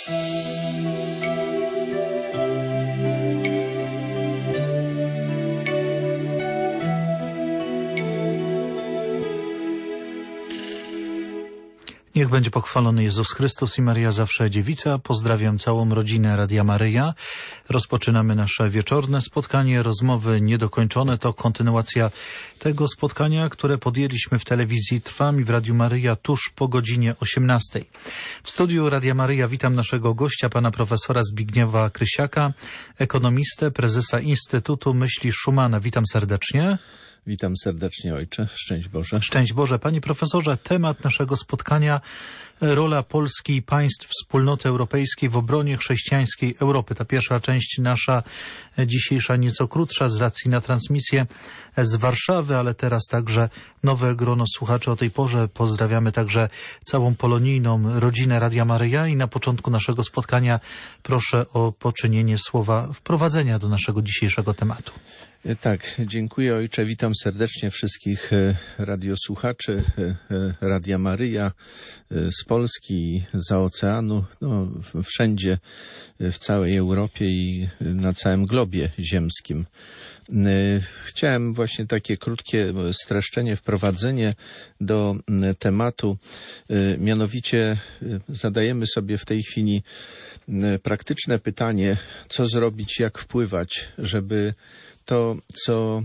Niech będzie pochwalony Jezus Chrystus i Maria Zawsze Dziewica. Pozdrawiam całą rodzinę Radia Maryja. Rozpoczynamy nasze wieczorne spotkanie. Rozmowy niedokończone to kontynuacja tego spotkania, które podjęliśmy w telewizji Trwam i w Radiu Maryja tuż po godzinie 18. W studiu Radia Maryja witam naszego gościa, pana profesora Zbigniewa Krysiaka, ekonomistę, prezesa Instytutu Myśli Schumana. Witam serdecznie. Witam serdecznie, ojcze. Szczęść Boże. Szczęść Boże. Panie profesorze, temat naszego spotkania: rola Polski i państw Wspólnoty Europejskiej w obronie chrześcijańskiej Europy. Ta pierwsza część nasza dzisiejsza nieco krótsza z racji na transmisję z Warszawy, ale teraz także nowe grono słuchaczy o tej porze. Pozdrawiamy także całą polonijną rodzinę Radia Maryja i na początku naszego spotkania proszę o poczynienie słowa wprowadzenia do naszego dzisiejszego tematu. Tak, dziękuję, ojcze. Witam serdecznie wszystkich radiosłuchaczy Radia Maryja z Polski i zza oceanu, wszędzie w całej Europie i na całym globie ziemskim. Chciałem właśnie takie krótkie streszczenie, wprowadzenie do tematu. Mianowicie zadajemy sobie w tej chwili praktyczne pytanie, co zrobić, jak wpływać, żeby to, co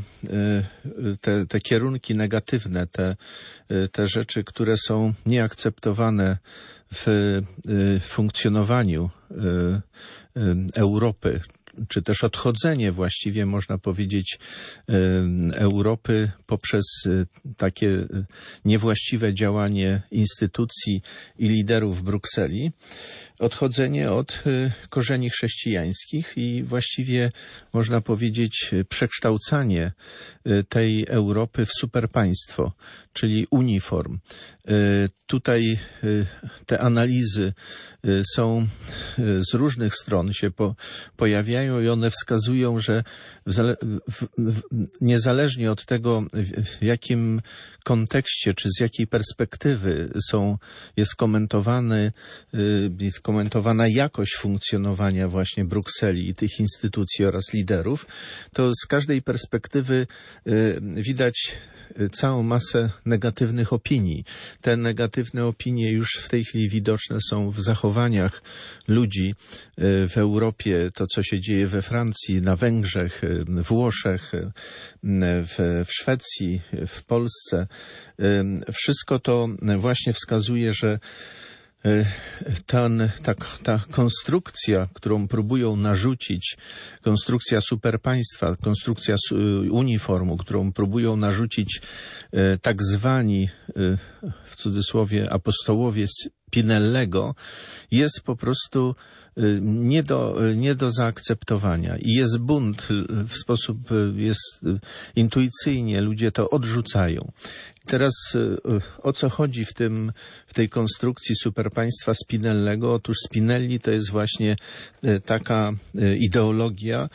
te kierunki negatywne, te rzeczy, które są nieakceptowane w funkcjonowaniu Europy, czy też odchodzenie właściwie, można powiedzieć, Europy poprzez takie niewłaściwe działanie instytucji i liderów w Brukseli, odchodzenie od korzeni chrześcijańskich i właściwie, można powiedzieć, przekształcanie tej Europy w superpaństwo, czyli uniform. Tutaj te analizy są z różnych stron, się pojawiają i one wskazują, że niezależnie od tego, w jakim kontekście czy z jakiej perspektywy jest komentowana jakość funkcjonowania właśnie Brukseli i tych instytucji oraz liderów, to z każdej perspektywy widać całą masę negatywnych opinii. Te negatywne opinie już w tej chwili widoczne są w zachowaniach ludzi w Europie, to co się dzieje we Francji, na Węgrzech, w Włoszech, w Szwecji, w Polsce. Wszystko to właśnie wskazuje, że ta konstrukcja, którą próbują narzucić, konstrukcja superpaństwa, konstrukcja uniformu, którą próbują narzucić tak zwani, w cudzysłowie, apostołowie Spinellego, jest po prostu nie do zaakceptowania. I jest bunt w sposób, intuicyjnie ludzie to odrzucają. Teraz o co chodzi w tej konstrukcji superpaństwa Spinellego? Otóż Spinelli to jest właśnie taka ideologia,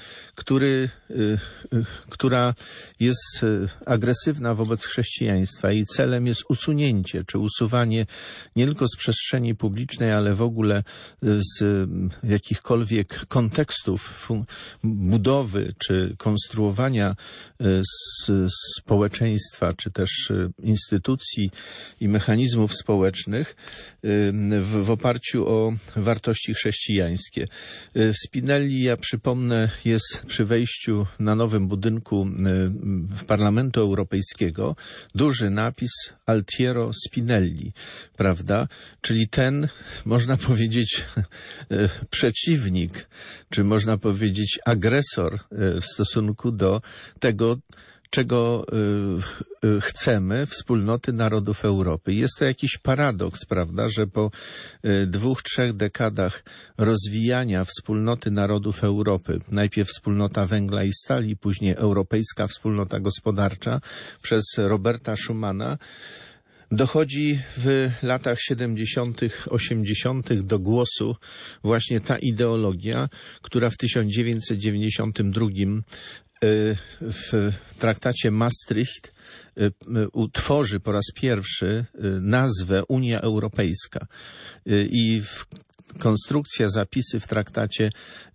która jest agresywna wobec chrześcijaństwa. Jej celem jest usunięcie czy usuwanie nie tylko z przestrzeni publicznej, ale w ogóle z jakichkolwiek kontekstów budowy czy konstruowania społeczeństwa, czy też instytucji i mechanizmów społecznych w oparciu o wartości chrześcijańskie. Spinelli, ja przypomnę, jest przy wejściu na nowym budynku Parlamentu Europejskiego duży napis Altiero Spinelli, prawda? Czyli ten, można powiedzieć, przeciwnik, czy można powiedzieć agresor w stosunku do tego, czego chcemy, wspólnoty narodów Europy. Jest to jakiś paradoks, prawda, że po 2-3 dekadach rozwijania wspólnoty narodów Europy, najpierw wspólnota węgla i stali, później europejska wspólnota gospodarcza przez Roberta Schumana, dochodzi w latach 70., 80. do głosu właśnie ta ideologia, która w 1992 w traktacie Maastricht utworzy po raz pierwszy nazwę Unia Europejska. I konstrukcja, zapisy w traktacie,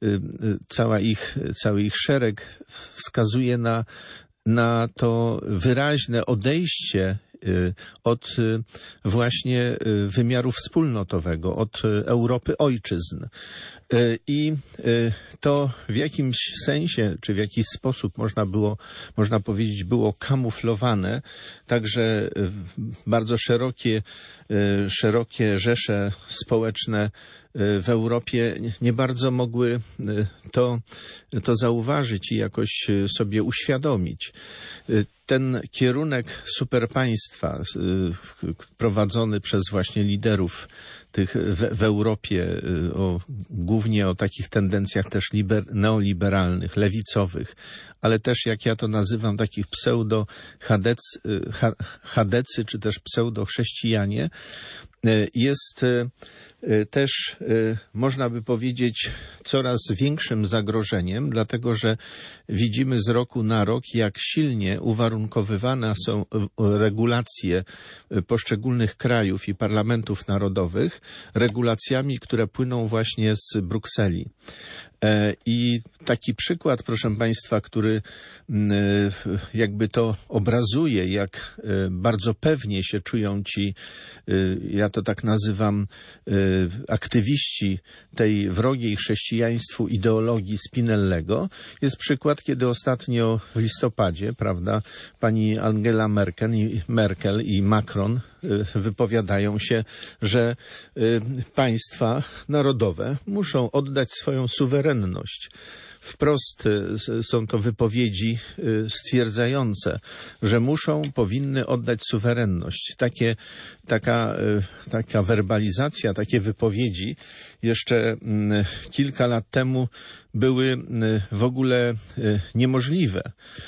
cały ich szereg wskazuje na to wyraźne odejście od właśnie wymiaru wspólnotowego, od Europy ojczyzn. I to w jakimś sensie, czy w jakiś sposób można powiedzieć, było kamuflowane, także bardzo szerokie rzesze społeczne w Europie nie bardzo mogły to zauważyć i jakoś sobie uświadomić. Ten kierunek superpaństwa prowadzony przez właśnie liderów tych w Europie, głównie o takich tendencjach też neoliberalnych, lewicowych, ale też, jak ja to nazywam, takich pseudo-chadecy, czy też pseudo-chrześcijanie, jest też, można by powiedzieć, coraz większym zagrożeniem, dlatego że widzimy z roku na rok, jak silnie uwarunkowywane są regulacje poszczególnych krajów i parlamentów narodowych regulacjami, które płyną właśnie z Brukseli. I taki przykład, proszę Państwa, który jakby to obrazuje, jak bardzo pewnie się czują ci, ja to tak nazywam, aktywiści tej wrogiej chrześcijaństwu ideologii Spinellego, jest przykład, kiedy ostatnio w listopadzie, prawda, pani Angela Merkel i Macron wypowiadają się, że państwa narodowe muszą oddać swoją suwerenność. Wprost są to wypowiedzi stwierdzające, że powinny oddać suwerenność. Taka werbalizacja, takie wypowiedzi jeszcze kilka lat temu były w ogóle niemożliwe.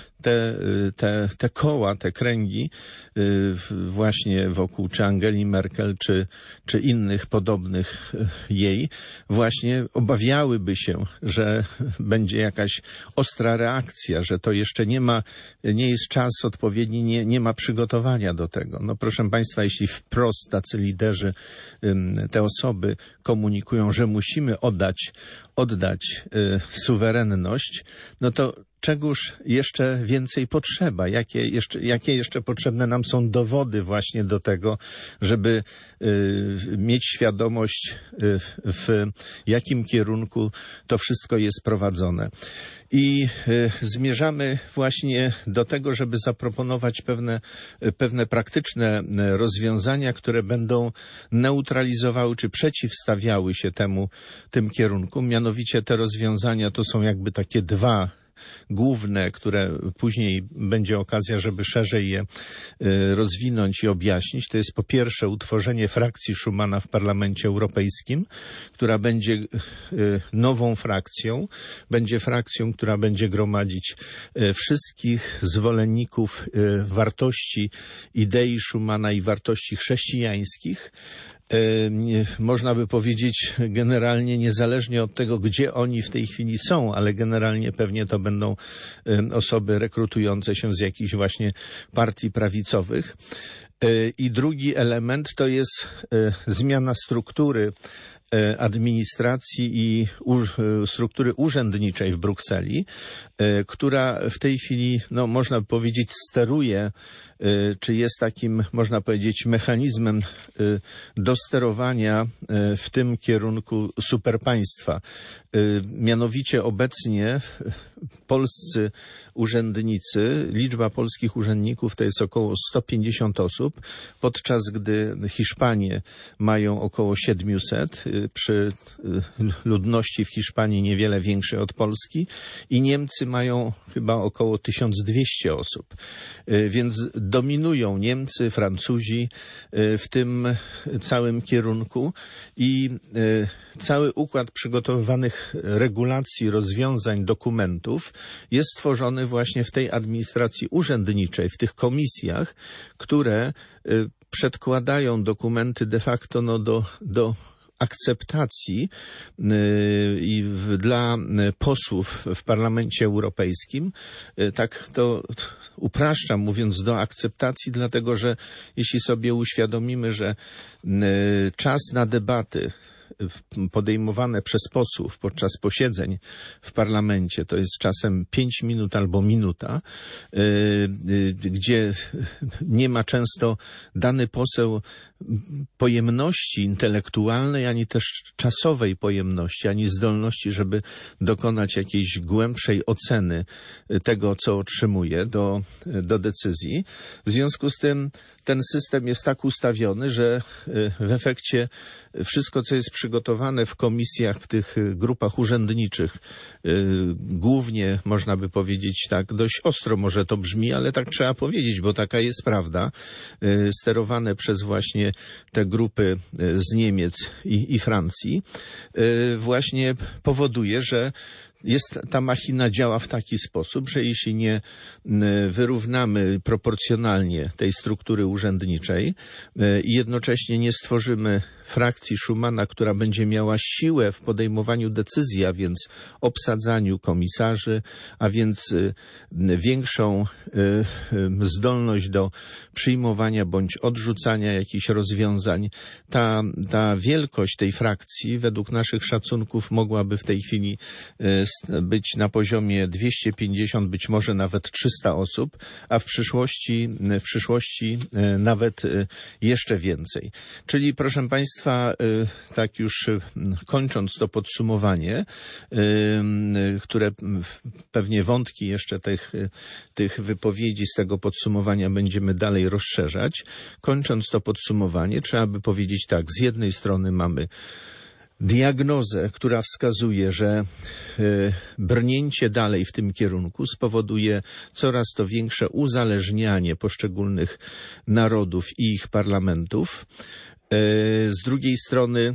Te koła, te kręgi właśnie wokół czy Angeli Merkel, czy innych podobnych jej, właśnie obawiałyby się, że będzie jakaś ostra reakcja, że to jeszcze nie jest czas odpowiedni, nie ma przygotowania do tego. No proszę Państwa, jeśli wprost tacy liderzy, te osoby komunikują, że musimy oddać suwerenność, no to czegoż jeszcze więcej potrzeba? Jakie jeszcze potrzebne nam są dowody właśnie do tego, żeby mieć świadomość, w jakim kierunku to wszystko jest prowadzone. I zmierzamy właśnie do tego, żeby zaproponować pewne praktyczne rozwiązania, które będą neutralizowały czy przeciwstawiały się tym kierunkom. Mianowicie te rozwiązania to są jakby takie dwa główne, które później będzie okazja, żeby szerzej je rozwinąć i objaśnić. To jest po pierwsze utworzenie frakcji Schumana w Parlamencie Europejskim, która będzie nową frakcją, będzie frakcją, która będzie gromadzić wszystkich zwolenników wartości, idei Schumana i wartości chrześcijańskich. Można by powiedzieć generalnie niezależnie od tego, gdzie oni w tej chwili są, ale generalnie pewnie to będą osoby rekrutujące się z jakichś właśnie partii prawicowych. I drugi element to jest zmiana struktury administracji i struktury urzędniczej w Brukseli, która w tej chwili, no, można powiedzieć, steruje, czy jest takim, można powiedzieć, mechanizmem do sterowania w tym kierunku superpaństwa. Mianowicie obecnie polscy urzędnicy, liczba polskich urzędników to jest około 150 osób, podczas gdy Hiszpanie mają około 700, przy ludności w Hiszpanii niewiele większej od Polski, i Niemcy mają chyba około 1200 osób. Więc dominują Niemcy, Francuzi w tym całym kierunku i cały układ przygotowywanych regulacji, rozwiązań, dokumentów jest stworzony właśnie w tej administracji urzędniczej, w tych komisjach, które przedkładają dokumenty de facto do akceptacji i dla posłów w Parlamencie Europejskim. Tak to upraszczam, mówiąc do akceptacji, dlatego że jeśli sobie uświadomimy, że czas na debaty podejmowane przez posłów podczas posiedzeń w parlamencie, to jest czasem 5 minut albo minuta, gdzie nie ma często dany poseł pojemności intelektualnej, ani też czasowej pojemności, ani zdolności, żeby dokonać jakiejś głębszej oceny tego, co otrzymuje do decyzji. W związku z tym ten system jest tak ustawiony, że w efekcie wszystko, co jest przygotowane w komisjach, w tych grupach urzędniczych, głównie można by powiedzieć tak, dość ostro może to brzmi, ale tak trzeba powiedzieć, bo taka jest prawda, sterowane przez właśnie te grupy z Niemiec i Francji, właśnie powoduje, że ta machina działa w taki sposób, że jeśli nie wyrównamy proporcjonalnie tej struktury urzędniczej i jednocześnie nie stworzymy frakcji Schumana, która będzie miała siłę w podejmowaniu decyzji, a więc obsadzaniu komisarzy, a więc większą zdolność do przyjmowania bądź odrzucania jakichś rozwiązań, ta wielkość tej frakcji według naszych szacunków mogłaby w tej chwili być na poziomie 250, być może nawet 300 osób, a w przyszłości nawet jeszcze więcej. Czyli, proszę Państwa, tak już kończąc to podsumowanie, które pewnie wątki jeszcze tych wypowiedzi z tego podsumowania będziemy dalej rozszerzać, kończąc to podsumowanie, trzeba by powiedzieć tak, z jednej strony mamy diagnozę, która wskazuje, że brnięcie dalej w tym kierunku spowoduje coraz to większe uzależnianie poszczególnych narodów i ich parlamentów. Z drugiej strony,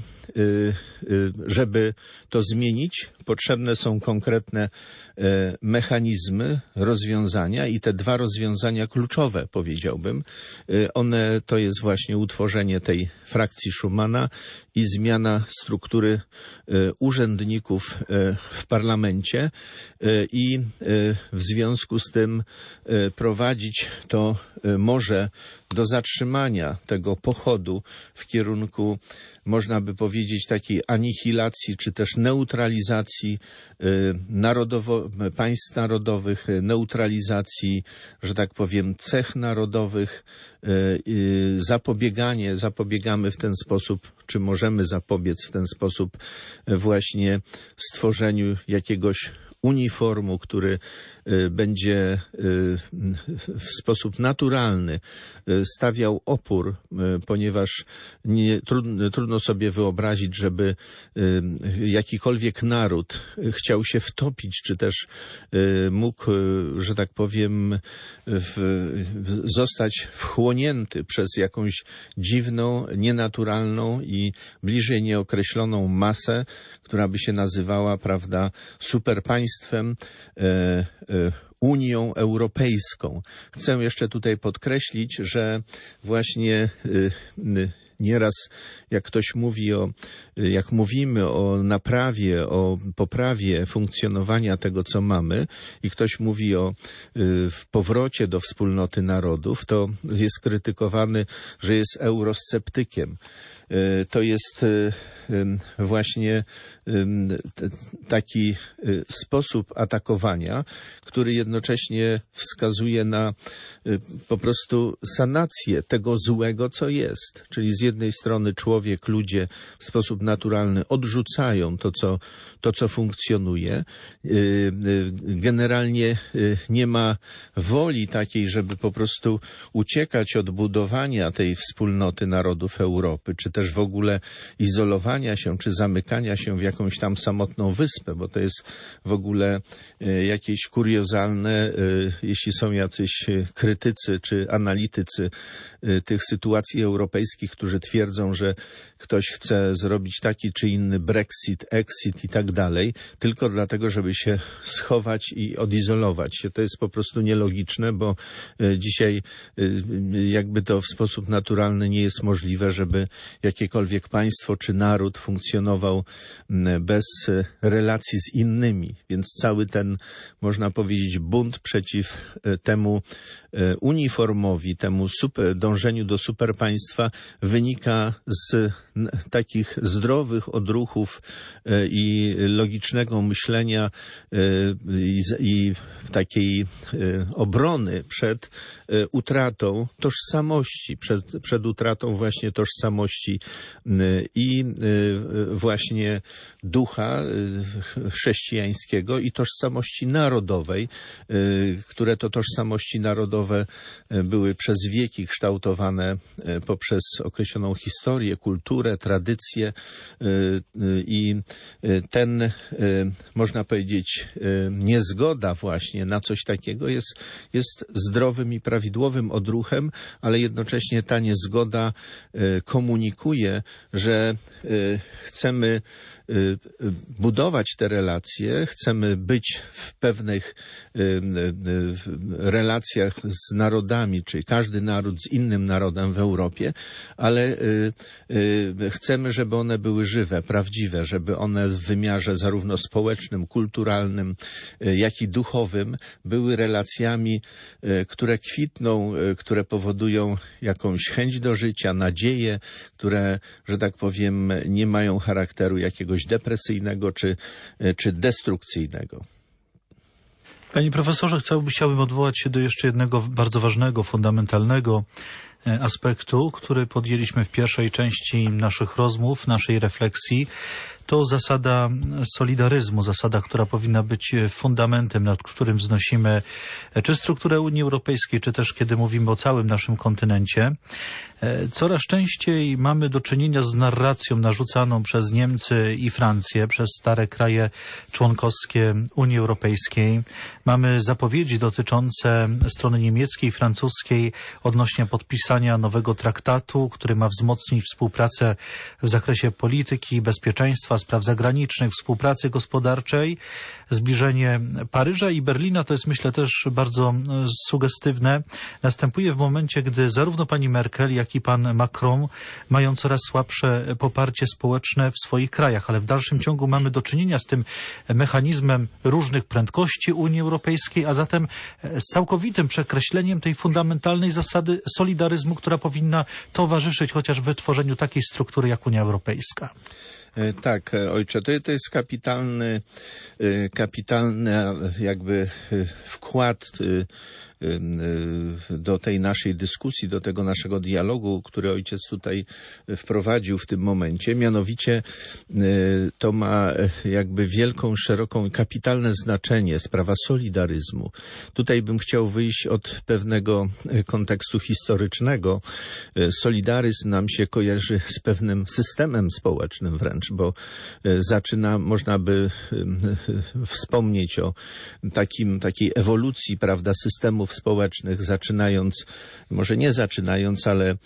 żeby to zmienić, potrzebne są konkretne mechanizmy, rozwiązania i te dwa rozwiązania kluczowe, powiedziałbym. One to jest właśnie utworzenie tej frakcji Schumana i zmiana struktury urzędników w parlamencie i w związku z tym prowadzić to może do zatrzymania tego pochodu w kierunku, można by powiedzieć, takiej anihilacji, czy też neutralizacji państw narodowych, neutralizacji, że tak powiem, cech narodowych. Zapobiegamy w ten sposób, czy możemy zapobiec w ten sposób właśnie stworzeniu jakiegoś uniformu, który będzie w sposób naturalny stawiał opór, ponieważ trudno sobie wyobrazić, żeby jakikolwiek naród chciał się wtopić, czy też mógł, że tak powiem, zostać wchłonięty przez jakąś dziwną, nienaturalną i bliżej nieokreśloną masę, która by się nazywała, prawda, superpaństwem, Unią Europejską. Chcę jeszcze tutaj podkreślić, że właśnie nieraz jak mówimy o naprawie, o poprawie funkcjonowania tego, co mamy i ktoś mówi o powrocie do wspólnoty narodów, to jest krytykowany, że jest eurosceptykiem. To jest właśnie taki sposób atakowania, który jednocześnie wskazuje na po prostu sanację tego złego, co jest. Czyli z jednej strony człowiek, ludzie w sposób naturalny odrzucają to, co funkcjonuje. Generalnie nie ma woli takiej, żeby po prostu uciekać od budowania tej wspólnoty narodów Europy, czy też w ogóle izolowania się, czy zamykania się w jakąś tam samotną wyspę, bo to jest w ogóle jakieś kuriozalne, jeśli są jacyś krytycy czy analitycy tych sytuacji europejskich, którzy twierdzą, że ktoś chce zrobić taki czy inny Brexit, exit i tak dalej, tylko dlatego, żeby się schować i odizolować się. To jest po prostu nielogiczne, bo dzisiaj jakby to w sposób naturalny nie jest możliwe, żeby jakiekolwiek państwo czy naród funkcjonował bez relacji z innymi. Więc cały ten, można powiedzieć, bunt przeciw temu uniformowi, temu dążeniu do superpaństwa wynika wynika z takich zdrowych odruchów i logicznego myślenia i takiej obrony przed utratą tożsamości, przed utratą właśnie tożsamości i właśnie ducha chrześcijańskiego i tożsamości narodowej, które to tożsamości narodowe były przez wieki kształtowane poprzez określoną historię, kulturę, tradycję i ten, można powiedzieć, niezgoda właśnie na coś takiego jest zdrowym i prawidłowym odruchem, ale jednocześnie ta niezgoda komunikuje, że chcemy budować te relacje, chcemy być w pewnych relacjach z narodami, czyli każdy naród z innym narodem w Europie, ale chcemy, żeby one były żywe, prawdziwe, żeby one w wymiarze zarówno społecznym, kulturalnym, jak i duchowym były relacjami, które kwitną, które powodują jakąś chęć do życia, nadzieję, które, że tak powiem, nie mają charakteru jakiegoś depresyjnego czy destrukcyjnego. Panie profesorze, chciałbym odwołać się do jeszcze jednego bardzo ważnego, fundamentalnego aspektu, który podjęliśmy w pierwszej części naszych rozmów, naszej refleksji. To zasada solidaryzmu, zasada, która powinna być fundamentem, nad którym wznosimy czy strukturę Unii Europejskiej, czy też kiedy mówimy o całym naszym kontynencie. Coraz częściej mamy do czynienia z narracją narzucaną przez Niemcy i Francję, przez stare kraje członkowskie Unii Europejskiej. Mamy zapowiedzi dotyczące strony niemieckiej, francuskiej odnośnie podpisania nowego traktatu, który ma wzmocnić współpracę w zakresie polityki, bezpieczeństwa, spraw zagranicznych, współpracy gospodarczej. Zbliżenie Paryża i Berlina, to jest myślę też bardzo sugestywne, następuje w momencie, gdy zarówno pani Merkel, jak i pan Macron mają coraz słabsze poparcie społeczne w swoich krajach, ale w dalszym ciągu mamy do czynienia z tym mechanizmem różnych prędkości Unii Europejskiej, a zatem z całkowitym przekreśleniem tej fundamentalnej zasady solidaryzmu, która powinna towarzyszyć chociażby tworzeniu takiej struktury jak Unia Europejska. Tak, ojcze, to jest kapitalny jakby wkład do tej naszej dyskusji, do tego naszego dialogu, który ojciec tutaj wprowadził w tym momencie. Mianowicie to ma jakby wielką, szeroką, kapitalne znaczenie, sprawa solidaryzmu. Tutaj bym chciał wyjść od pewnego kontekstu historycznego. Solidaryzm nam się kojarzy z pewnym systemem społecznym wręcz, bo można by wspomnieć o takiej ewolucji, prawda, systemów społecznych, ale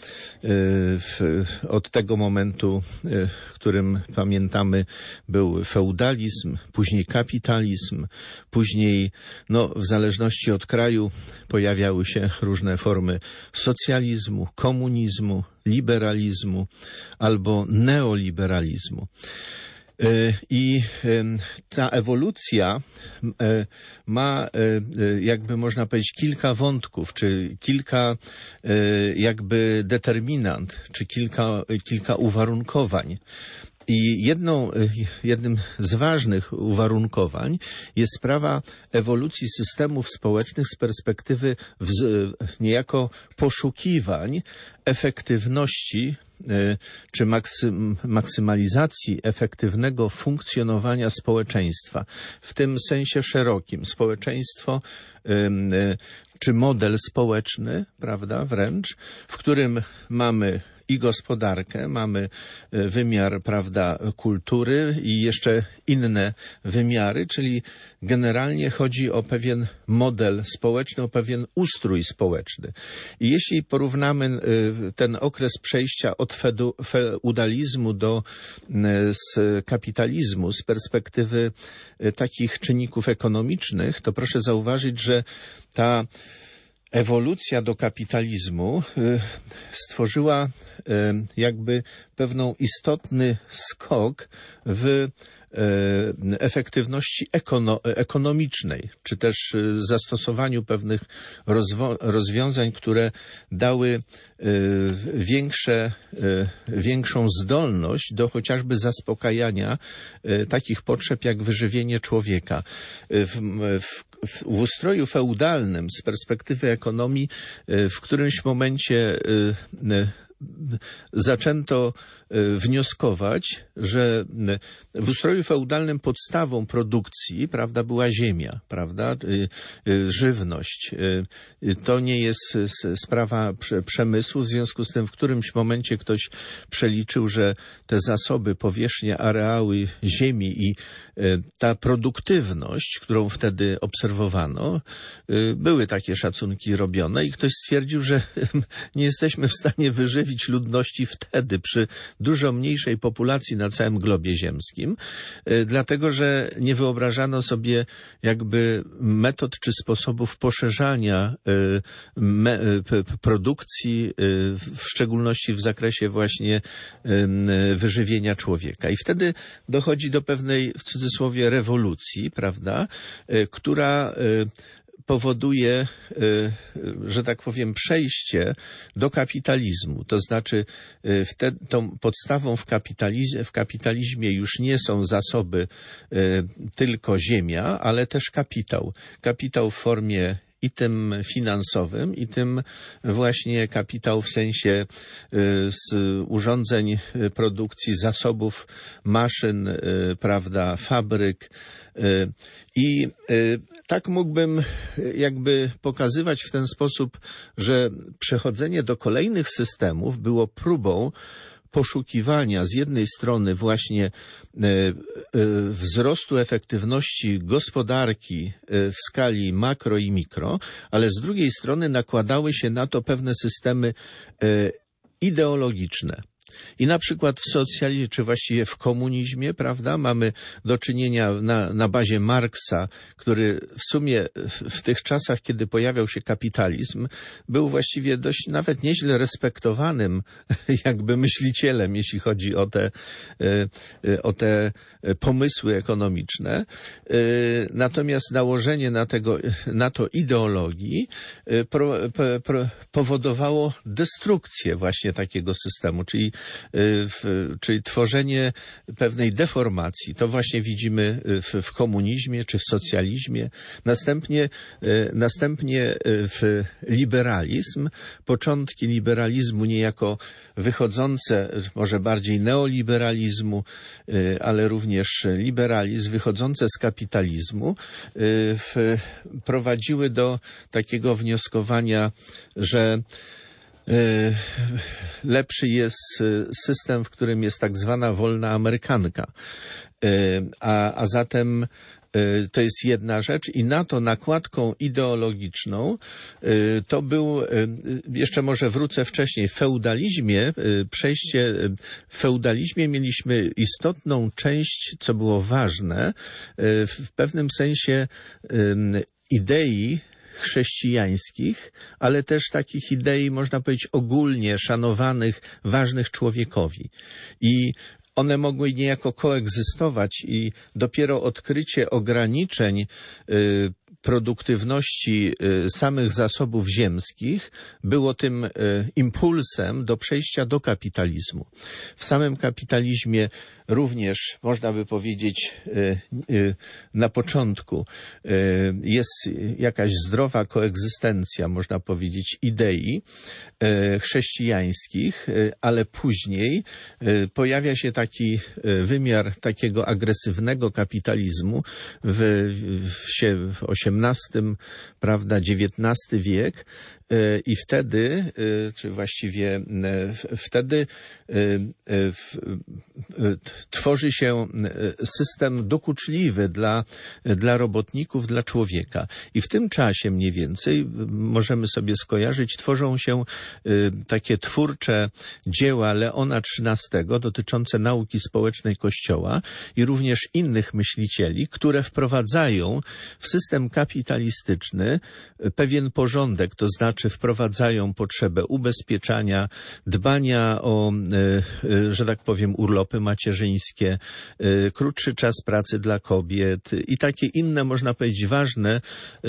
od tego momentu, w którym pamiętamy, był feudalizm, później kapitalizm, później, w zależności od kraju, pojawiały się różne formy socjalizmu, komunizmu, liberalizmu albo neoliberalizmu. I ta ewolucja ma, jakby można powiedzieć, kilka wątków, czy kilka jakby determinant, czy kilka uwarunkowań. I jednym z ważnych uwarunkowań jest sprawa ewolucji systemów społecznych z perspektywy niejako poszukiwań efektywności czy maksymalizacji efektywnego funkcjonowania społeczeństwa. W tym sensie szerokim. Społeczeństwo czy model społeczny, prawda, wręcz, w którym mamy i gospodarkę, mamy wymiar, prawda, kultury i jeszcze inne wymiary, czyli generalnie chodzi o pewien model społeczny, o pewien ustrój społeczny. I jeśli porównamy ten okres przejścia od feudalizmu do kapitalizmu z perspektywy takich czynników ekonomicznych, to proszę zauważyć, że ta ewolucja do kapitalizmu stworzyła jakby pewną istotny skok w efektywności ekonomicznej, czy też zastosowaniu pewnych rozwiązań, które dały większą zdolność do chociażby zaspokajania takich potrzeb jak wyżywienie człowieka. W ustroju feudalnym z perspektywy ekonomii w którymś momencie zaczęto wnioskować, że w ustroju feudalnym podstawą produkcji, prawda, była ziemia, prawda, żywność. To nie jest sprawa przemysłu, w związku z tym w którymś momencie ktoś przeliczył, że te zasoby, powierzchnie, areały ziemi i ta produktywność, którą wtedy obserwowano, były takie szacunki robione i ktoś stwierdził, że nie jesteśmy w stanie wyżywić ludności wtedy przy dużo mniejszej populacji na całym globie ziemskim, dlatego że nie wyobrażano sobie jakby metod czy sposobów poszerzania produkcji, w szczególności w zakresie właśnie wyżywienia człowieka. I wtedy dochodzi do pewnej, w cudzysłowie, rewolucji, prawda, która powoduje, że tak powiem, przejście do kapitalizmu. To znaczy tą podstawą w kapitalizmie już nie są zasoby tylko ziemia, ale też kapitał. Kapitał w formie i tym finansowym, i tym właśnie kapitał w sensie z urządzeń produkcji, zasobów, maszyn, prawda, fabryk. I tak mógłbym jakby pokazywać w ten sposób, że przechodzenie do kolejnych systemów było próbą poszukiwania z jednej strony właśnie wzrostu efektywności gospodarki w skali makro i mikro, ale z drugiej strony nakładały się na to pewne systemy ideologiczne. I na przykład w socjalizmie, czy właściwie w komunizmie, prawda, mamy do czynienia na bazie Marksa, który w sumie w tych czasach, kiedy pojawiał się kapitalizm, był właściwie dość nawet nieźle respektowanym jakby myślicielem, jeśli chodzi o te pomysły ekonomiczne. Natomiast nałożenie na to ideologii powodowało destrukcję właśnie takiego systemu, czyli tworzenie pewnej deformacji. To właśnie widzimy w komunizmie czy w socjalizmie. Następnie w liberalizm. Początki liberalizmu niejako wychodzące, może bardziej neoliberalizmu, ale również liberalizm wychodzące z kapitalizmu prowadziły do takiego wnioskowania, że lepszy jest system, w którym jest tak zwana wolna amerykanka. A zatem to jest jedna rzecz i na to nakładką ideologiczną to był, jeszcze może wrócę wcześniej, w feudalizmie, w feudalizmie mieliśmy istotną część, co było ważne, w pewnym sensie idei chrześcijańskich, ale też takich idei, można powiedzieć, ogólnie szanowanych, ważnych człowiekowi. I one mogły niejako koegzystować i dopiero odkrycie ograniczeń produktywności samych zasobów ziemskich było tym impulsem do przejścia do kapitalizmu. W samym kapitalizmie również, można by powiedzieć, na początku jest jakaś zdrowa koegzystencja, można powiedzieć, idei chrześcijańskich, ale później pojawia się taki wymiar takiego agresywnego kapitalizmu w XVIII, prawda, XIX wiek. I wtedy, czy właściwie wtedy tworzy się system dokuczliwy dla robotników, dla człowieka. I w tym czasie mniej więcej, możemy sobie skojarzyć, tworzą się takie twórcze dzieła Leona XIII dotyczące nauki społecznej Kościoła i również innych myślicieli, które wprowadzają w system kapitalistyczny pewien porządek, to znaczy wprowadzają potrzebę ubezpieczania, dbania o, że tak powiem, urlopy macierzyńskie, krótszy czas pracy dla kobiet i takie inne, można powiedzieć, ważne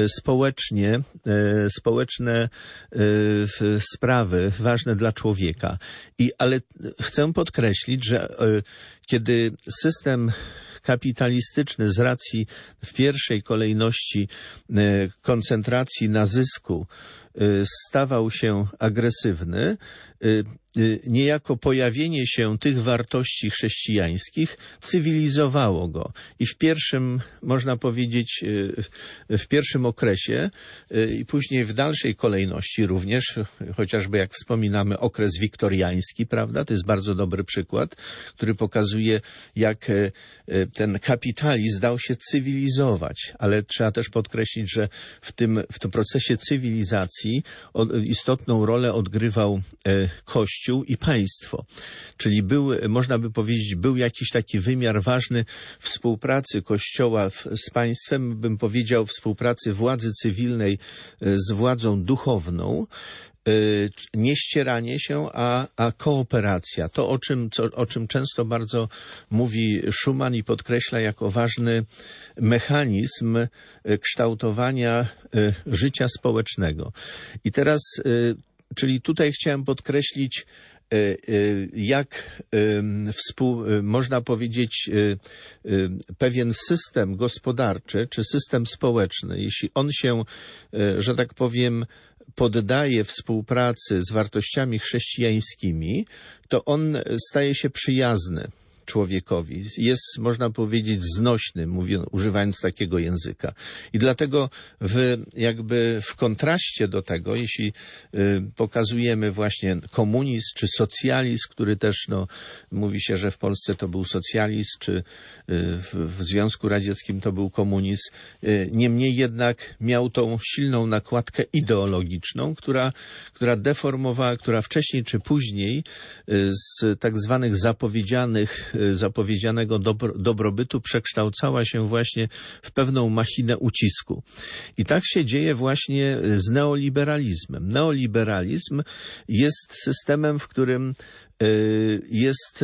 społeczne sprawy, ważne dla człowieka. Ale chcę podkreślić, że kiedy system kapitalistyczny z racji w pierwszej kolejności koncentracji na zysku stawał się agresywny, niejako pojawienie się tych wartości chrześcijańskich cywilizowało go. I w pierwszym, można powiedzieć, w pierwszym okresie i później w dalszej kolejności również, chociażby jak wspominamy okres wiktoriański, prawda? To jest bardzo dobry przykład, który pokazuje, jak ten kapitalizm dał się cywilizować. Ale trzeba też podkreślić, że w tym procesie cywilizacji istotną rolę odgrywał Kościół i państwo. Czyli można by powiedzieć, był jakiś taki wymiar ważny współpracy Kościoła z państwem, bym powiedział współpracy władzy cywilnej z władzą duchowną, nie ścieranie się, a kooperacja. To, o czym często bardzo mówi Schuman i podkreśla jako ważny mechanizm kształtowania życia społecznego. I teraz, czyli tutaj chciałem podkreślić, jak można powiedzieć, pewien system gospodarczy czy system społeczny, jeśli on się, że tak powiem, poddaje współpracy z wartościami chrześcijańskimi, to on staje się przyjazny człowiekowi. Jest, można powiedzieć, znośny, używając takiego języka. I dlatego w kontraście do tego, jeśli pokazujemy właśnie komunizm czy socjalizm, który też, mówi się, że w Polsce to był socjalizm, czy w Związku Radzieckim to był komunizm, niemniej jednak miał tą silną nakładkę ideologiczną, która deformowała, która wcześniej czy później z tak zwanych zapowiedzianego dobrobytu przekształcała się właśnie w pewną machinę ucisku. I tak się dzieje właśnie z neoliberalizmem. Neoliberalizm jest systemem, w którym jest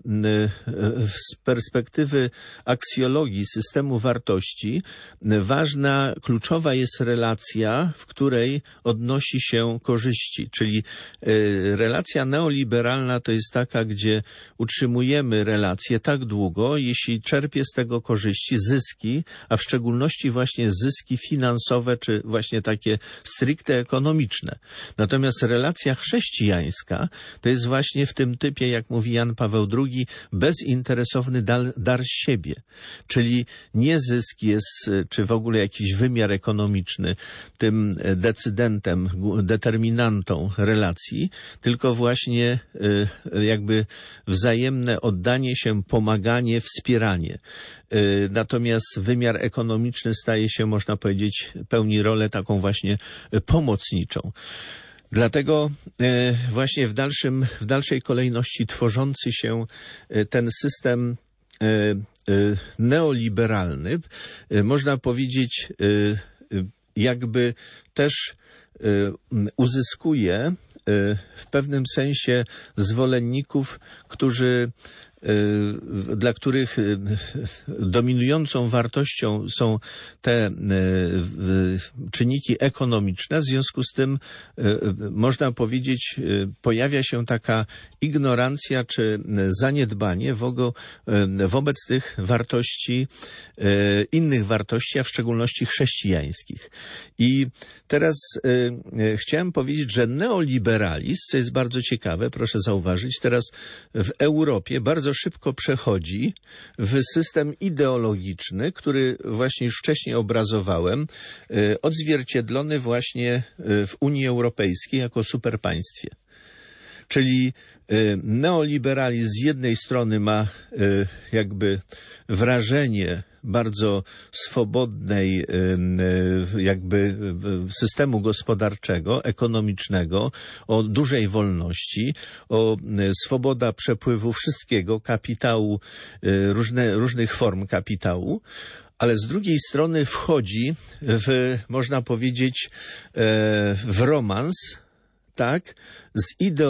z perspektywy aksjologii systemu wartości ważna, kluczowa jest relacja, w której odnosi się korzyści. Czyli relacja neoliberalna to jest taka, gdzie utrzymujemy relację tak długo, jeśli czerpie z tego korzyści, zyski, a w szczególności właśnie zyski finansowe, czy właśnie takie stricte ekonomiczne. Natomiast relacja chrześcijańska to jest właśnie w tym typie, jak mówi Jan Paweł II, bezinteresowny dar z siebie. Czyli nie zysk jest, czy w ogóle jakiś wymiar ekonomiczny tym decydentem, determinantą relacji, tylko właśnie jakby wzajemne oddanie się, pomaganie, wspieranie. Natomiast wymiar ekonomiczny staje się, można powiedzieć, pełni rolę taką właśnie pomocniczą. Dlatego właśnie w dalszej kolejności tworzący się ten system neoliberalny, można powiedzieć, jakby też uzyskuje w pewnym sensie zwolenników, dla których dominującą wartością są te czynniki ekonomiczne. W związku z tym można powiedzieć, pojawia się taka ignorancja czy zaniedbanie wobec tych wartości, innych wartości, a w szczególności chrześcijańskich. I teraz chciałem powiedzieć, że neoliberalizm, co jest bardzo ciekawe, proszę zauważyć, teraz w Europie bardzo szybko przechodzi w system ideologiczny, który właśnie już wcześniej obrazowałem, odzwierciedlony właśnie w Unii Europejskiej jako superpaństwie. Czyli neoliberalizm z jednej strony ma jakby wrażenie bardzo swobodnej jakby systemu gospodarczego, ekonomicznego, o dużej wolności, o swoboda przepływu wszystkiego, kapitału, różnych form kapitału, ale z drugiej strony wchodzi można powiedzieć, w romans, tak, z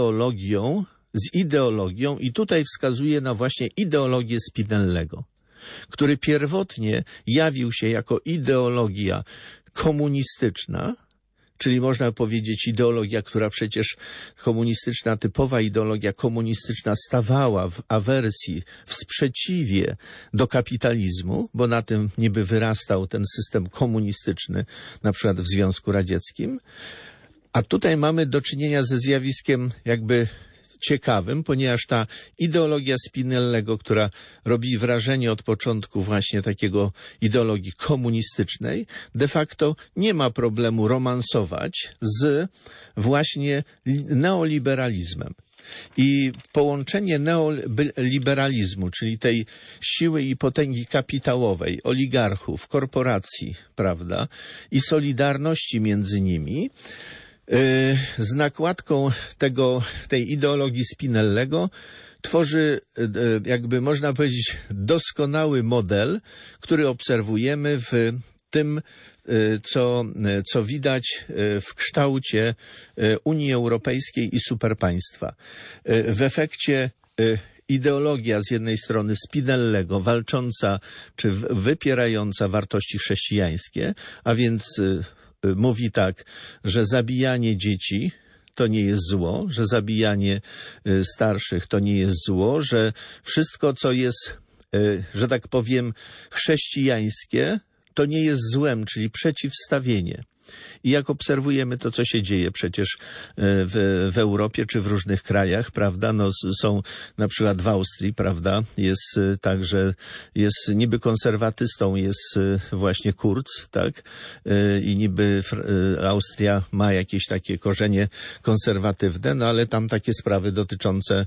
ideologią i tutaj wskazuje na właśnie ideologię Spinellego, który pierwotnie jawił się jako ideologia komunistyczna, czyli można powiedzieć ideologia, która przecież komunistyczna, typowa ideologia komunistyczna stawała w awersji, w sprzeciwie do kapitalizmu, bo na tym niby wyrastał ten system komunistyczny, na przykład w Związku Radzieckim. A tutaj mamy do czynienia ze zjawiskiem jakby ciekawym, ponieważ ta ideologia Spinellego, która robi wrażenie od początku właśnie takiego ideologii komunistycznej, de facto nie ma problemu romansować z właśnie neoliberalizmem. I połączenie neoliberalizmu, czyli tej siły i potęgi kapitałowej, oligarchów, korporacji, prawda, i solidarności między nimi, z nakładką tej ideologii Spinellego tworzy, jakby można powiedzieć, doskonały model, który obserwujemy w tym, co widać w kształcie Unii Europejskiej i superpaństwa. W efekcie ideologia z jednej strony Spinellego, walcząca czy wypierająca wartości chrześcijańskie, a więc mówi tak, że zabijanie dzieci to nie jest zło, że zabijanie starszych to nie jest zło, że wszystko, co jest, że tak powiem, chrześcijańskie, to nie jest złem, czyli przeciwstawienie. I jak obserwujemy to, co się dzieje przecież w Europie czy w różnych krajach, prawda, no są na przykład w Austrii, prawda, jest tak, że jest niby konserwatystą, jest właśnie Kurz, tak, i niby Austria ma jakieś takie korzenie konserwatywne, no ale tam takie sprawy dotyczące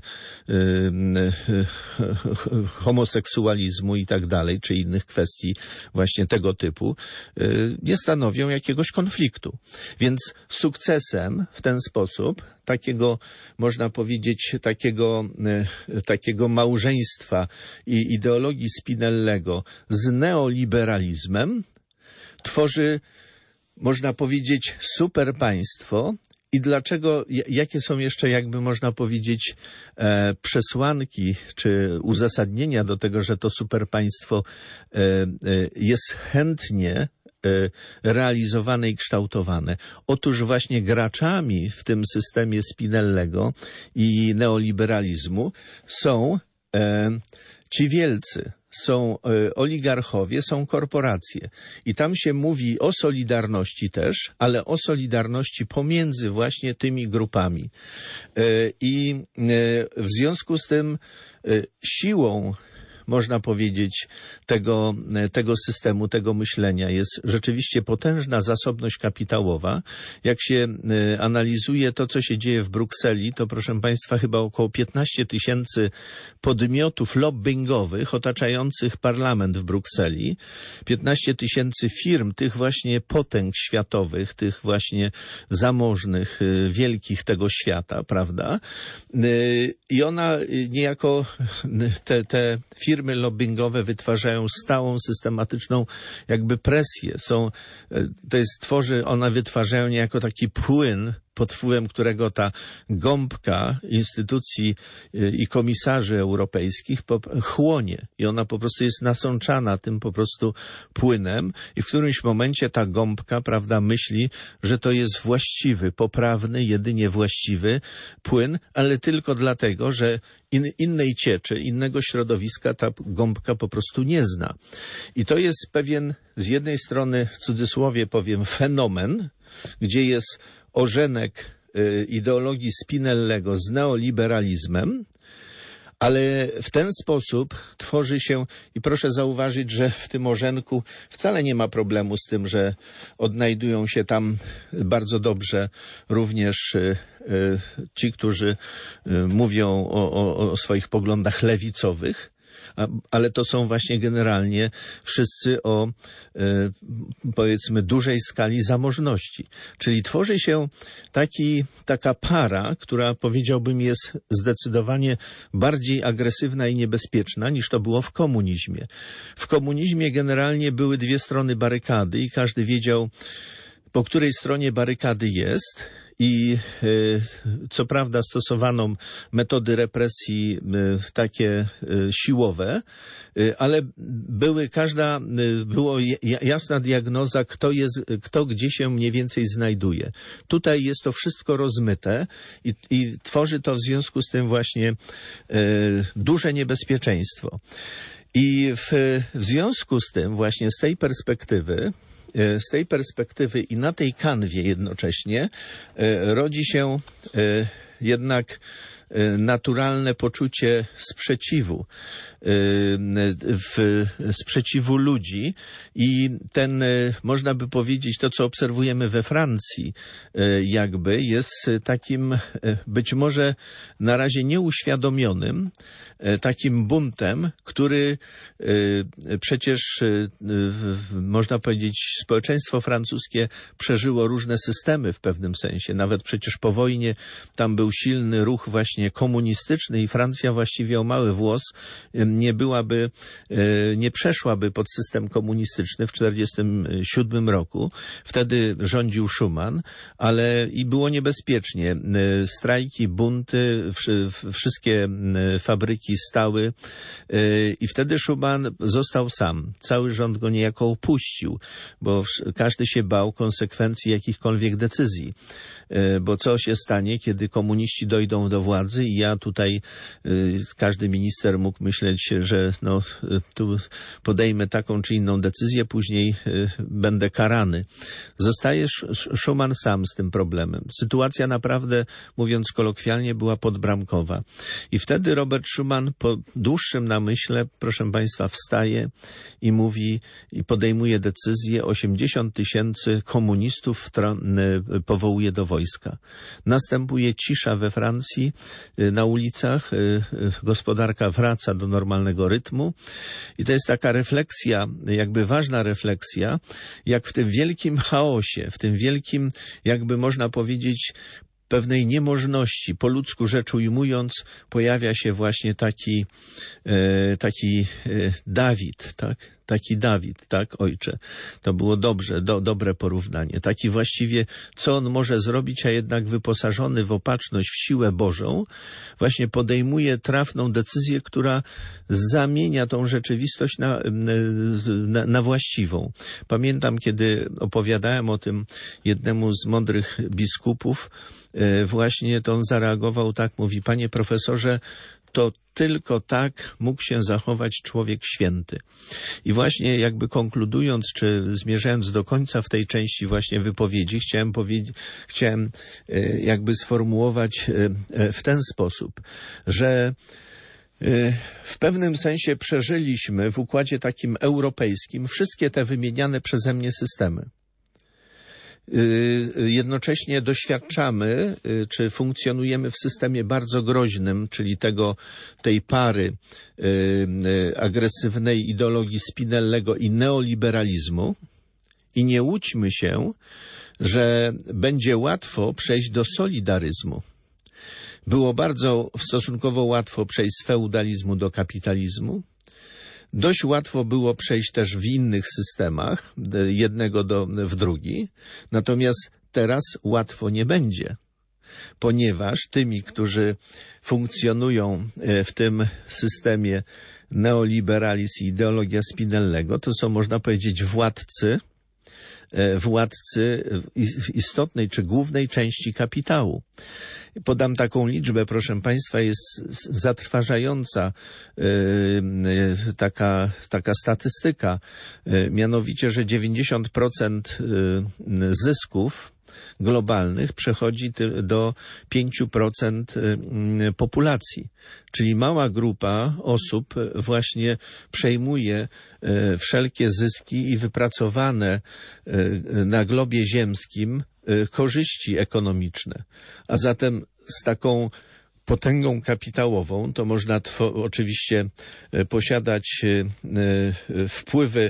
homoseksualizmu i tak dalej, czy innych kwestii właśnie tego typu, nie stanowią jakiegoś konfliktu. Więc sukcesem w ten sposób takiego, można powiedzieć, takiego małżeństwa i ideologii Spinellego z neoliberalizmem tworzy, można powiedzieć, superpaństwo. I dlaczego, jakie są jeszcze, jakby można powiedzieć, przesłanki czy uzasadnienia do tego, że to superpaństwo jest chętnie realizowane i kształtowane? Otóż właśnie graczami w tym systemie Spinellego i neoliberalizmu są ci wielcy, są oligarchowie, są korporacje. I tam się mówi o solidarności też, ale o solidarności pomiędzy właśnie tymi grupami. I w związku z tym siłą, można powiedzieć, tego systemu, tego myślenia jest rzeczywiście potężna zasobność kapitałowa. Jak się analizuje to, co się dzieje w Brukseli, to proszę Państwa chyba około 15 000 podmiotów lobbingowych otaczających parlament w Brukseli, 15 000 firm, tych właśnie potęg światowych, tych właśnie zamożnych, wielkich tego świata, prawda? I ona niejako, te firmy lobbingowe wytwarzają stałą, systematyczną jakby presję. One wytwarzają niejako taki płyn, pod wpływem którego ta gąbka instytucji i komisarzy europejskich chłonie. I ona po prostu jest nasączana tym po prostu płynem i w którymś momencie ta gąbka, prawda, myśli, że to jest właściwy, poprawny, jedynie właściwy płyn, ale tylko dlatego, że innej cieczy, innego środowiska ta gąbka po prostu nie zna. I to jest pewien, z jednej strony, w cudzysłowie powiem, fenomen, gdzie jest ożenek ideologii Spinellego z neoliberalizmem, Ale w ten sposób tworzy się, i proszę zauważyć, że w tym orzenku wcale nie ma problemu z tym, że odnajdują się tam bardzo dobrze również ci, którzy mówią o swoich poglądach lewicowych, ale to są właśnie generalnie wszyscy o, powiedzmy, dużej skali zamożności. Czyli tworzy się taka para, która, powiedziałbym, jest zdecydowanie bardziej agresywna i niebezpieczna niż to było w komunizmie. W komunizmie generalnie były dwie strony barykady i każdy wiedział, po której stronie barykady jest. I co prawda stosowano metody represji takie siłowe, ale było jasna diagnoza, kto gdzie się mniej więcej znajduje. Tutaj jest to wszystko rozmyte i tworzy to w związku z tym właśnie duże niebezpieczeństwo. I w związku z tym właśnie z tej perspektywy i na tej kanwie jednocześnie rodzi się jednak naturalne poczucie sprzeciwu ludzi i można by powiedzieć, to co obserwujemy we Francji jakby jest takim być może na razie nieuświadomionym takim buntem, który przecież można powiedzieć społeczeństwo francuskie przeżyło różne systemy w pewnym sensie. Nawet przecież po wojnie tam był silny ruch właśnie komunistyczny i Francja właściwie o mały włos nie przeszłaby pod system komunistyczny w 1947 roku. Wtedy rządził Schuman, ale i było niebezpiecznie. Strajki, bunty, wszystkie fabryki stały i wtedy Schuman został sam. Cały rząd go niejako opuścił, bo każdy się bał konsekwencji jakichkolwiek decyzji. Bo co się stanie, kiedy komuniści dojdą do władzy i ja tutaj, każdy minister mógł myśleć, że tu podejmę taką czy inną decyzję, później będę karany. Zostaje Schuman sam z tym problemem. Sytuacja naprawdę, mówiąc kolokwialnie, była podbramkowa. I wtedy Robert Schuman po dłuższym namyśle, proszę Państwa, wstaje i mówi i podejmuje decyzję, 80 000 komunistów powołuje do wojska. Następuje cisza we Francji, na ulicach, gospodarka wraca do normalnego rytmu i to jest taka refleksja, jakby ważna refleksja, jak w tym wielkim chaosie, w tym wielkim, jakby można powiedzieć, pewnej niemożności, po ludzku rzecz ujmując, pojawia się właśnie taki Dawid, tak? Taki Dawid, tak, ojcze? To było dobre porównanie. Taki właściwie, co on może zrobić, a jednak wyposażony w opatrzność, w siłę Bożą, właśnie podejmuje trafną decyzję, która zamienia tą rzeczywistość na właściwą. Pamiętam, kiedy opowiadałem o tym jednemu z mądrych biskupów, właśnie to on zareagował tak, mówi: panie profesorze, to tylko tak mógł się zachować człowiek święty. I właśnie jakby konkludując, czy zmierzając do końca w tej części właśnie wypowiedzi, chciałem jakby sformułować w ten sposób, że w pewnym sensie przeżyliśmy w układzie takim europejskim wszystkie te wymieniane przeze mnie systemy. Jednocześnie doświadczamy, czy funkcjonujemy w systemie bardzo groźnym, czyli tej pary agresywnej ideologii Spinellego i neoliberalizmu. I nie łudźmy się, że będzie łatwo przejść do solidaryzmu. Było stosunkowo łatwo przejść z feudalizmu do kapitalizmu. Dość łatwo było przejść też w innych systemach, jednego w drugi, natomiast teraz łatwo nie będzie, ponieważ tymi, którzy funkcjonują w tym systemie neoliberalizm i ideologia Spinellego, to są, można powiedzieć, władcy istotnej czy głównej części kapitału. Podam taką liczbę, proszę Państwa, jest zatrważająca taka statystyka, mianowicie, że 90% zysków globalnych przechodzi do 5% populacji. Czyli mała grupa osób właśnie przejmuje wszelkie zyski i wypracowane na globie ziemskim korzyści ekonomiczne. A zatem z taką potęgą kapitałową to można oczywiście posiadać wpływy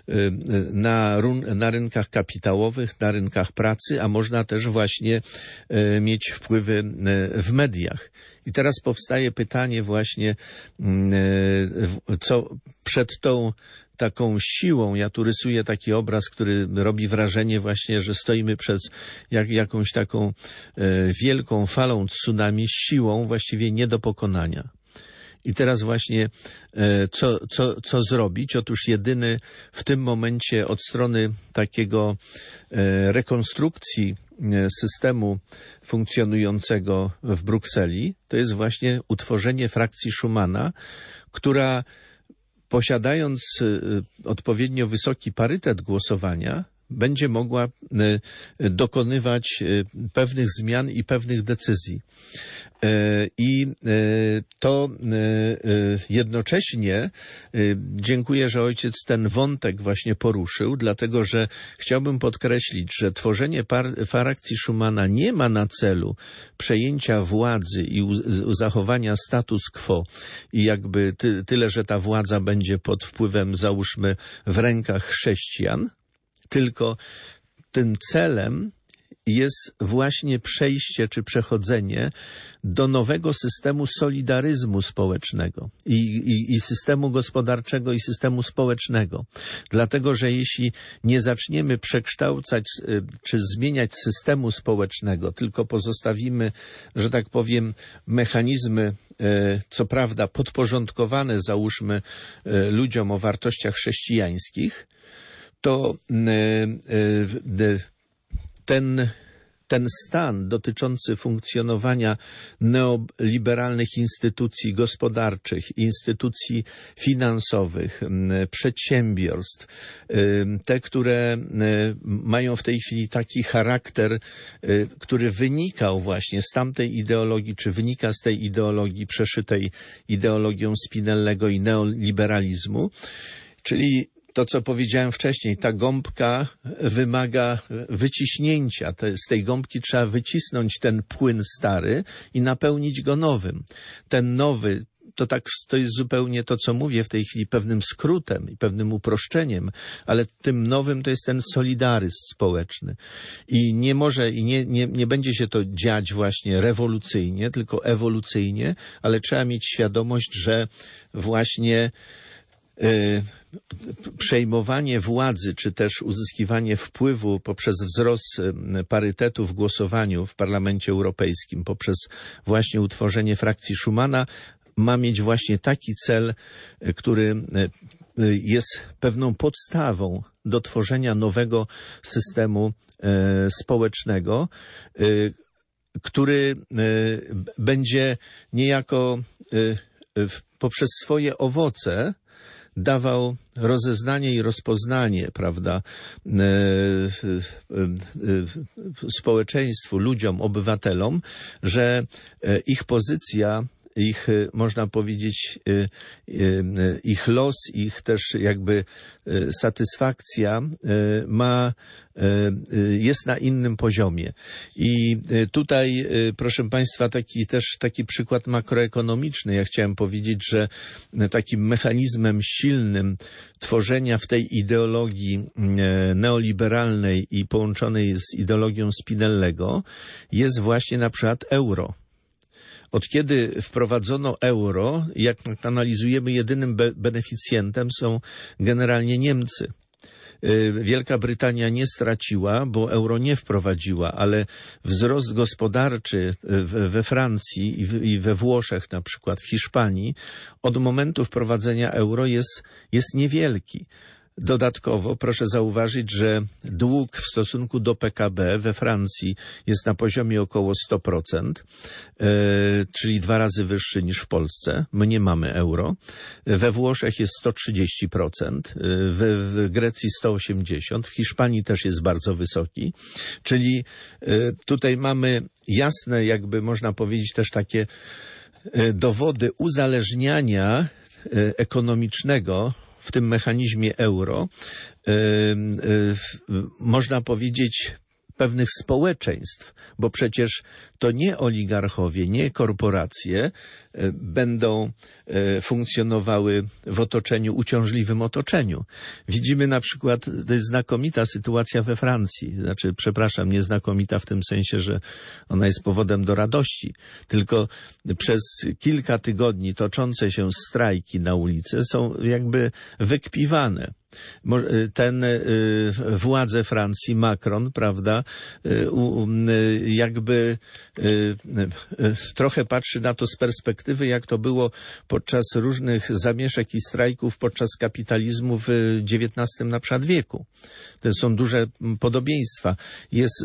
na rynkach kapitałowych, na rynkach pracy, a można też właśnie mieć wpływy w mediach. I teraz powstaje pytanie właśnie, co przed tą taką siłą, ja tu rysuję taki obraz, który robi wrażenie właśnie, że stoimy przed jakąś taką wielką falą tsunami, siłą właściwie nie do pokonania. I teraz właśnie co zrobić? Otóż jedyny w tym momencie od strony takiego rekonstrukcji systemu funkcjonującego w Brukseli, to jest właśnie utworzenie frakcji Schumana, która posiadając odpowiednio wysoki parytet głosowania, będzie mogła dokonywać pewnych zmian i pewnych decyzji. I to jednocześnie dziękuję, że ojciec ten wątek właśnie poruszył, dlatego że chciałbym podkreślić, że tworzenie frakcji Schumana nie ma na celu przejęcia władzy i zachowania status quo i jakby tyle, że ta władza będzie pod wpływem, załóżmy, w rękach chrześcijan, tylko tym celem jest właśnie przejście czy przechodzenie do nowego systemu solidaryzmu społecznego i systemu gospodarczego i systemu społecznego. Dlatego, że jeśli nie zaczniemy przekształcać czy zmieniać systemu społecznego, tylko pozostawimy, że tak powiem, mechanizmy, co prawda podporządkowane, załóżmy, ludziom o wartościach chrześcijańskich, to ten stan dotyczący funkcjonowania neoliberalnych instytucji gospodarczych, instytucji finansowych, przedsiębiorstw, te, które mają w tej chwili taki charakter, który wynikał właśnie z tamtej ideologii, czy wynika z tej ideologii przeszytej ideologią Spinellego i neoliberalizmu, czyli to, co powiedziałem wcześniej, ta gąbka wymaga wyciśnięcia. Z tej gąbki trzeba wycisnąć ten płyn stary i napełnić go nowym. Ten nowy, to jest zupełnie to, co mówię w tej chwili, pewnym skrótem i pewnym uproszczeniem, ale tym nowym to jest ten solidaryzm społeczny. I nie będzie się to dziać właśnie rewolucyjnie, tylko ewolucyjnie, ale trzeba mieć świadomość, że właśnie przejmowanie władzy, czy też uzyskiwanie wpływu poprzez wzrost parytetu w głosowaniu w Parlamencie Europejskim, poprzez właśnie utworzenie frakcji Schumana, ma mieć właśnie taki cel, który jest pewną podstawą do tworzenia nowego systemu społecznego, który będzie niejako poprzez swoje owoce dawał rozeznanie i rozpoznanie, prawda, społeczeństwu, ludziom, obywatelom, że ich pozycja, ich, można powiedzieć, ich los, ich też jakby satysfakcja jest na innym poziomie. I tutaj, proszę Państwa, taki przykład makroekonomiczny. Ja chciałem powiedzieć, że takim mechanizmem silnym tworzenia w tej ideologii neoliberalnej i połączonej z ideologią Spinellego jest właśnie na przykład euro. Od kiedy wprowadzono euro, jak analizujemy, jedynym beneficjentem są generalnie Niemcy. Wielka Brytania nie straciła, bo euro nie wprowadziła, ale wzrost gospodarczy we Francji i we Włoszech, na przykład w Hiszpanii, od momentu wprowadzenia euro jest niewielki. Dodatkowo proszę zauważyć, że dług w stosunku do PKB we Francji jest na poziomie około 100%, czyli 2 razy wyższy niż w Polsce. My nie mamy euro. We Włoszech jest 130%, w Grecji 180%, w Hiszpanii też jest bardzo wysoki. Czyli tutaj mamy jasne, jakby można powiedzieć, też takie dowody uzależniania ekonomicznego w tym mechanizmie euro, można powiedzieć, pewnych społeczeństw, bo przecież to nie oligarchowie, nie korporacje będą funkcjonowały w otoczeniu, uciążliwym otoczeniu. Widzimy na przykład, to jest znakomita sytuacja we Francji, znaczy, przepraszam, nie znakomita w tym sensie, że ona jest powodem do radości, tylko przez kilka tygodni toczące się strajki na ulicy są jakby wykpiwane. Władze Francji, Macron, prawda, jakby trochę patrzy na to z perspektywy, jak to było podczas różnych zamieszek i strajków podczas kapitalizmu w XIX na przykład wieku. To są duże podobieństwa. Jest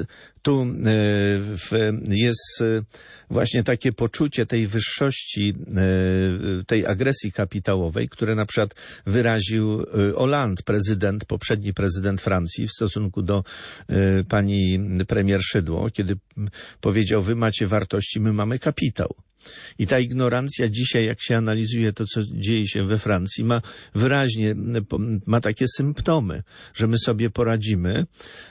właśnie takie poczucie tej wyższości, tej agresji kapitałowej, które na przykład wyraził Hollande, poprzedni prezydent Francji w stosunku do pani premier Szydło, kiedy powiedział: wy macie wartości, my mamy kapitał. I ta ignorancja dzisiaj, jak się analizuje to, co dzieje się we Francji, ma takie symptomy, że my sobie poradzimy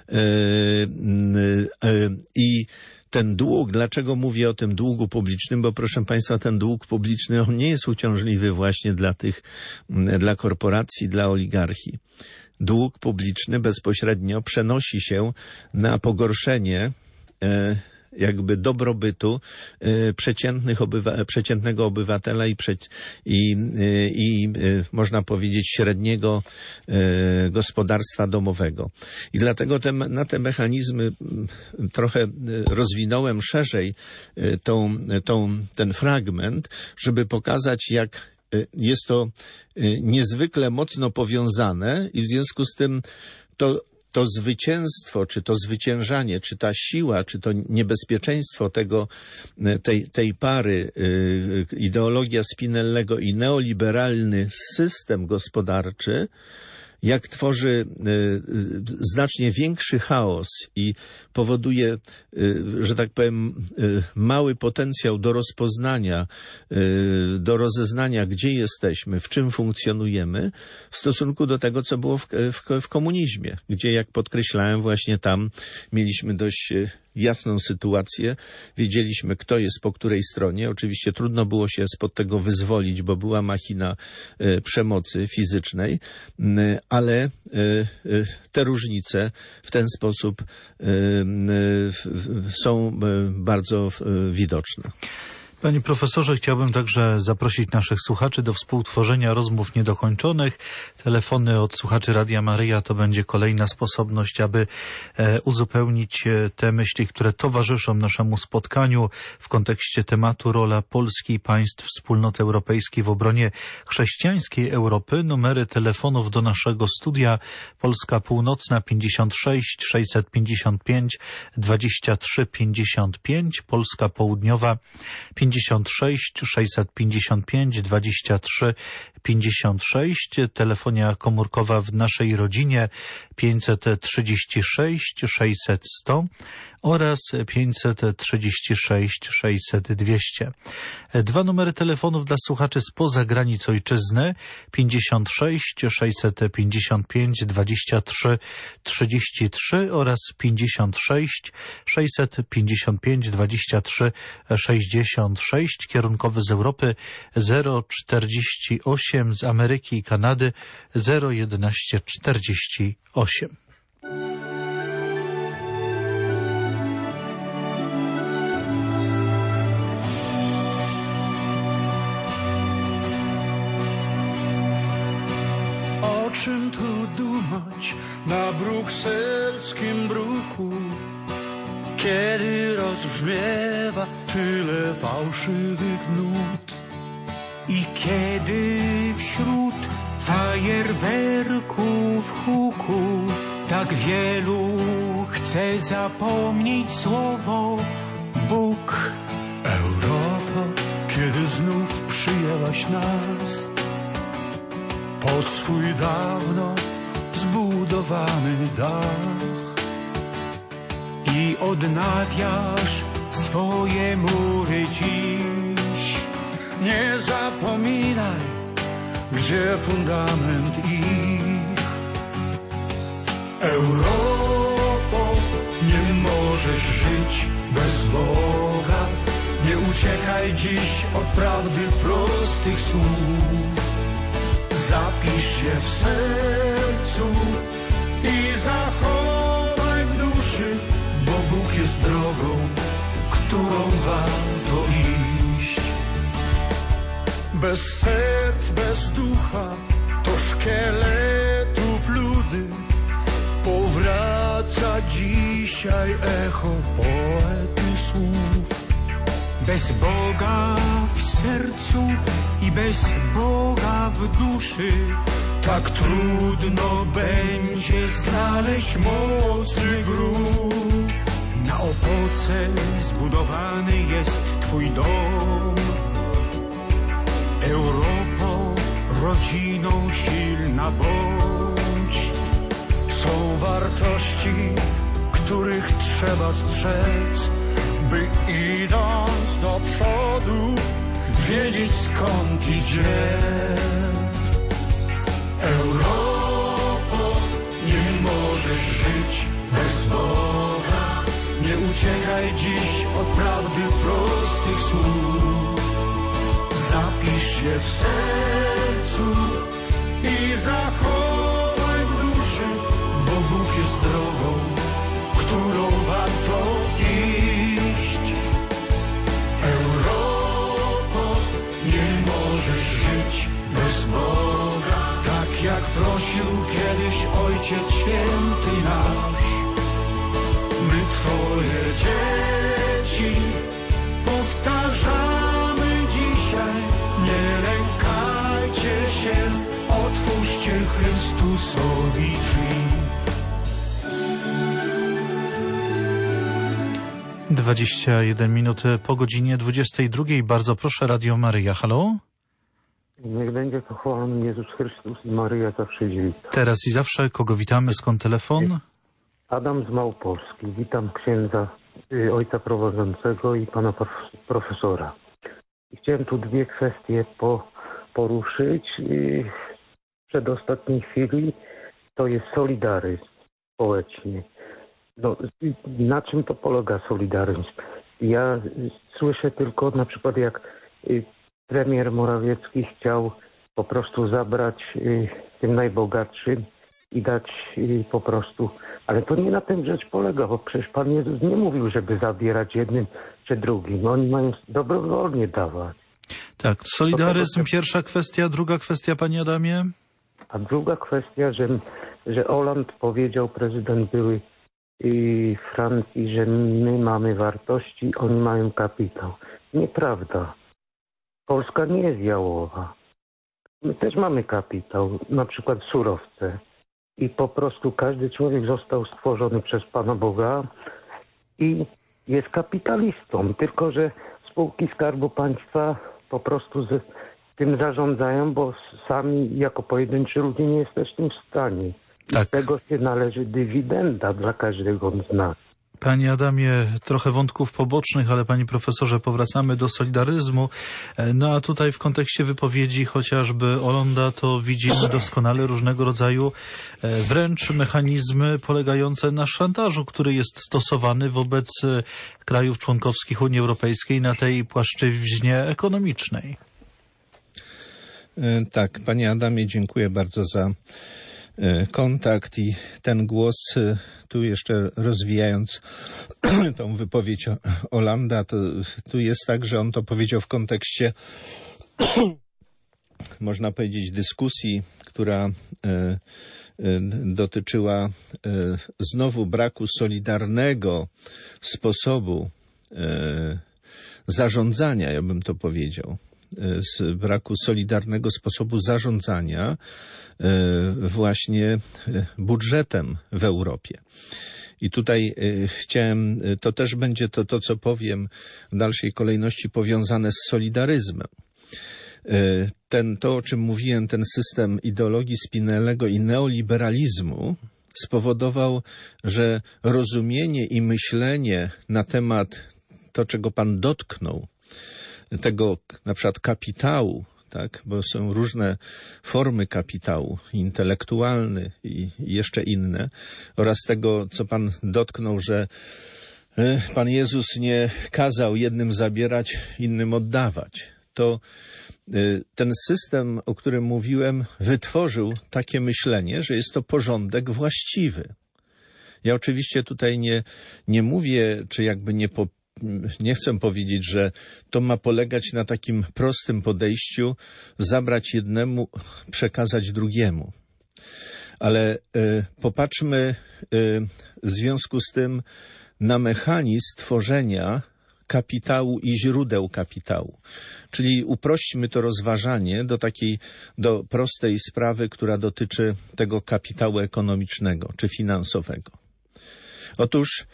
i ten dług, dlaczego mówię o tym długu publicznym? Bo proszę Państwa, ten dług publiczny, on nie jest uciążliwy właśnie dla korporacji, dla oligarchii. Dług publiczny bezpośrednio przenosi się na pogorszenie jakby dobrobytu przeciętnego obywatela i można powiedzieć średniego gospodarstwa domowego. I dlatego na te mechanizmy trochę rozwinąłem szerzej ten fragment, żeby pokazać, jak jest to niezwykle mocno powiązane i w związku z tym to zwycięstwo, czy to zwyciężanie, czy ta siła, czy to niebezpieczeństwo tej pary, ideologia Spinellego i neoliberalny system gospodarczy, jak tworzy znacznie większy chaos i powoduje, że tak powiem, mały potencjał do rozpoznania, do rozeznania, gdzie jesteśmy, w czym funkcjonujemy, w stosunku do tego, co było w komunizmie, gdzie, jak podkreślałem, właśnie tam mieliśmy dość jasną sytuację, wiedzieliśmy, kto jest po której stronie. Oczywiście trudno było się spod tego wyzwolić, bo była machina przemocy fizycznej, ale te różnice w ten sposób są bardzo widoczne. Panie profesorze, chciałbym także zaprosić naszych słuchaczy do współtworzenia rozmów niedokończonych. Telefony od słuchaczy Radia Maryja to będzie kolejna sposobność, aby uzupełnić te myśli, które towarzyszą naszemu spotkaniu w kontekście tematu rola Polski i państw Wspólnoty Europejskiej w obronie chrześcijańskiej Europy. Numery telefonów do naszego studia: Polska Północna 56 655 23 55, Polska Południowa 56 655 23 56, telefonia komórkowa w naszej rodzinie 536 600 100 oraz 536 600 200. Dwa numery telefonów dla słuchaczy spoza granic ojczyzny: 56 655 23 33 oraz 56 655 23 66, kierunkowy z Europy 048, z Ameryki i Kanady 01148. O czym tu dumać na brukselskim bruku, kiedy rozbrzmiewa tyle fałszywych nut i kiedy wśród fajerwerków, huku. Tak wielu chce zapomnieć słowo Bóg. Europo, kiedy znów przyjęłaś nas pod swój dawno zbudowany dach i odnawiasz swoje mury dziś. Nie zapominaj, gdzie fundament ich. Europo, nie możesz żyć bez Boga. Nie uciekaj dziś od prawdy prostych słów. Zapisz je w sercu i zachowaj w duszy, bo Bóg jest drogą, którą warto iść. Bez serc, bez ducha, to szkieletów ludy. Powraca dzisiaj echo poety słów. Bez Boga w sercu i bez Boga w duszy Tak trudno będzie znaleźć mocny grób. na opoce zbudowany jest Twój dom. Europo, rodziną silna bądź. Są wartości, których trzeba strzec, by idąc do przodu wiedzieć skąd idzie. Europo, nie możesz żyć bez Boga. Nie uciekaj dziś od prawdy prostych słów. Zapisz je w sercu i zachowaj w duszy, bo Bóg jest drogą, którą warto iść. Europo, nie możesz żyć bez Boga. Tak jak prosił kiedyś Ojciec Święty nasz. My Twoje dzieci powtarzamy dzisiaj. Nie lękajcie się, otwórzcie Chrystusowi drzwi. 21 minut po godzinie 22. Bardzo proszę, Radio Maryja. Halo? Niech będzie pochwalony Jezus Chrystus i Maryja zawsze dziewicza. Teraz i zawsze. Kogo witamy? Skąd telefon? Adam z Małopolski. Witam księdza, ojca prowadzącego i pana profesora. Chciałem tu dwie kwestie poruszyć. W przedostatniej chwili to jest solidaryzm społeczny. No, na czym to polega solidaryzm? Ja słyszę tylko na przykład jak premier Morawiecki chciał po prostu zabrać tym najbogatszym i dać po prostu... Ale to nie na tym rzecz polega, bo przecież Pan Jezus nie mówił, żeby zabierać jednym czy drugim. Oni mają dobrowolnie dawać. Tak, solidaryzm, pierwsza kwestia. Druga kwestia, panie Adamie? A druga kwestia, że Hollande powiedział, prezydent były Francji, że my mamy wartości, oni mają kapitał. Nieprawda. Polska nie jest jałowa. My też mamy kapitał, na przykład surowce. I po prostu każdy człowiek został stworzony przez Pana Boga i jest kapitalistą. Tylko że spółki Skarbu Państwa po prostu tym zarządzają, bo sami jako pojedynczy ludzie nie jesteśmy w stanie. Tak. I z tego się należy dywidenda dla każdego z nas. Panie Adamie, trochę wątków pobocznych, ale panie profesorze, powracamy do solidaryzmu. No a tutaj w kontekście wypowiedzi chociażby Hollanda to widzimy doskonale różnego rodzaju wręcz mechanizmy polegające na szantażu, który jest stosowany wobec krajów członkowskich Unii Europejskiej na tej płaszczyźnie ekonomicznej. Tak, panie Adamie, dziękuję bardzo za kontakt i ten głos. Tu jeszcze rozwijając tą wypowiedź Hollanda, to tu jest tak, że on to powiedział w kontekście można powiedzieć dyskusji, która dotyczyła znowu braku solidarnego sposobu zarządzania, ja bym to powiedział, z braku solidarnego sposobu zarządzania właśnie budżetem w Europie. I tutaj chciałem, to też będzie to, co powiem w dalszej kolejności powiązane z solidaryzmem. To, o czym mówiłem, ten system ideologii Spinellego i neoliberalizmu spowodował, że rozumienie i myślenie na temat to, czego pan dotknął, tego na przykład kapitału, tak, bo są różne formy kapitału, intelektualny i jeszcze inne, oraz tego, co pan dotknął, że Pan Jezus nie kazał jednym zabierać, innym oddawać. To ten system, o którym mówiłem, wytworzył takie myślenie, że jest to porządek właściwy. Ja oczywiście tutaj nie mówię, czy jakby nie chcę powiedzieć, że to ma polegać na takim prostym podejściu, zabrać jednemu, przekazać drugiemu. Ale popatrzmy w związku z tym na mechanizm tworzenia kapitału i źródeł kapitału. Czyli uprośćmy to rozważanie do prostej sprawy, która dotyczy tego kapitału ekonomicznego czy finansowego. Otóż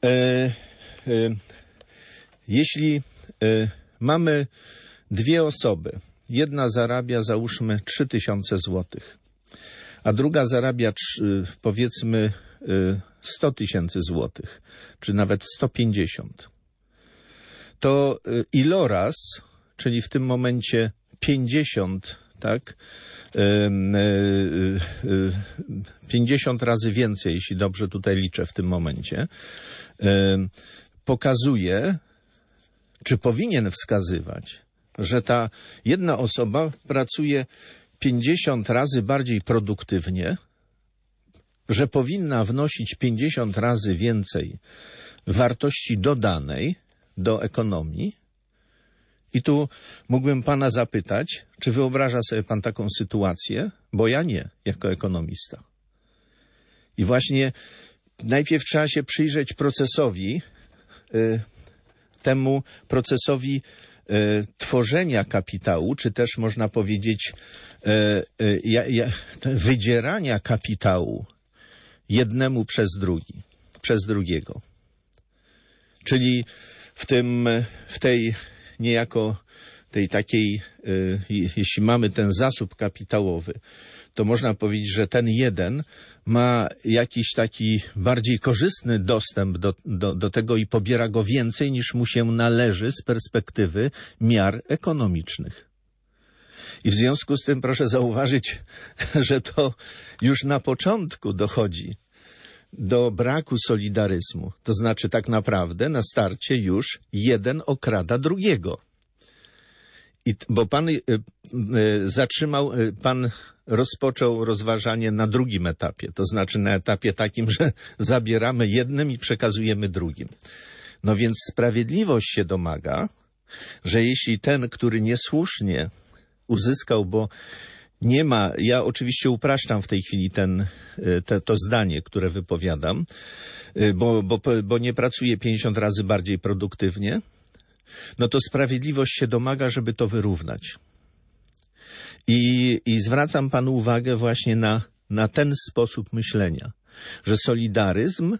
jeśli mamy dwie osoby, jedna zarabia załóżmy 3000 złotych, a druga zarabia powiedzmy 100 000 złotych, czy nawet 150, to iloraz, czyli w tym momencie 50, tak, 50 razy więcej, jeśli dobrze tutaj liczę w tym momencie, pokazuje, czy powinien wskazywać, że ta jedna osoba pracuje 50 razy bardziej produktywnie, że powinna wnosić 50 razy więcej wartości dodanej do ekonomii. I tu mógłbym pana zapytać, czy wyobraża sobie pan taką sytuację? Bo ja nie, jako ekonomista. I właśnie najpierw trzeba się przyjrzeć procesowi, temu procesowi tworzenia kapitału, czy też można powiedzieć wydzierania kapitału jednemu przez drugiego. Czyli w tej niejako tej takiej, jeśli mamy ten zasób kapitałowy, to można powiedzieć, że ten jeden ma jakiś taki bardziej korzystny dostęp do tego i pobiera go więcej niż mu się należy z perspektywy miar ekonomicznych. I w związku z tym proszę zauważyć, że to już na początku dochodzi do braku solidaryzmu. To znaczy tak naprawdę na starcie już jeden okrada drugiego. Bo pan rozpoczął rozważanie na drugim etapie, to znaczy na etapie takim, że zabieramy jednym i przekazujemy drugim. No więc sprawiedliwość się domaga, że jeśli ten, który niesłusznie uzyskał, bo nie ma, ja oczywiście upraszczam w tej chwili to zdanie, które wypowiadam, bo nie pracuje 50 razy bardziej produktywnie, no to sprawiedliwość się domaga, żeby to wyrównać. I zwracam panu uwagę właśnie na ten sposób myślenia, że solidaryzm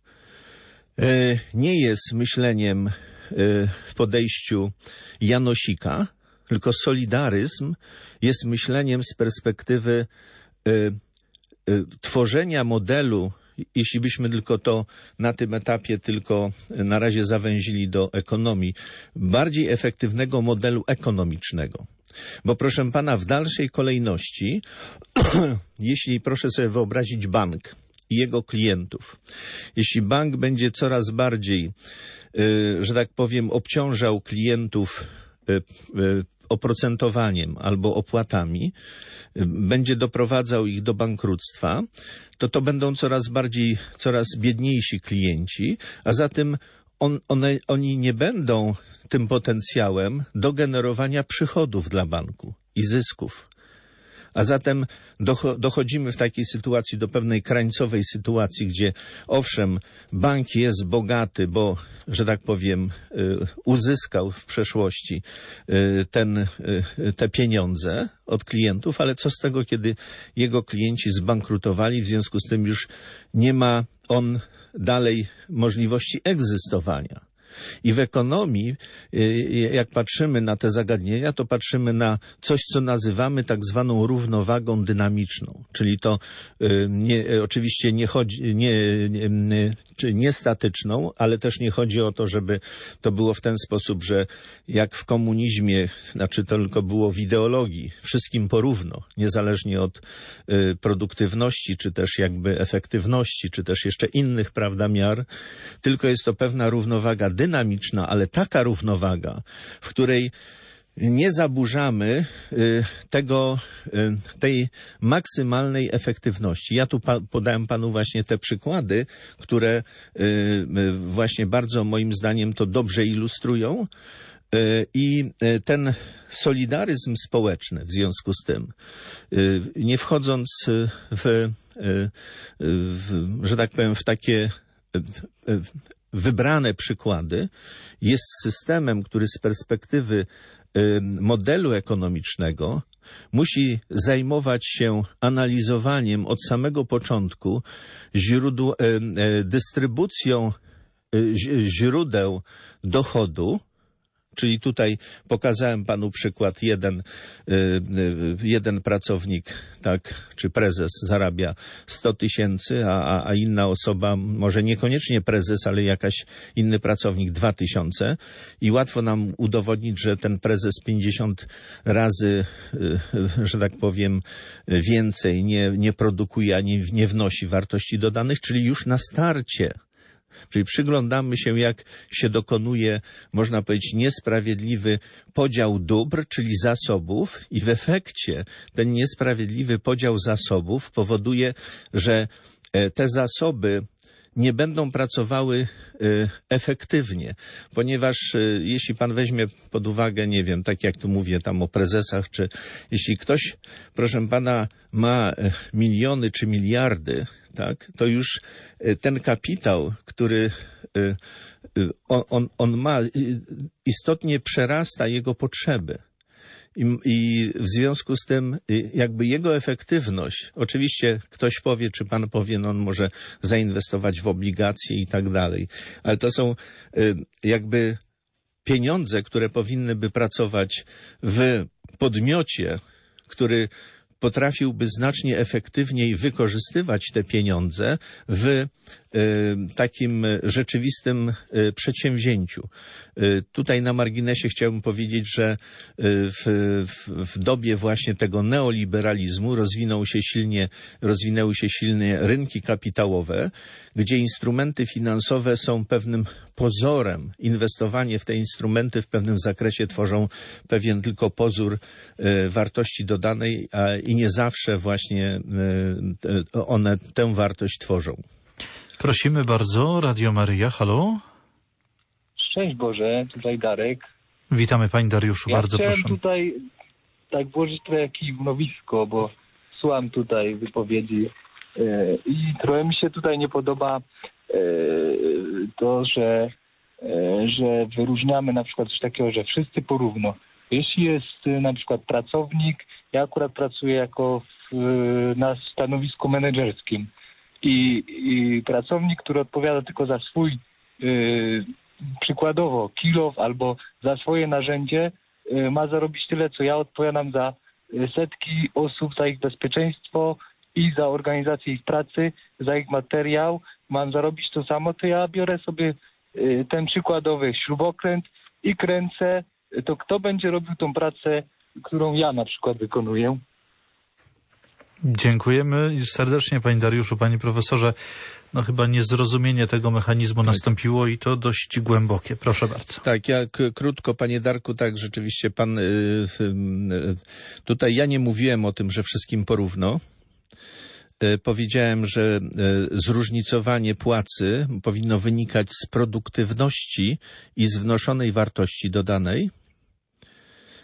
nie jest myśleniem w podejściu Janosika, tylko solidaryzm jest myśleniem z perspektywy tworzenia modelu, jeśli byśmy tylko to na tym etapie tylko na razie zawęzili do ekonomii, bardziej efektywnego modelu ekonomicznego. Bo proszę pana, w dalszej kolejności, jeśli proszę sobie wyobrazić bank i jego klientów, jeśli bank będzie coraz bardziej, że tak powiem, obciążał klientów oprocentowaniem albo opłatami, będzie doprowadzał ich do bankructwa, to będą coraz biedniejsi klienci, a zatem oni nie będą tym potencjałem do generowania przychodów dla banku i zysków. A zatem dochodzimy w takiej sytuacji do pewnej krańcowej sytuacji, gdzie owszem, bank jest bogaty, bo, że tak powiem, uzyskał w przeszłości te pieniądze od klientów, ale co z tego, kiedy jego klienci zbankrutowali, w związku z tym już nie ma on dalej możliwości egzystowania. I w ekonomii, jak patrzymy na te zagadnienia, to patrzymy na coś, co nazywamy tak zwaną równowagą dynamiczną. Czyli to oczywiście nie chodzi, nie statyczną, ale też nie chodzi o to, żeby to było w ten sposób, że jak w komunizmie, znaczy to tylko było w ideologii, wszystkim porówno, niezależnie od produktywności, czy też jakby efektywności, czy też jeszcze innych, prawda, miar, tylko jest to pewna równowaga dynamiczna, ale taka równowaga, w której nie zaburzamy tej maksymalnej efektywności. Ja tu podałem panu właśnie te przykłady, które właśnie bardzo moim zdaniem to dobrze ilustrują. I ten solidaryzm społeczny w związku z tym, nie wchodząc że tak powiem, w takie wybrane przykłady, jest systemem, który z perspektywy modelu ekonomicznego musi zajmować się analizowaniem od samego początku dystrybucją źródeł dochodu. Czyli tutaj pokazałem panu przykład, jeden pracownik, tak, czy prezes zarabia 100 000, a inna osoba, może niekoniecznie prezes, ale jakaś inny pracownik 2000 i łatwo nam udowodnić, że ten prezes 50 razy, że tak powiem, więcej nie produkuje, ani nie wnosi wartości dodanych, czyli już na starcie. Czyli przyglądamy się, jak się dokonuje, można powiedzieć, niesprawiedliwy podział dóbr, czyli zasobów, i w efekcie ten niesprawiedliwy podział zasobów powoduje, że te zasoby nie będą pracowały efektywnie, ponieważ jeśli pan weźmie pod uwagę, nie wiem, tak jak tu mówię tam o prezesach, czy jeśli ktoś, proszę pana, ma miliony czy miliardy, tak, to już ten kapitał, który on ma, istotnie przerasta jego potrzeby. I w związku z tym jakby jego efektywność, oczywiście ktoś powie, czy pan powie, no on może zainwestować w obligacje i tak dalej, ale to są jakby pieniądze, które powinny by pracować w podmiocie, który potrafiłby znacznie efektywniej wykorzystywać te pieniądze w takim rzeczywistym przedsięwzięciu. Tutaj na marginesie chciałbym powiedzieć, że w dobie właśnie tego neoliberalizmu rozwinęły się silnie rynki kapitałowe, gdzie instrumenty finansowe są pewnym pozorem. Inwestowanie w te instrumenty w pewnym zakresie tworzą pewien tylko pozór wartości dodanej, i nie zawsze właśnie one tę wartość tworzą. Prosimy bardzo, Radio Maryja, halo? Szczęść Boże, tutaj Darek. Witamy Panie Dariuszu, bardzo proszę. Chciałem tutaj tak włożyć trochę jakieś wnowisko, bo słucham tutaj wypowiedzi i trochę mi się tutaj nie podoba to, że wyróżniamy na przykład coś takiego, że wszyscy porówno. Jeśli jest na przykład pracownik, ja akurat pracuję na stanowisku menedżerskim i pracownik, który odpowiada tylko za swój przykładowo kilow albo za swoje narzędzie, ma zarobić tyle, co ja odpowiadam za setki osób, za ich bezpieczeństwo i za organizację ich pracy, za ich materiał. Mam zarobić to samo, to ja biorę sobie ten przykładowy śrubokręt i kręcę. To kto będzie robił tą pracę, którą ja na przykład wykonuję? Dziękujemy serdecznie Panie Dariuszu, Panie Profesorze. No chyba niezrozumienie tego mechanizmu nastąpiło i to dość głębokie. Proszę bardzo. Tak, ja krótko, Panie Darku, tak rzeczywiście pan tutaj ja nie mówiłem o tym, że wszystkim porówno. Powiedziałem, że zróżnicowanie płacy powinno wynikać z produktywności i z wnoszonej wartości dodanej.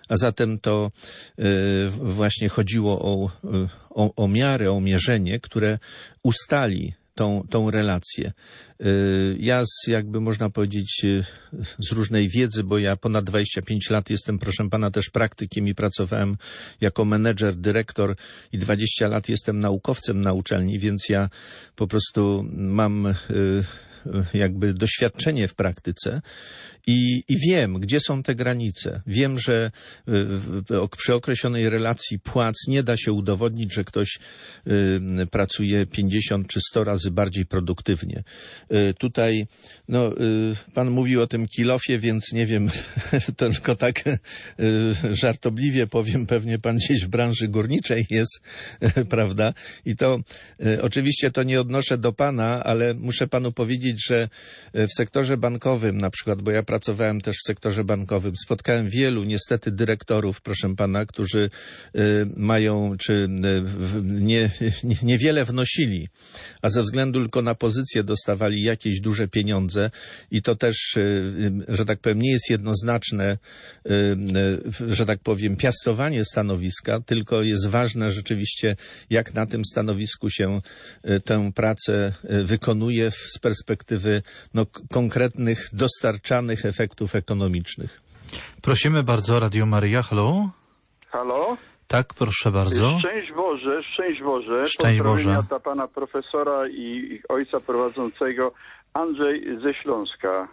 A zatem to właśnie chodziło o miarę, o mierzenie, które ustali tą relację. Ja jakby można powiedzieć z różnej wiedzy, bo ja ponad 25 lat jestem, proszę pana, też praktykiem i pracowałem jako menedżer, dyrektor i 20 lat jestem naukowcem na uczelni, więc ja po prostu mam jakby doświadczenie w praktyce i wiem, gdzie są te granice. Wiem, że przy określonej relacji płac nie da się udowodnić, że ktoś pracuje 50 czy 100 razy bardziej produktywnie. Tutaj pan mówił o tym kill-offie, więc nie wiem, tylko tak żartobliwie powiem, pewnie pan gdzieś w branży górniczej jest, prawda? I to oczywiście to nie odnoszę do pana, ale muszę panu powiedzieć, że w sektorze bankowym na przykład, bo ja pracowałem też w sektorze bankowym, spotkałem wielu niestety dyrektorów, proszę pana, którzy mają, czy niewiele wnosili, a ze względu tylko na pozycję dostawali jakieś duże pieniądze i to też, że tak powiem, nie jest jednoznaczne, że tak powiem, piastowanie stanowiska, tylko jest ważne rzeczywiście, jak na tym stanowisku się tę pracę wykonuje z perspektywy konkretnych, dostarczanych efektów ekonomicznych. Prosimy bardzo, Radio Maryja, halo? Halo? Tak, proszę bardzo. Szczęść Boże, szczęść Boże. Szczęść Pozdrowienia Boże. dla pana profesora i ojca prowadzącego, Andrzej ze Śląska.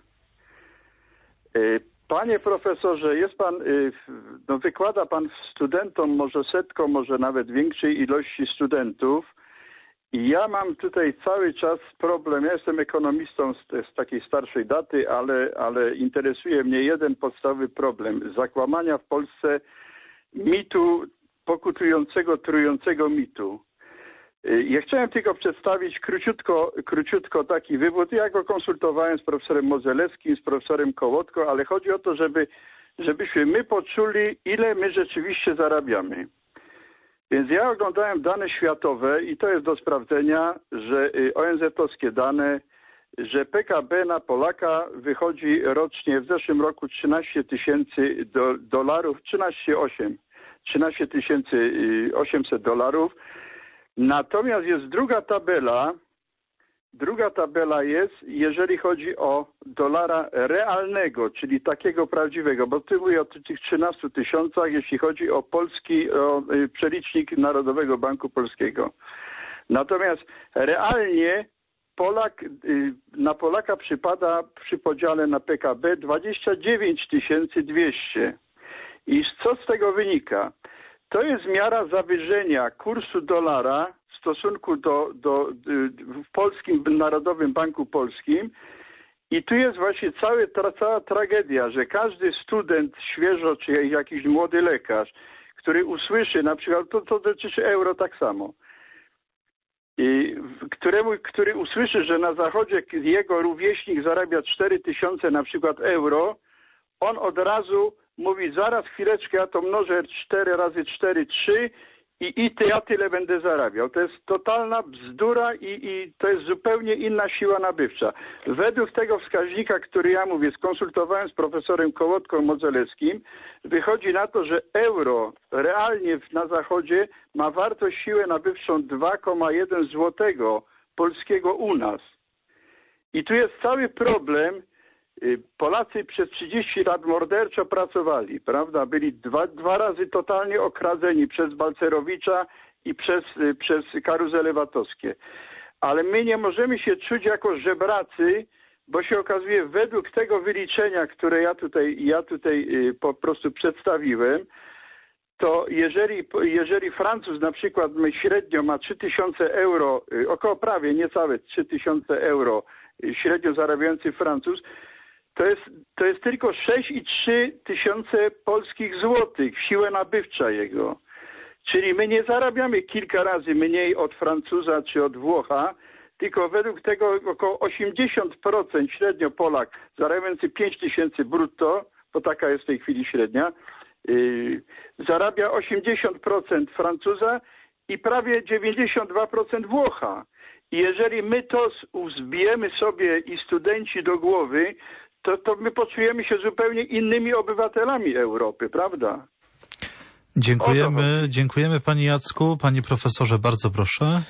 Panie profesorze, jest pan, wykłada pan studentom, może setką, może nawet większej ilości studentów. I ja mam tutaj cały czas problem, ja jestem ekonomistą z takiej starszej daty, ale interesuje mnie jeden podstawowy problem. Zakłamania w Polsce mitu, pokutującego, trującego mitu. Ja chciałem tylko przedstawić króciutko taki wywód. Ja go konsultowałem z profesorem Modzelewskim, z profesorem Kołotko, ale chodzi o to, żebyśmy my poczuli, ile my rzeczywiście zarabiamy. Więc ja oglądałem dane światowe i to jest do sprawdzenia, że ONZ-owskie dane, że PKB na Polaka wychodzi rocznie w zeszłym roku 13 tysięcy dolarów, 13 800 dolarów. Natomiast jest druga tabela jest, jeżeli chodzi o dolara realnego, czyli takiego prawdziwego, bo ty mówię o tych 13 tysiącach, jeśli chodzi o przelicznik Narodowego Banku Polskiego. Natomiast realnie na Polaka przypada przy podziale na PKB 29 200. I co z tego wynika? To jest miara zawyżenia kursu dolara w stosunku w Polskim Narodowym Banku Polskim. I tu jest właśnie cała tragedia, że każdy student świeżo, czy jakiś młody lekarz, który usłyszy, na przykład, to dotyczy euro tak samo, który usłyszy, że na zachodzie jego rówieśnik zarabia 4000 na przykład euro, on od razu mówi, zaraz chwileczkę, ja to mnożę 4 razy 4, 3 i ja tyle będę zarabiał. To jest totalna bzdura i to jest zupełnie inna siła nabywcza. Według tego wskaźnika, który ja mówię, skonsultowałem z profesorem Kołotką Modzelewskim, wychodzi na to, że euro realnie na zachodzie ma wartość, siłę nabywczą 2,1 złotego polskiego u nas. I tu jest cały problem. Polacy przez 30 lat morderczo pracowali, prawda? Byli dwa razy totalnie okradzeni przez Balcerowicza i przez karuzele VAT-owskie. Ale my nie możemy się czuć jako żebracy, bo się okazuje, według tego wyliczenia, które ja tutaj po prostu przedstawiłem, to jeżeli Francuz na przykład średnio ma 3000 euro, około prawie niecałe 3000 euro średnio zarabiający Francuz, to jest tylko 6,3 tysiące polskich złotych, siła nabywcza jego. Czyli my nie zarabiamy kilka razy mniej od Francuza czy od Włocha, tylko według tego około 80% średnio Polak zarabiający 5 tysięcy brutto, bo taka jest w tej chwili średnia, zarabia 80% Francuza i prawie 92% Włocha. I jeżeli my to uzbijemy sobie i studenci do głowy, to my poczujemy się zupełnie innymi obywatelami Europy, prawda? Dziękujemy panie Jacku. Panie profesorze, bardzo proszę.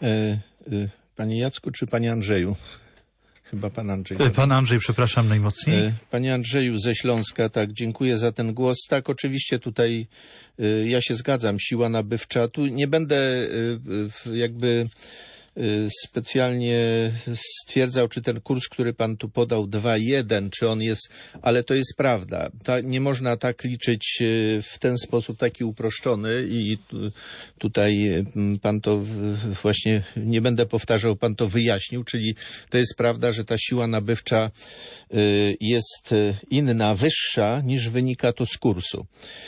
Panie Jacku czy panie Andrzeju? Chyba pan Andrzej. Pan Andrzej, przepraszam najmocniej. Panie Andrzeju ze Śląska, tak, dziękuję za ten głos. Tak, oczywiście tutaj ja się zgadzam, siła nabywcza. Tu nie będę jakby specjalnie stwierdzał, czy ten kurs, który pan tu podał 2,1, czy on jest, ale to jest prawda. Nie można tak liczyć w ten sposób, taki uproszczony i tutaj pan to właśnie, nie będę powtarzał, pan to wyjaśnił, czyli to jest prawda, że ta siła nabywcza jest inna, wyższa niż wynika to z kursu.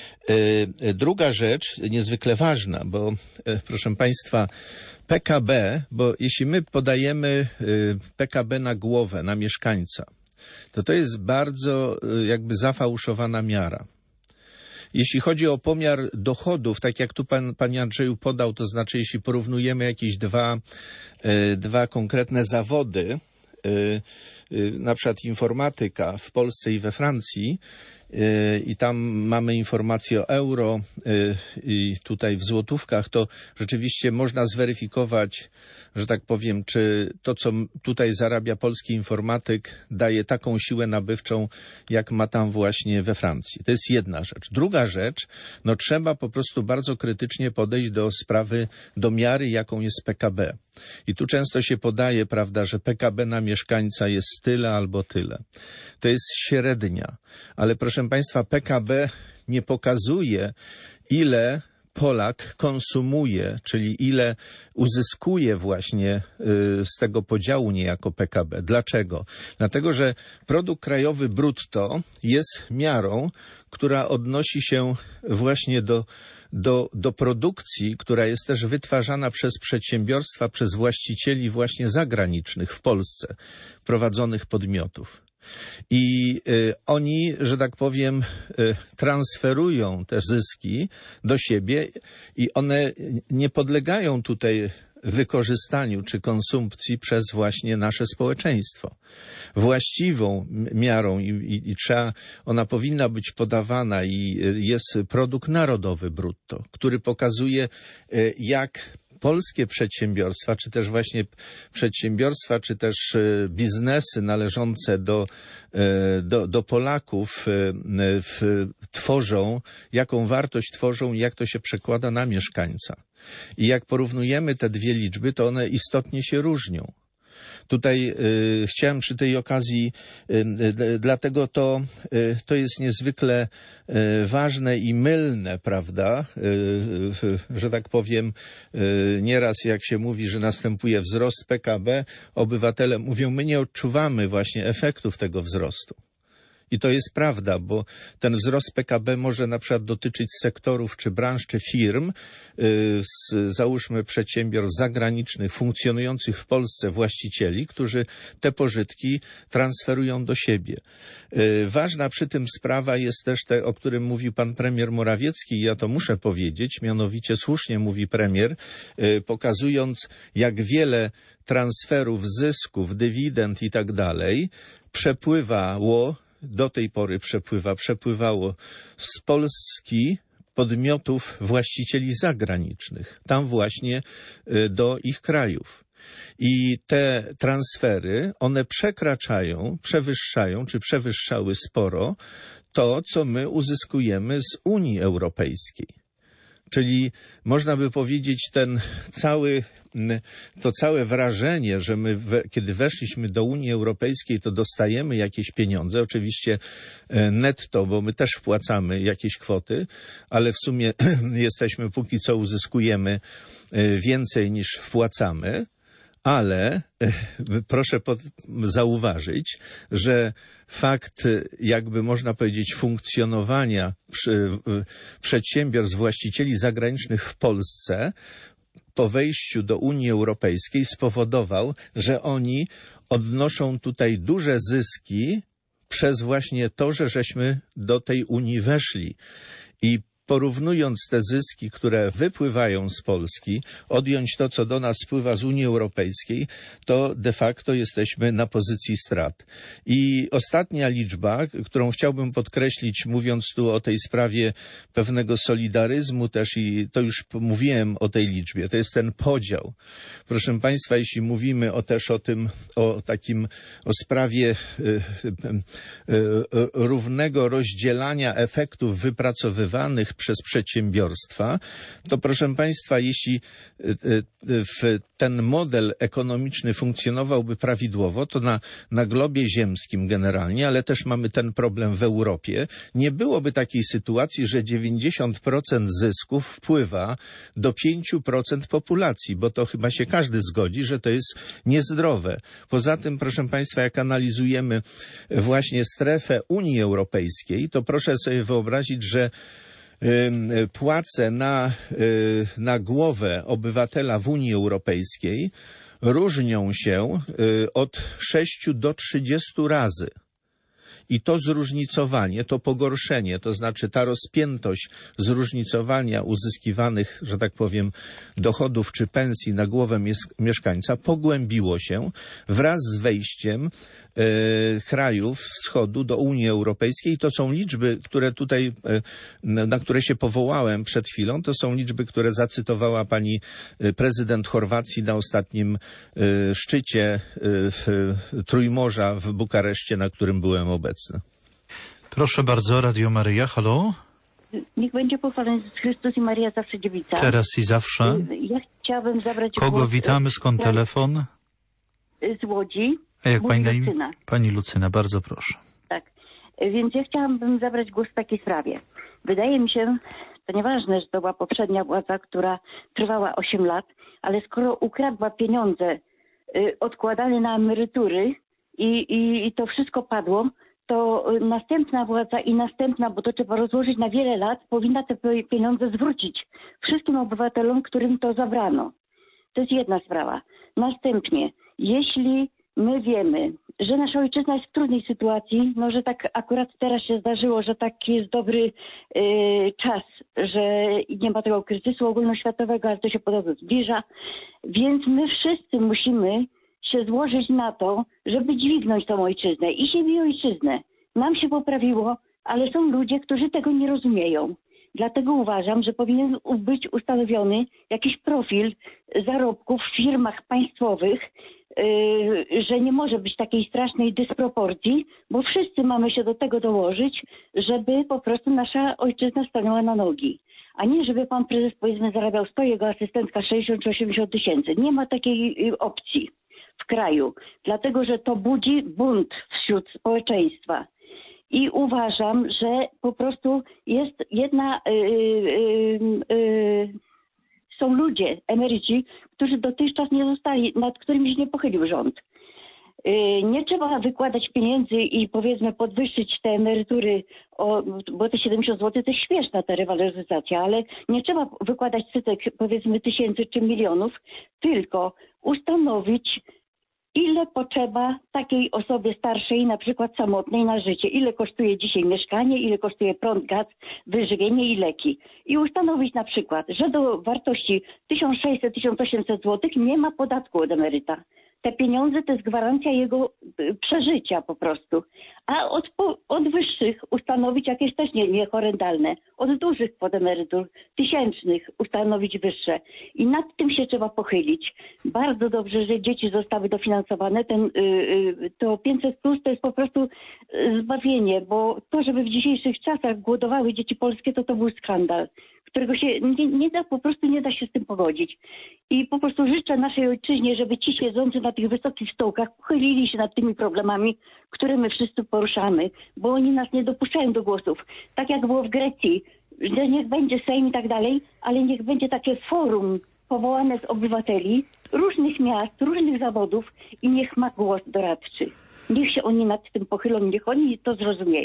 Druga rzecz, niezwykle ważna, bo proszę państwa, PKB, bo jeśli my podajemy PKB na głowę, na mieszkańca, to jest bardzo jakby zafałszowana miara. Jeśli chodzi o pomiar dochodów, tak jak tu panie Andrzeju podał, to znaczy jeśli porównujemy jakieś dwa konkretne zawody, na przykład informatyka w Polsce i we Francji, i tam mamy informacje o euro i tutaj w złotówkach, to rzeczywiście można zweryfikować, że tak powiem, czy to, co tutaj zarabia polski informatyk, daje taką siłę nabywczą, jak ma tam właśnie we Francji. To jest jedna rzecz. Druga rzecz, no trzeba po prostu bardzo krytycznie podejść do sprawy, do miary, jaką jest PKB. I tu często się podaje, prawda, że PKB na mieszkańca jest tyle albo tyle. To jest średnia. Ale proszę państwa, PKB nie pokazuje, ile Polak konsumuje, czyli ile uzyskuje właśnie z tego podziału niejako PKB. Dlaczego? Dlatego, że produkt krajowy brutto jest miarą, która odnosi się właśnie do produkcji, która jest też wytwarzana przez przedsiębiorstwa, przez właścicieli właśnie zagranicznych w Polsce, prowadzonych podmiotów. I oni, że tak powiem, transferują te zyski do siebie i one nie podlegają tutaj wykorzystaniu czy konsumpcji przez właśnie nasze społeczeństwo. Właściwą miarą i ona powinna być podawana i jest produkt narodowy brutto, który pokazuje, jak polskie przedsiębiorstwa, czy też właśnie przedsiębiorstwa, czy też biznesy należące do Polaków tworzą, jaką wartość tworzą i jak to się przekłada na mieszkańca. I jak porównujemy te dwie liczby, to one istotnie się różnią. Tutaj chciałem przy tej okazji, dlatego to jest niezwykle ważne i mylne, prawda, że tak powiem, nieraz jak się mówi, że następuje wzrost PKB, obywatele mówią, my nie odczuwamy właśnie efektów tego wzrostu. I to jest prawda, bo ten wzrost PKB może na przykład dotyczyć sektorów, czy branż, czy firm, załóżmy przedsiębiorstw zagranicznych funkcjonujących w Polsce, właścicieli, którzy te pożytki transferują do siebie. Ważna przy tym sprawa jest też te, o którym mówił pan premier Morawiecki, i ja to muszę powiedzieć, mianowicie słusznie mówi premier, pokazując, jak wiele transferów, zysków, dywidend i tak dalej przepływało, do tej pory przepływało z Polski podmiotów właścicieli zagranicznych, tam właśnie do ich krajów. I te transfery, one przewyższają, czy przewyższały sporo to, co my uzyskujemy z Unii Europejskiej. Czyli można by powiedzieć to całe wrażenie, że my kiedy weszliśmy do Unii Europejskiej, to dostajemy jakieś pieniądze, oczywiście netto, bo my też wpłacamy jakieś kwoty, ale w sumie jesteśmy póki co uzyskujemy więcej niż wpłacamy. Ale proszę zauważyć, że fakt, jakby można powiedzieć, funkcjonowania przedsiębiorstw właścicieli zagranicznych w Polsce po wejściu do Unii Europejskiej spowodował, że oni odnoszą tutaj duże zyski przez właśnie to, że żeśmy do tej Unii weszli. I porównując te zyski, które wypływają z Polski, odjąć to, co do nas spływa z Unii Europejskiej, to de facto jesteśmy na pozycji strat. I ostatnia liczba, którą chciałbym podkreślić, mówiąc tu o tej sprawie pewnego solidaryzmu też, i to już mówiłem o tej liczbie, to jest ten podział. Proszę Państwa, jeśli mówimy o sprawie równego rozdzielania efektów wypracowywanych przez przedsiębiorstwa, to proszę Państwa, jeśli ten model ekonomiczny funkcjonowałby prawidłowo, to na globie ziemskim generalnie, ale też mamy ten problem w Europie, nie byłoby takiej sytuacji, że 90% zysków wpływa do 5% populacji, bo to chyba się każdy zgodzi, że to jest niezdrowe. Poza tym, proszę Państwa, jak analizujemy właśnie strefę Unii Europejskiej, to proszę sobie wyobrazić, że płace na głowę obywatela w Unii Europejskiej różnią się od 6 do 30 razy. I to zróżnicowanie, to pogorszenie, to znaczy ta rozpiętość zróżnicowania uzyskiwanych, że tak powiem, dochodów czy pensji na głowę mieszkańca pogłębiło się wraz z wejściem krajów wschodu do Unii Europejskiej. To są liczby, które tutaj, na które się powołałem przed chwilą, to są liczby, które zacytowała pani prezydent Chorwacji na ostatnim szczycie Trójmorza w Bukareszcie, na którym byłem obecny. Proszę bardzo, Radio Maryja, halo? Niech będzie pochwalony Jezus Chrystus i Maria zawsze dziewica. Teraz i zawsze. Ja chciałabym zabrać Kogo głos, witamy? Skąd telefon? Z Łodzi. A jak pani na imię? Lucyna. Pani Lucyna, bardzo proszę. Tak. Więc ja chciałabym zabrać głos w takiej sprawie. Wydaje mi się, to nieważne, że to była poprzednia władza, która trwała 8 lat, ale skoro ukradła pieniądze odkładane na emerytury i to wszystko padło, to następna władza i następna, bo to trzeba rozłożyć na wiele lat, powinna te pieniądze zwrócić wszystkim obywatelom, którym to zabrano. To jest jedna sprawa. Następnie, jeśli my wiemy, że nasza ojczyzna jest w trudnej sytuacji, no że tak akurat teraz się zdarzyło, że taki jest dobry czas, że nie ma tego kryzysu ogólnoświatowego, ale to się podobno zbliża, więc my wszyscy musimy się złożyć na to, żeby dźwignąć tą ojczyznę i siebie i ojczyznę. Nam się poprawiło, ale są ludzie, którzy tego nie rozumieją. Dlatego uważam, że powinien być ustanowiony jakiś profil zarobków w firmach państwowych, że nie może być takiej strasznej dysproporcji, bo wszyscy mamy się do tego dołożyć, żeby po prostu nasza ojczyzna stanęła na nogi. A nie, żeby pan prezes, powiedzmy, zarabiał 100, jego asystentka 60 czy 80 tysięcy. Nie ma takiej opcji w kraju, dlatego że to budzi bunt wśród społeczeństwa. I uważam, że po prostu jest są ludzie, emeryci, którzy dotychczas nie zostali, nad którymi się nie pochylił rząd. Nie trzeba wykładać pieniędzy i powiedzmy podwyższyć te emerytury, bo te 70 zł to jest śmieszna ta rewaloryzacja, ale nie trzeba wykładać setek, powiedzmy tysięcy czy milionów, tylko ustanowić, ile potrzeba takiej osobie starszej, na przykład samotnej, na życie. Ile kosztuje dzisiaj mieszkanie, ile kosztuje prąd, gaz, wyżywienie i leki. I ustanowić na przykład, że do wartości 1600-1800 zł nie ma podatku od emeryta. Te pieniądze to jest gwarancja jego przeżycia po prostu. A od wyższych ustanowić jakieś też nie horrendalne. Od dużych podemerytur, tysięcznych ustanowić wyższe. I nad tym się trzeba pochylić. Bardzo dobrze, że dzieci zostały dofinansowane. To 500 plus to jest po prostu zbawienie, bo to, żeby w dzisiejszych czasach głodowały dzieci polskie, to był skandal, którego się nie da się z tym pogodzić. I po prostu życzę naszej ojczyźnie, żeby ci siedzący na tych wysokich stołkach pochylili się nad tymi problemami, które my wszyscy poruszamy, bo oni nas nie dopuszczają do głosów. Tak jak było w Grecji, że niech będzie Sejm i tak dalej, ale niech będzie takie forum powołane z obywateli różnych miast, różnych zawodów i niech ma głos doradczy. Niech się oni nad tym pochylą, niech oni to zrozumieją.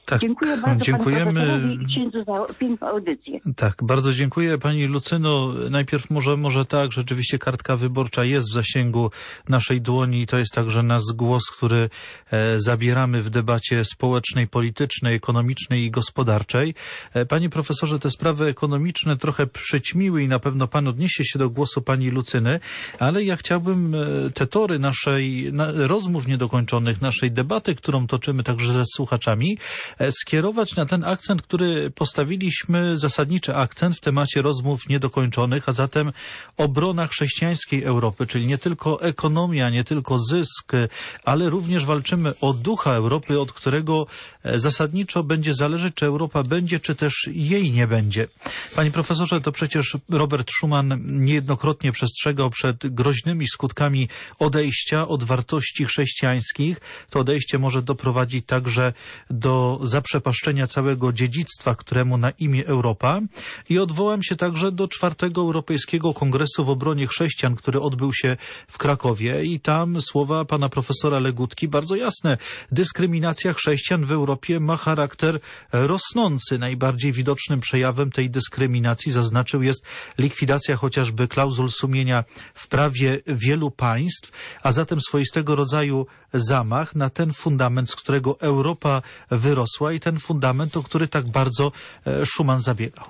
Tak, Dziękuję bardzo dziękujemy. panu profesorowi i księdzu za piękną audycję. Tak, bardzo dziękuję pani Lucyno. Najpierw może tak, rzeczywiście kartka wyborcza jest w zasięgu naszej dłoni i to jest także nasz głos, który zabieramy w debacie społecznej, politycznej, ekonomicznej i gospodarczej. Panie profesorze, te sprawy ekonomiczne trochę przyćmiły i na pewno pan odniesie się do głosu pani Lucyny, ale ja chciałbym te tory naszej rozmów niedokończonych, naszej debaty, którą toczymy także ze słuchaczami, skierować na ten akcent, który postawiliśmy, zasadniczy akcent w temacie rozmów niedokończonych, a zatem obrona chrześcijańskiej Europy, czyli nie tylko ekonomia, nie tylko zysk, ale również walczymy o ducha Europy, od którego zasadniczo będzie zależeć, czy Europa będzie, czy też jej nie będzie. Panie profesorze, to przecież Robert Schuman niejednokrotnie przestrzegał przed groźnymi skutkami odejścia od wartości chrześcijańskich. To odejście może doprowadzić także do zaprzepaszczenia całego dziedzictwa, któremu na imię Europa. I odwołam się także do 4. Europejskiego Kongresu w obronie chrześcijan, który odbył się w Krakowie i tam słowa pana profesora Legutki bardzo jasne. Dyskryminacja chrześcijan w Europie ma charakter rosnący. Najbardziej widocznym przejawem tej dyskryminacji, zaznaczył, jest likwidacja chociażby klauzul sumienia w prawie wielu państw, a zatem swoistego rodzaju zamach na ten fundament, z którego Europa wyrosła i ten fundament, o który tak bardzo Schuman zabiegał.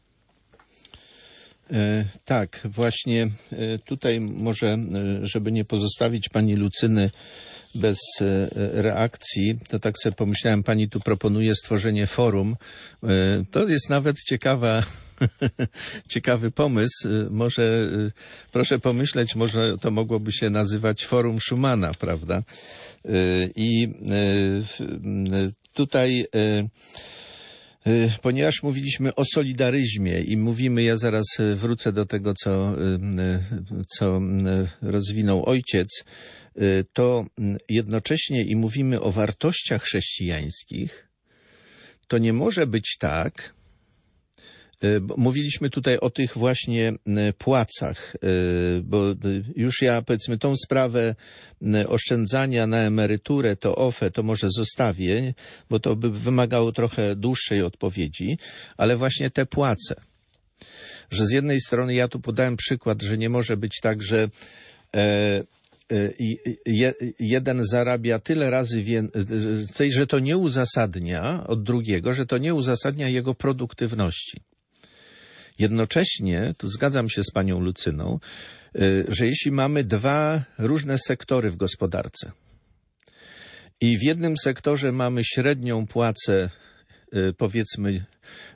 Tak, właśnie tutaj może, żeby nie pozostawić pani Lucyny bez reakcji, to tak sobie pomyślałem, pani tu proponuje stworzenie forum. To jest nawet ciekawy pomysł. Może, proszę pomyśleć, może to mogłoby się nazywać Forum Schumana, prawda? I tutaj ponieważ mówiliśmy o solidaryzmie i mówimy, ja zaraz wrócę do tego, co rozwinął ojciec, to jednocześnie i mówimy o wartościach chrześcijańskich, to nie może być tak, bo mówiliśmy tutaj o tych właśnie płacach, bo już ja powiedzmy tą sprawę oszczędzania na emeryturę, to OFE, to może zostawię, bo to by wymagało trochę dłuższej odpowiedzi, ale właśnie te płace, że z jednej strony ja tu podałem przykład, że nie może być tak, że jeden zarabia tyle razy więcej, że to nie uzasadnia od drugiego, że to nie uzasadnia jego produktywności. Jednocześnie, tu zgadzam się z panią Lucyną, że jeśli mamy dwa różne sektory w gospodarce i w jednym sektorze mamy średnią płacę, powiedzmy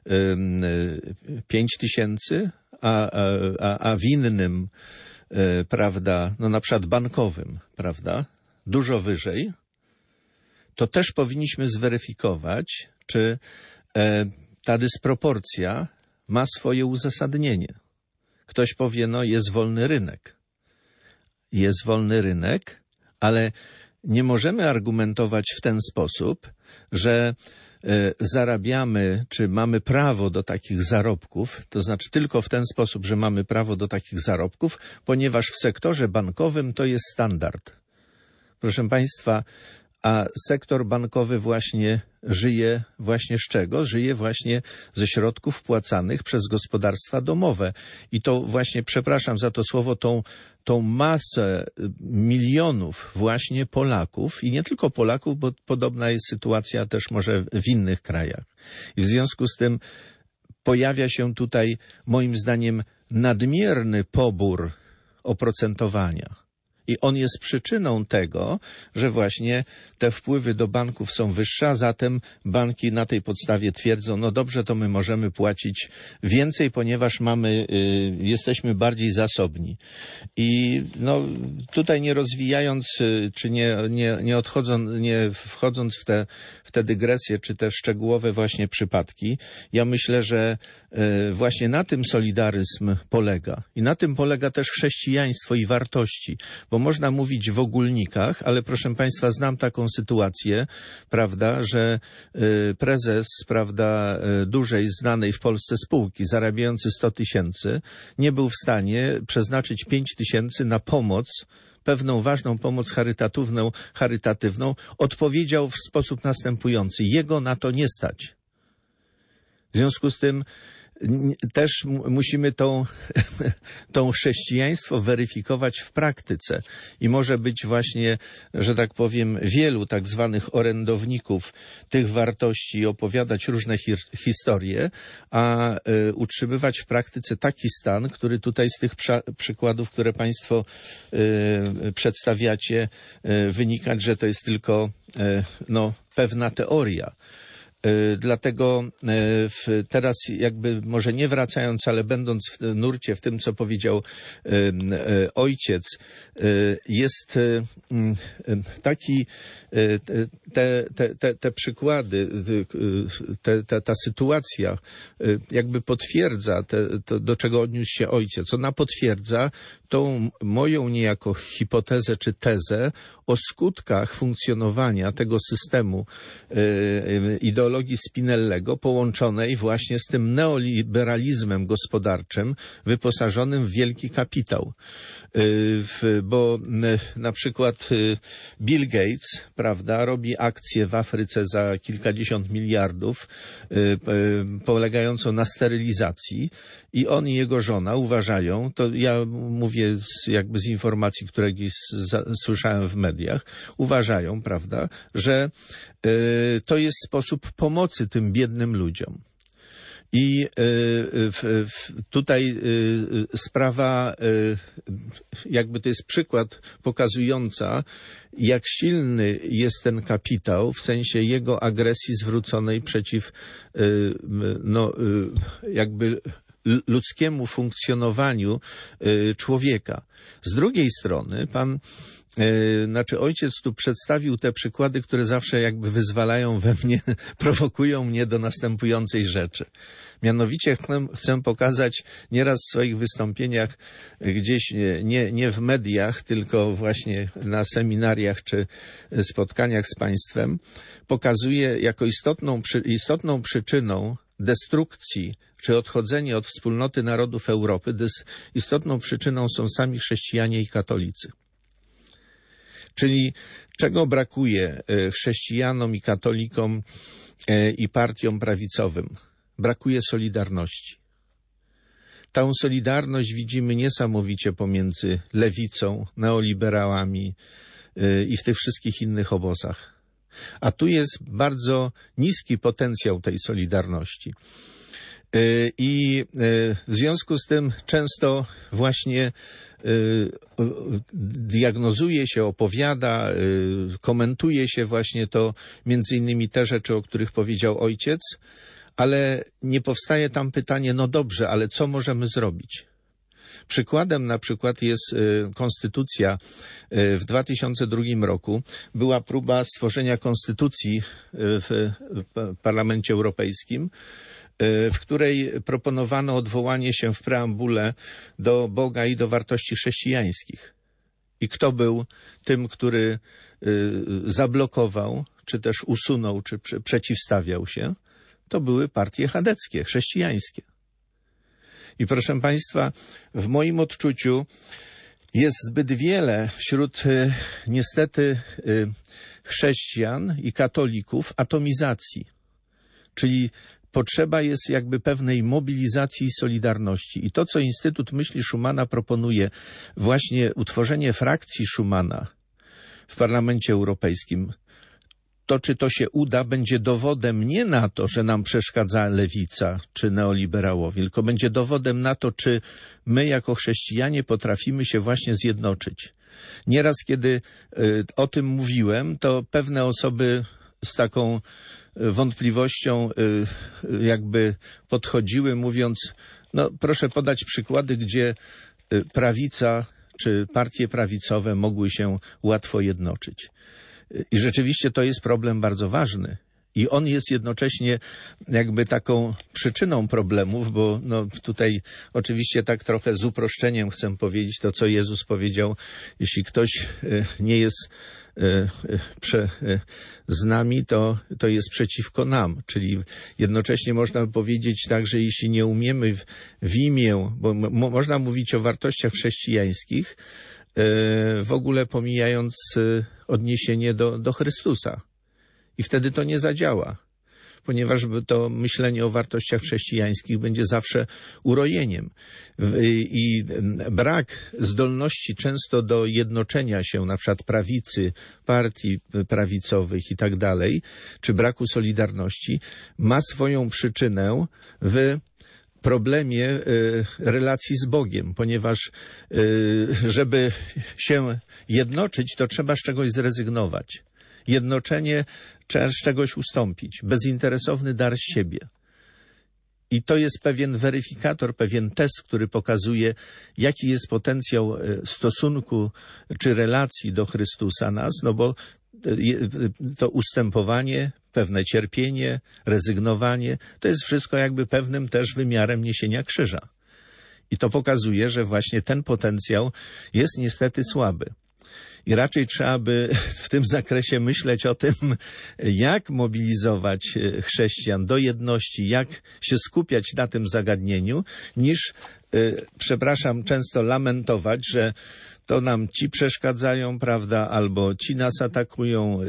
5 000, a w innym, prawda, no na przykład bankowym, prawda, dużo wyżej, to też powinniśmy zweryfikować, czy ta dysproporcja ma swoje uzasadnienie. Ktoś powie, no jest wolny rynek. Jest wolny rynek, ale nie możemy argumentować w ten sposób, że zarabiamy, czy mamy prawo do takich zarobków, to znaczy tylko w ten sposób, że mamy prawo do takich zarobków, ponieważ w sektorze bankowym to jest standard. Proszę państwa, a sektor bankowy właśnie żyje właśnie z czego? Żyje właśnie ze środków wpłacanych przez gospodarstwa domowe. I to właśnie, przepraszam za to słowo, tą masę milionów właśnie Polaków i nie tylko Polaków, bo podobna jest sytuacja też może w innych krajach. I w związku z tym pojawia się tutaj moim zdaniem nadmierny pobór oprocentowania. I on jest przyczyną tego, że właśnie te wpływy do banków są wyższe, a zatem banki na tej podstawie twierdzą, no dobrze, to my możemy płacić więcej, ponieważ jesteśmy bardziej zasobni. I no tutaj nie rozwijając, czy nie wchodząc w te dygresje, czy te szczegółowe właśnie przypadki, ja myślę, że właśnie na tym solidaryzm polega. I na tym polega też chrześcijaństwo i wartości, bo można mówić w ogólnikach, ale proszę państwa, znam taką sytuację, prawda, że prezes, prawda, dużej znanej w Polsce spółki, zarabiający 100 000, nie był w stanie przeznaczyć 5 000 na pomoc pewną ważną pomoc charytatywną, odpowiedział w sposób następujący. Jego na to nie stać. W związku z tym też musimy tą chrześcijaństwo weryfikować w praktyce i może być właśnie, że tak powiem, wielu tak zwanych orędowników tych wartości, opowiadać różne historie, a utrzymywać w praktyce taki stan, który tutaj z tych przykładów, które Państwo przedstawiacie, wynikać, że to jest tylko pewna teoria. Dlatego teraz jakby może nie wracając, ale będąc w nurcie w tym, co powiedział ojciec, jest taki, te przykłady, ta sytuacja jakby potwierdza to, do czego odniósł się ojciec. Ona potwierdza tą moją niejako hipotezę czy tezę o skutkach funkcjonowania tego systemu ideologii Spinellego połączonej właśnie z tym neoliberalizmem gospodarczym wyposażonym w wielki kapitał. Bo na przykład Bill Gates, prawda, robi akcję w Afryce za kilkadziesiąt miliardów polegającą na sterylizacji i on i jego żona uważają, to ja mówię jakby z informacji, które gdzieś słyszałem w mediach, uważają, prawda, że to jest sposób pomocy tym biednym ludziom. I tutaj sprawa, jakby to jest przykład pokazująca, jak silny jest ten kapitał w sensie jego agresji zwróconej przeciw jakby ludzkiemu funkcjonowaniu człowieka. Z drugiej strony ojciec tu przedstawił te przykłady, które zawsze jakby wyzwalają we mnie, prowokują mnie do następującej rzeczy. Mianowicie chcę pokazać nieraz w swoich wystąpieniach gdzieś nie w mediach, tylko właśnie na seminariach czy spotkaniach z państwem, pokazuję jako istotną przyczyną destrukcji czy odchodzenie od wspólnoty narodów Europy, istotną przyczyną są sami chrześcijanie i katolicy. Czyli czego brakuje chrześcijanom i katolikom i partiom prawicowym? Brakuje solidarności. Tę solidarność widzimy niesamowicie pomiędzy lewicą, neoliberałami i w tych wszystkich innych obozach. A tu jest bardzo niski potencjał tej solidarności. I w związku z tym często właśnie diagnozuje się, opowiada, komentuje się właśnie to, między innymi te rzeczy, o których powiedział ojciec, ale nie powstaje tam pytanie, no dobrze, ale co możemy zrobić? Przykładem na przykład jest konstytucja w 2002 roku. Była próba stworzenia konstytucji w Parlamencie Europejskim, w której proponowano odwołanie się w preambule do Boga i do wartości chrześcijańskich. I kto był tym, który zablokował, czy też usunął, czy przeciwstawiał się? To były partie chadeckie, chrześcijańskie. I proszę Państwa, w moim odczuciu jest zbyt wiele wśród niestety chrześcijan i katolików atomizacji, czyli potrzeba jest jakby pewnej mobilizacji i solidarności. I to, co Instytut Myśli Schumana proponuje, właśnie utworzenie frakcji Schumana w Parlamencie Europejskim, to, czy to się uda, będzie dowodem nie na to, że nam przeszkadza lewica czy neoliberałowie, tylko będzie dowodem na to, czy my jako chrześcijanie potrafimy się właśnie zjednoczyć. Nieraz, kiedy o tym mówiłem, to pewne osoby z taką wątpliwością jakby podchodziły, mówiąc, no proszę podać przykłady, gdzie prawica czy partie prawicowe mogły się łatwo jednoczyć. I rzeczywiście to jest problem bardzo ważny. I on jest jednocześnie jakby taką przyczyną problemów, bo no tutaj oczywiście tak trochę z uproszczeniem chcę powiedzieć to, co Jezus powiedział, jeśli ktoś nie jest z nami, to jest przeciwko nam. Czyli jednocześnie można by powiedzieć tak, że jeśli nie umiemy w imię, bo można mówić o wartościach chrześcijańskich, w ogóle pomijając odniesienie do Chrystusa. I wtedy to nie zadziała, ponieważ to myślenie o wartościach chrześcijańskich będzie zawsze urojeniem. I brak zdolności często do jednoczenia się, na przykład prawicy, partii prawicowych i tak dalej, czy braku solidarności, ma swoją przyczynę w problemie relacji z Bogiem, ponieważ żeby się jednoczyć, to trzeba z czegoś zrezygnować. Jednoczenie trzeba z czegoś ustąpić. Bezinteresowny dar z siebie. I to jest pewien weryfikator, pewien test, który pokazuje, jaki jest potencjał stosunku czy relacji do Chrystusa nas, no bo to ustępowanie, pewne cierpienie, rezygnowanie, to jest wszystko jakby pewnym też wymiarem niesienia krzyża. I to pokazuje, że właśnie ten potencjał jest niestety słaby. I raczej trzeba by w tym zakresie myśleć o tym, jak mobilizować chrześcijan do jedności, jak się skupiać na tym zagadnieniu, niż, przepraszam, często lamentować, że to nam ci przeszkadzają, prawda, albo ci nas atakują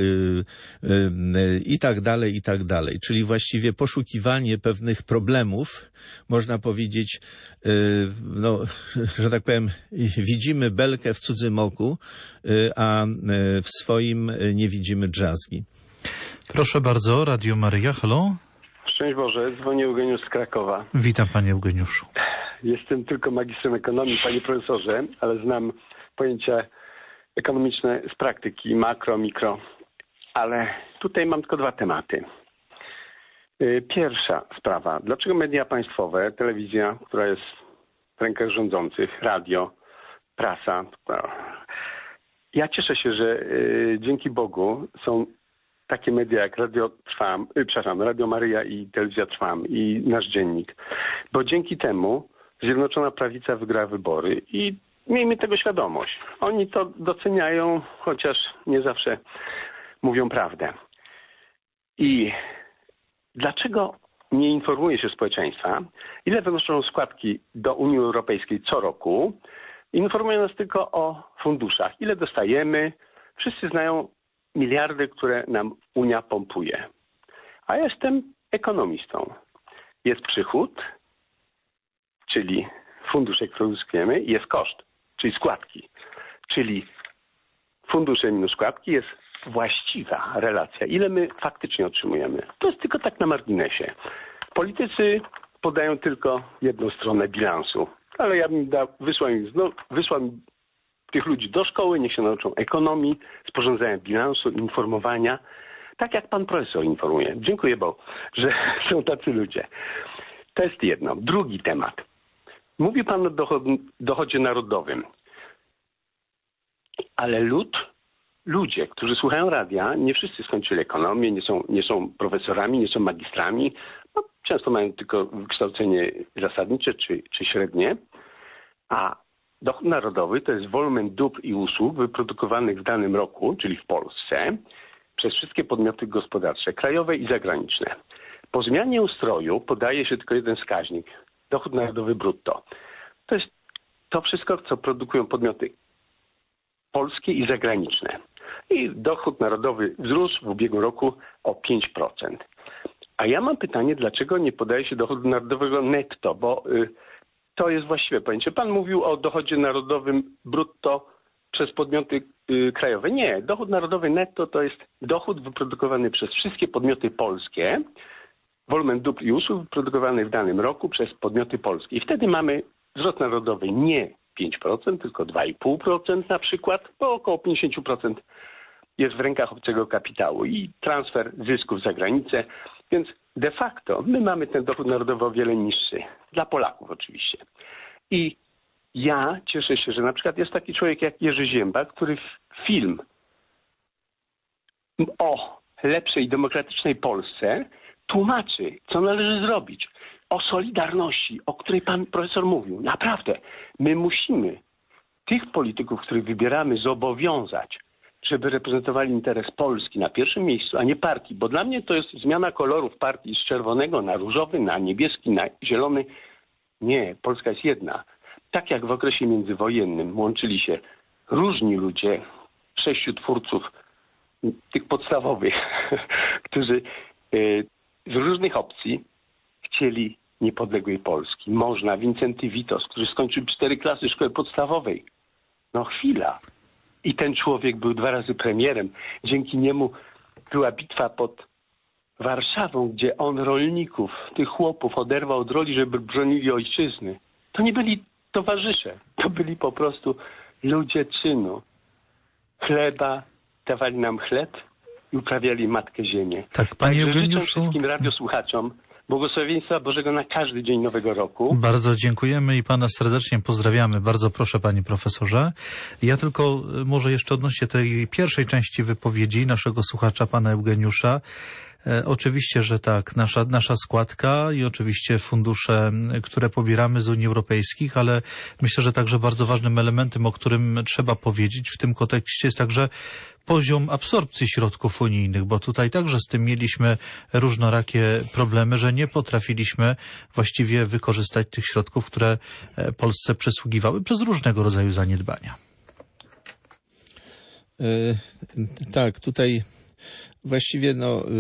i tak dalej, i tak dalej. Czyli właściwie poszukiwanie pewnych problemów, można powiedzieć, no, że tak powiem, widzimy belkę w cudzym oku, a w swoim nie widzimy drzazgi. Proszę bardzo, Radio Maryja, halo? Szczęść Boże, dzwonię Eugeniusz z Krakowa. Witam panie Eugeniuszu. Jestem tylko magistrem ekonomii, panie profesorze, ale znam pojęcia ekonomiczne z praktyki, makro, mikro. Ale tutaj mam tylko dwa tematy. Pierwsza sprawa. Dlaczego media państwowe, telewizja, która jest w rękach rządzących, radio, prasa. Ja cieszę się, że dzięki Bogu są takie media jak Radio Maryja i Telewizja Trwam i Nasz Dziennik. Bo dzięki temu Zjednoczona Prawica wygrała wybory i miejmy tego świadomość. Oni to doceniają, chociaż nie zawsze mówią prawdę. I dlaczego nie informuje się społeczeństwa, ile wynoszą składki do Unii Europejskiej co roku? Informują nas tylko o funduszach. Ile dostajemy? Wszyscy znają miliardy, które nam Unia pompuje. A ja jestem ekonomistą. Jest przychód, czyli fundusze, które uzyskujemy, jest koszt, czyli składki. Czyli fundusze minus składki jest właściwa relacja. Ile my faktycznie otrzymujemy? To jest tylko tak na marginesie. Politycy podają tylko jedną stronę bilansu. Ale ja bym wysłał tych ludzi do szkoły, niech się nauczą ekonomii, sporządzania bilansu, informowania. Tak jak pan profesor informuje. Dziękuję Bogu, że są tacy ludzie. To jest jedno. Drugi temat. Mówił pan o dochodzie narodowym. Ale ludzie, którzy słuchają radia, nie wszyscy skończyli ekonomię, nie są profesorami, nie są magistrami. No, często mają tylko wykształcenie zasadnicze czy średnie. A dochód narodowy to jest wolumen dóbr i usług wyprodukowanych w danym roku, czyli w Polsce, przez wszystkie podmioty gospodarcze, krajowe i zagraniczne. Po zmianie ustroju podaje się tylko jeden wskaźnik. Dochód narodowy brutto. To jest to wszystko, co produkują podmioty polskie i zagraniczne. I dochód narodowy wzrósł w ubiegłym roku o 5%. A ja mam pytanie, dlaczego nie podaje się dochodu narodowego netto, bo to jest właściwe pojęcie. Pan mówił o dochodzie narodowym brutto przez podmioty krajowe. Nie, dochód narodowy netto to jest dochód wyprodukowany przez wszystkie podmioty polskie, wolumen dóbr i usług wyprodukowany w danym roku przez podmioty polskie. I wtedy mamy wzrost narodowy nie 5%, tylko 2,5% na przykład, bo około 50% jest w rękach obcego kapitału i transfer zysków za granicę. Więc de facto my mamy ten dochód narodowy o wiele niższy. Dla Polaków oczywiście. I ja cieszę się, że na przykład jest taki człowiek jak Jerzy Ziemba, który film o lepszej, demokratycznej Polsce tłumaczy, co należy zrobić. O solidarności, o której pan profesor mówił. Naprawdę, my musimy tych polityków, których wybieramy, zobowiązać, żeby reprezentowali interes Polski na pierwszym miejscu, a nie partii. Bo dla mnie to jest zmiana kolorów partii z czerwonego na różowy, na niebieski, na zielony. Nie, Polska jest jedna. Tak jak w okresie międzywojennym łączyli się różni ludzie, 6 twórców, tych podstawowych, którzy z różnych opcji chcieli niepodległej Polski. Można, Wincenty Witos, który skończył 4 klasy szkoły podstawowej. No chwila. I ten człowiek był 2 razy premierem. Dzięki niemu była bitwa pod Warszawą, gdzie on rolników, tych chłopów oderwał od roli, żeby bronili ojczyzny. To nie byli towarzysze. To byli po prostu ludzie czynu. Chleba, dawali nam chleb i uprawiali Matkę Ziemię. Tak, panie Eugeniuszu. Życzę wszystkim radiosłuchaczom błogosławieństwa Bożego na każdy dzień Nowego Roku. Bardzo dziękujemy i pana serdecznie pozdrawiamy. Bardzo proszę, panie profesorze. Ja tylko może jeszcze odnośnie tej pierwszej części wypowiedzi naszego słuchacza, pana Eugeniusza. Oczywiście, że tak, nasza składka i oczywiście fundusze, które pobieramy z Unii Europejskiej, ale myślę, że także bardzo ważnym elementem, o którym trzeba powiedzieć w tym kontekście, jest także poziom absorpcji środków unijnych, bo tutaj także z tym mieliśmy różnorakie problemy, że nie potrafiliśmy właściwie wykorzystać tych środków, które Polsce przysługiwały przez różnego rodzaju zaniedbania. Tak, tutaj właściwie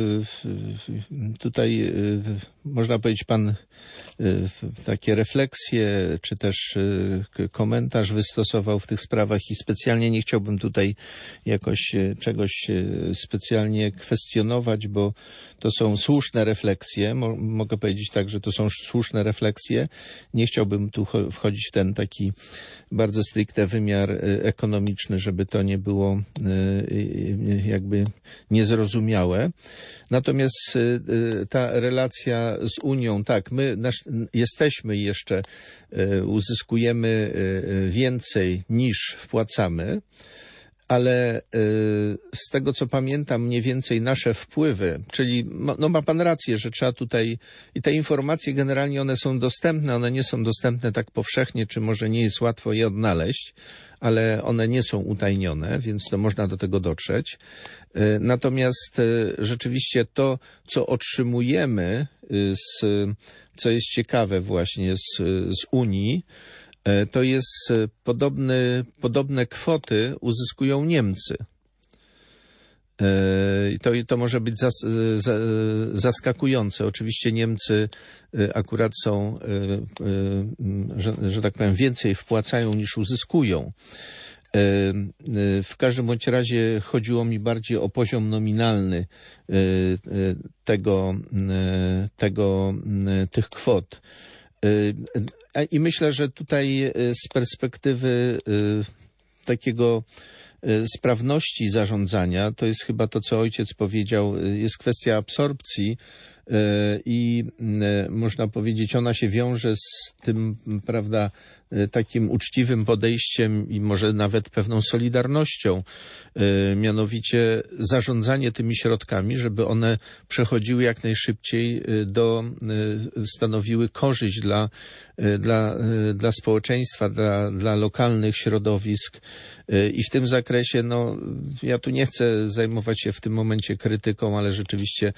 tutaj można powiedzieć, pan takie refleksje, czy też komentarz wystosował w tych sprawach i specjalnie nie chciałbym tutaj jakoś czegoś specjalnie kwestionować, bo to są słuszne refleksje. Mogę powiedzieć tak, że to są słuszne refleksje. Nie chciałbym tu wchodzić w ten taki bardzo stricte wymiar ekonomiczny, żeby to nie było jakby niezrozumiałe. Natomiast ta relacja z Unią, tak, my jesteśmy jeszcze, uzyskujemy więcej niż wpłacamy, ale z tego co pamiętam mniej więcej nasze wpływy, czyli ma pan rację, że trzeba tutaj i te informacje generalnie one są dostępne, one nie są dostępne tak powszechnie, czy może nie jest łatwo je odnaleźć, ale one nie są utajnione, więc to można do tego dotrzeć. Natomiast rzeczywiście to, co otrzymujemy, co jest ciekawe właśnie z Unii, to jest podobne kwoty uzyskują Niemcy. I to może być zaskakujące. Oczywiście Niemcy akurat są, że tak powiem, więcej wpłacają niż uzyskują. W każdym bądź razie chodziło mi bardziej o poziom nominalny tych kwot. I myślę, że tutaj z perspektywy takiego sprawności zarządzania, to jest chyba to, co ojciec powiedział, jest kwestia absorpcji i można powiedzieć, ona się wiąże z tym, prawda, takim uczciwym podejściem i może nawet pewną solidarnością, mianowicie zarządzanie tymi środkami, żeby one przechodziły jak najszybciej stanowiły korzyść dla społeczeństwa, dla lokalnych środowisk. I w tym zakresie, ja tu nie chcę zajmować się w tym momencie krytyką, ale rzeczywiście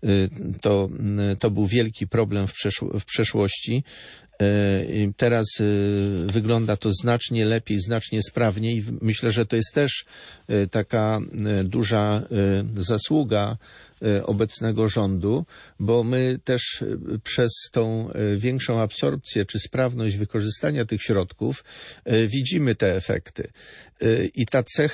to był wielki problem w przeszłości. Teraz wygląda to znacznie lepiej, znacznie sprawniej i myślę, że to jest też taka duża zasługa obecnego rządu, bo my też przez tą większą absorpcję czy sprawność wykorzystania tych środków widzimy te efekty. I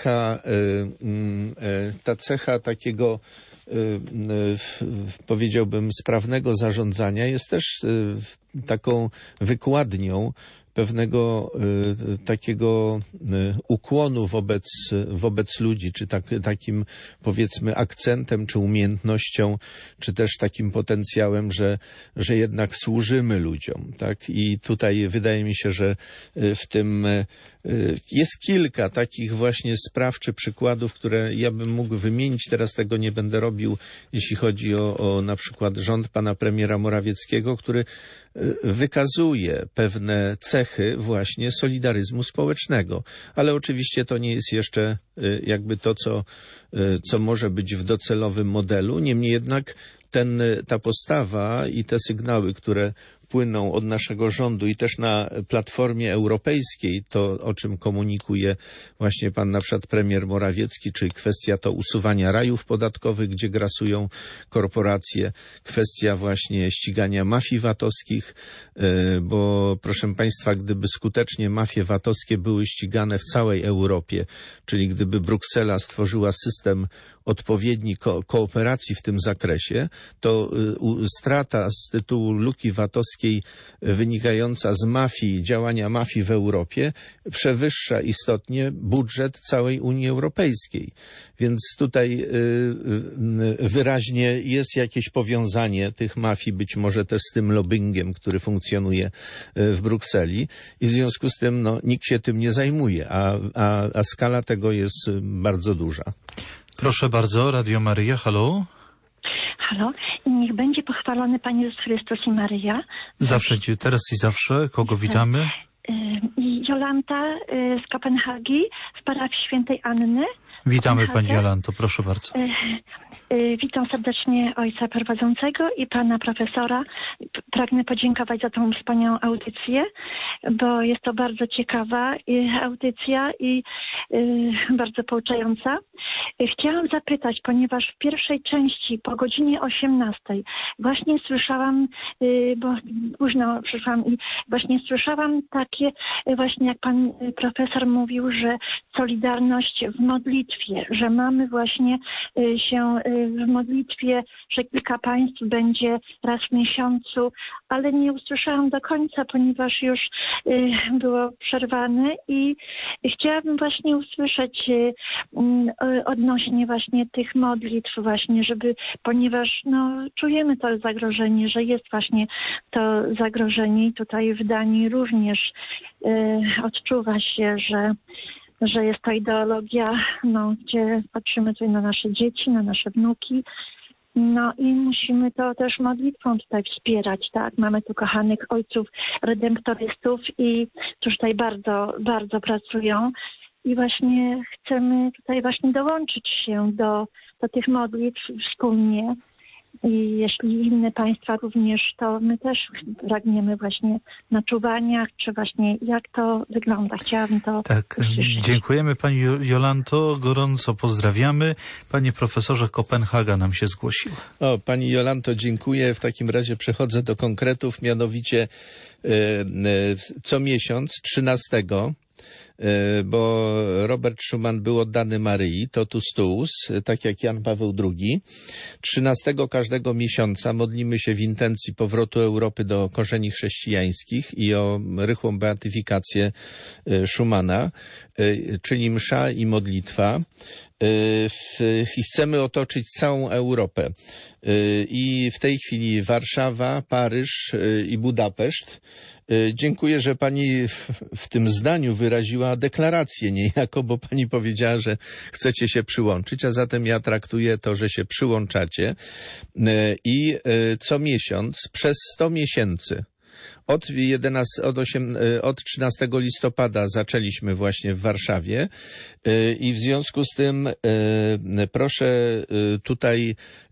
ta cecha takiego, powiedziałbym, sprawnego zarządzania jest też taką wykładnią pewnego takiego ukłonu wobec ludzi, czy takim, powiedzmy, akcentem, czy umiejętnością, czy też takim potencjałem, że jednak służymy ludziom, tak? I tutaj wydaje mi się, że w tym jest kilka takich właśnie spraw czy przykładów, które ja bym mógł wymienić. Teraz tego nie będę robił, jeśli chodzi o na przykład rząd pana premiera Morawieckiego, który wykazuje pewne cechy właśnie solidaryzmu społecznego. Ale oczywiście to nie jest jeszcze jakby to, co może być w docelowym modelu. Niemniej jednak ta postawa i te sygnały, które płyną od naszego rządu i też na Platformie Europejskiej, to o czym komunikuje właśnie pan na przykład premier Morawiecki, czyli kwestia to usuwania rajów podatkowych, gdzie grasują korporacje, kwestia właśnie ścigania mafii VAT-owskich, bo proszę państwa, gdyby skutecznie mafie VAT-owskie były ścigane w całej Europie, czyli gdyby Bruksela stworzyła system odpowiedni kooperacji w tym zakresie, to strata z tytułu luki VAT-owskiej wynikająca z mafii, działania mafii w Europie przewyższa istotnie budżet całej Unii Europejskiej. Więc tutaj wyraźnie jest jakieś powiązanie tych mafii, być może też z tym lobbyingiem, który funkcjonuje w Brukseli i w związku z tym nikt się tym nie zajmuje, a skala tego jest bardzo duża. Proszę bardzo, Radio Maryja, halo. Halo, niech będzie pochwalony Pan Jezus Chrystus i Maryja. Zawsze, teraz i zawsze. Kogo witamy? Jolanta z Kopenhagi w parafii Świętej Anny. Witamy Pani Jolanto, proszę bardzo. Witam serdecznie ojca prowadzącego i pana profesora. Pragnę podziękować za tą wspaniałą audycję, bo jest to bardzo ciekawa audycja i bardzo pouczająca. Chciałam zapytać, ponieważ w pierwszej części po godzinie 18 właśnie słyszałam, bo późno przyszłam i właśnie słyszałam takie, właśnie jak pan profesor mówił, że solidarność w modlitwie, że mamy właśnie się w modlitwie, że kilka państw będzie raz w miesiącu, ale nie usłyszałam do końca, ponieważ już było przerwane i chciałabym właśnie usłyszeć odnośnie właśnie tych modlitw właśnie, żeby, ponieważ czujemy to zagrożenie, że jest właśnie to zagrożenie i tutaj w Danii również odczuwa się, że jest to ideologia, gdzie patrzymy tutaj na nasze dzieci, na nasze wnuki, i musimy to też modlitwą tutaj wspierać, tak? Mamy tu kochanych ojców redemptorystów i którzy tutaj bardzo, bardzo pracują i właśnie chcemy tutaj właśnie dołączyć się do tych modlitw wspólnie. I jeśli inne państwa również, to my też pragniemy właśnie na czuwaniach, czy właśnie jak to wygląda. Chciałabym to usłyszeć. Dziękujemy Pani Jolanto, gorąco pozdrawiamy. Panie profesorze, Kopenhaga nam się zgłosiła. Pani Jolanto, dziękuję. W takim razie przechodzę do konkretów, mianowicie co miesiąc 13, bo Robert Schuman był oddany Maryi, totus tuus, tak jak Jan Paweł II. 13 każdego miesiąca modlimy się w intencji powrotu Europy do korzeni chrześcijańskich i o rychłą beatyfikację Schumana, czyli msza i modlitwa. I chcemy otoczyć całą Europę. I w tej chwili Warszawa, Paryż i Budapeszt. Dziękuję, że Pani w tym zdaniu wyraziła deklarację niejako, bo Pani powiedziała, że chcecie się przyłączyć, a zatem ja traktuję to, że się przyłączacie i co miesiąc przez 100 miesięcy. Od 13 listopada zaczęliśmy właśnie w Warszawie i w związku z tym proszę tutaj,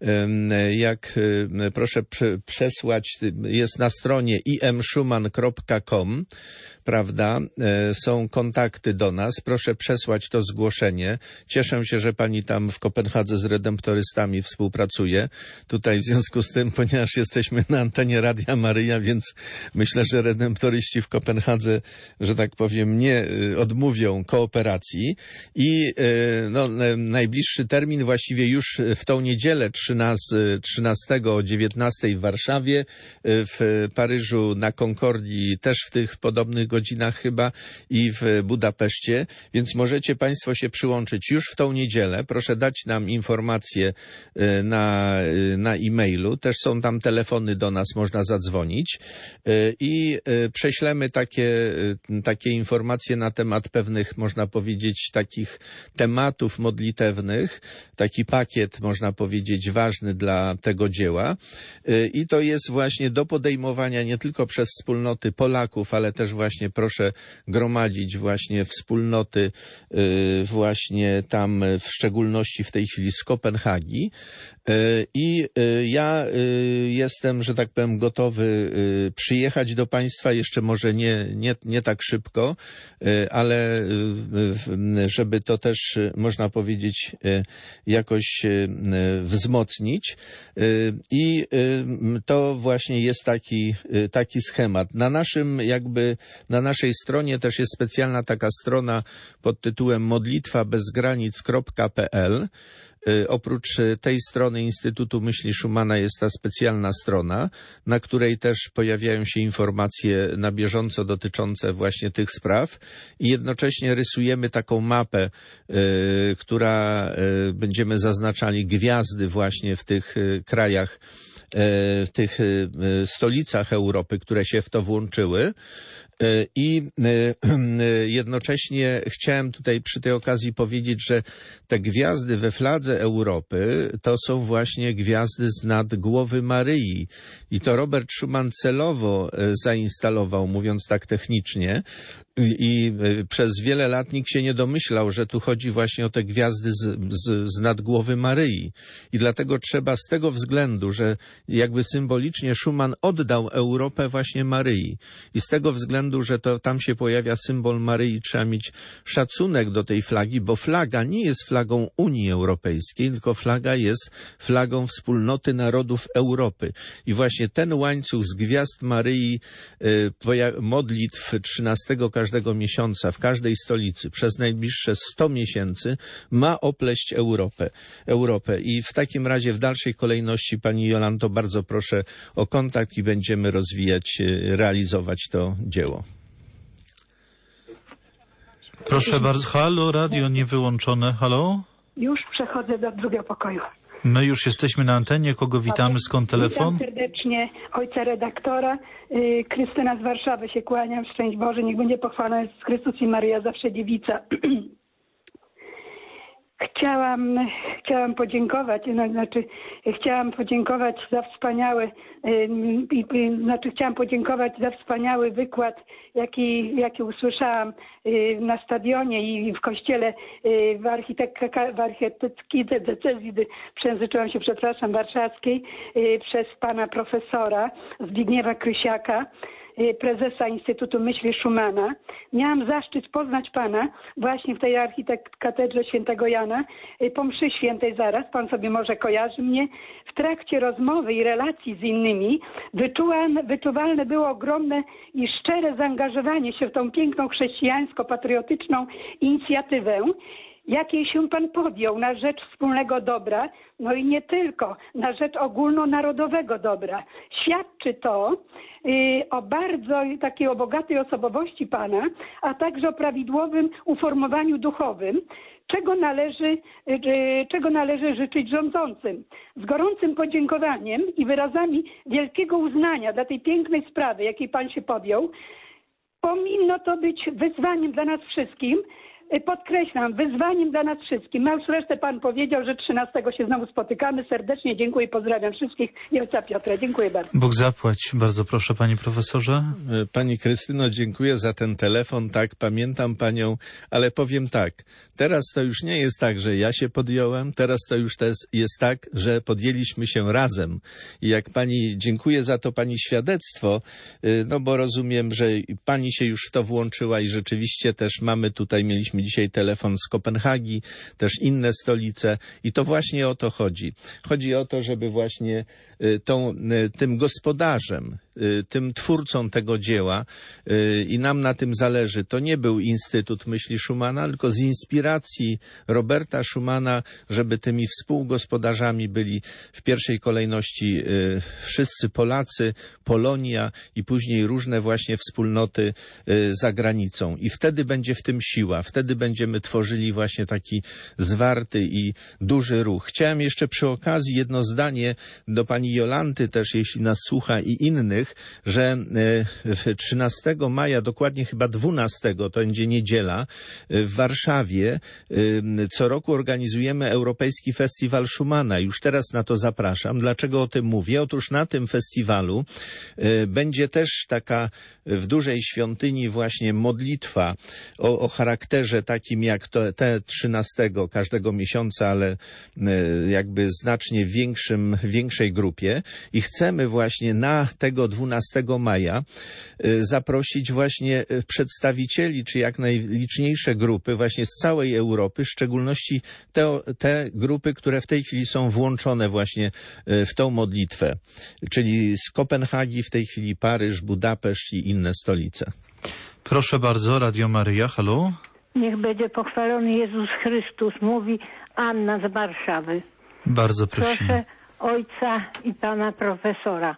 proszę przesłać, jest na stronie imschuman.com, prawda, są kontakty do nas, proszę przesłać to zgłoszenie. Cieszę się, że Pani tam w Kopenhadze z redemptorystami współpracuje. Tutaj w związku z tym, ponieważ jesteśmy na antenie Radia Maryja, więc myślę, że redemptoryści w Kopenhadze, że tak powiem, nie odmówią kooperacji i najbliższy termin właściwie już w tą niedzielę 13 o 19 w Warszawie, w Paryżu na Concordii też w tych podobnych godzinach chyba i w Budapeszcie, więc możecie Państwo się przyłączyć już w tą niedzielę. Proszę dać nam informacje na e-mailu. Też są tam telefony do nas, można zadzwonić i prześlemy takie informacje na temat pewnych, można powiedzieć, takich tematów modlitewnych, taki pakiet, można powiedzieć, ważny dla tego dzieła. I to jest właśnie do podejmowania nie tylko przez wspólnoty Polaków, ale też właśnie proszę gromadzić właśnie wspólnoty właśnie tam, w szczególności w tej chwili z Kopenhagi. I ja jestem, że tak powiem, gotowy przyjechać do Państwa, jeszcze może nie tak szybko, ale żeby to też, można powiedzieć, jakoś wzmocnić. I to właśnie jest taki schemat. Na naszej stronie też jest specjalna taka strona pod tytułem modlitwabezgranic.pl. Oprócz tej strony Instytutu Myśli Schumana jest ta specjalna strona, na której też pojawiają się informacje na bieżąco dotyczące właśnie tych spraw i jednocześnie rysujemy taką mapę, która będziemy zaznaczali gwiazdy właśnie w tych krajach, w tych stolicach Europy, które się w to włączyły. I jednocześnie chciałem tutaj przy tej okazji powiedzieć, że te gwiazdy we fladze Europy to są właśnie gwiazdy z nad głowy Maryi. I to Robert Schuman celowo zainstalował, mówiąc tak technicznie. I przez wiele lat nikt się nie domyślał, że tu chodzi właśnie o te gwiazdy z nad głowy Maryi. I dlatego trzeba z tego względu, że jakby symbolicznie Schuman oddał Europę właśnie Maryi. I z tego względu, że to tam się pojawia symbol Maryi, trzeba mieć szacunek do tej flagi, bo flaga nie jest flagą Unii Europejskiej, tylko flaga jest flagą Wspólnoty Narodów Europy. I właśnie ten łańcuch z gwiazd Maryi, modlitw 13 każdego miesiąca w każdej stolicy przez najbliższe 100 miesięcy ma opleść Europę. I w takim razie w dalszej kolejności, pani Jolanto, bardzo proszę o kontakt i będziemy rozwijać, realizować to dzieło. Proszę bardzo. Halo, radio nie wyłączone. Halo? Już przechodzę do drugiego pokoju. My już jesteśmy na antenie. Kogo witamy? Skąd telefon? Witam serdecznie ojca redaktora. Krystyna z Warszawy się kłaniam. Szczęść Boże, niech będzie pochwalony Jezus Chrystus i Maryja zawsze dziewica. Chciałam podziękować, chciałam podziękować za wspaniały wykład, jaki usłyszałam na stadionie i w kościele w architektonicznej decyzji, przejęzyczyłam się, przepraszam, warszawskiej, przez pana profesora Zbigniewa Krysiaka, prezesa Instytutu Myśli Schumana. Miałam zaszczyt poznać pana właśnie w tej katedrze świętego Jana, po mszy świętej zaraz, pan sobie może kojarzy mnie. W trakcie rozmowy i relacji z innymi wyczuwalne było ogromne i szczere zaangażowanie się w tą piękną chrześcijańsko-patriotyczną inicjatywę, jakiej się pan podjął na rzecz wspólnego dobra, no i nie tylko, na rzecz ogólnonarodowego dobra. Świadczy to o bardzo takiej bogatej osobowości pana, a także o prawidłowym uformowaniu duchowym, czego należy życzyć rządzącym. Z gorącym podziękowaniem i wyrazami wielkiego uznania dla tej pięknej sprawy, jakiej pan się podjął, powinno to być wyzwaniem dla nas wszystkim. Podkreślam, wyzwaniem dla nas wszystkim. A już resztę pan powiedział, że 13 się znowu spotykamy. Serdecznie dziękuję i pozdrawiam wszystkich i ojca Piotra. Dziękuję bardzo. Bóg zapłać. Bardzo proszę, panie profesorze. Pani Krystyno, dziękuję za ten telefon. Tak, pamiętam panią, ale powiem tak. Teraz to już nie jest tak, że ja się podjąłem. Teraz to już jest tak, że podjęliśmy się razem. I jak pani, dziękuję za to pani świadectwo, no bo rozumiem, że pani się już w to włączyła i rzeczywiście też mieliśmy dzisiaj telefon z Kopenhagi, też inne stolice i to właśnie o to chodzi. Chodzi o to, żeby właśnie tym gospodarzem, tym twórcą tego dzieła i nam na tym zależy. To nie był Instytut Myśli Schumana, tylko z inspiracji Roberta Schumana, żeby tymi współgospodarzami byli w pierwszej kolejności wszyscy Polacy, Polonia i później różne właśnie wspólnoty za granicą. I wtedy będzie w tym siła, wtedy będziemy tworzyli właśnie taki zwarty i duży ruch. Chciałem jeszcze przy okazji jedno zdanie do pani Jolanty też, jeśli nas słucha, i innych, Świętych, że 13 maja, dokładnie chyba 12, to będzie niedziela, w Warszawie co roku organizujemy Europejski Festiwal Schumana. Już teraz na to zapraszam. Dlaczego o tym mówię? Otóż na tym festiwalu będzie też taka w dużej świątyni właśnie modlitwa o charakterze takim jak te 13 każdego miesiąca, ale jakby znacznie większej grupie i chcemy właśnie na tego 12 maja zaprosić właśnie przedstawicieli, czy jak najliczniejsze grupy właśnie z całej Europy, w szczególności te grupy, które w tej chwili są włączone właśnie w tą modlitwę, czyli z Kopenhagi, w tej chwili Paryż, Budapeszt i inne stolice. Proszę bardzo, Radio Maryja, halo. Niech będzie pochwalony Jezus Chrystus, mówi Anna z Warszawy. Bardzo prosimy. Proszę ojca i pana profesora.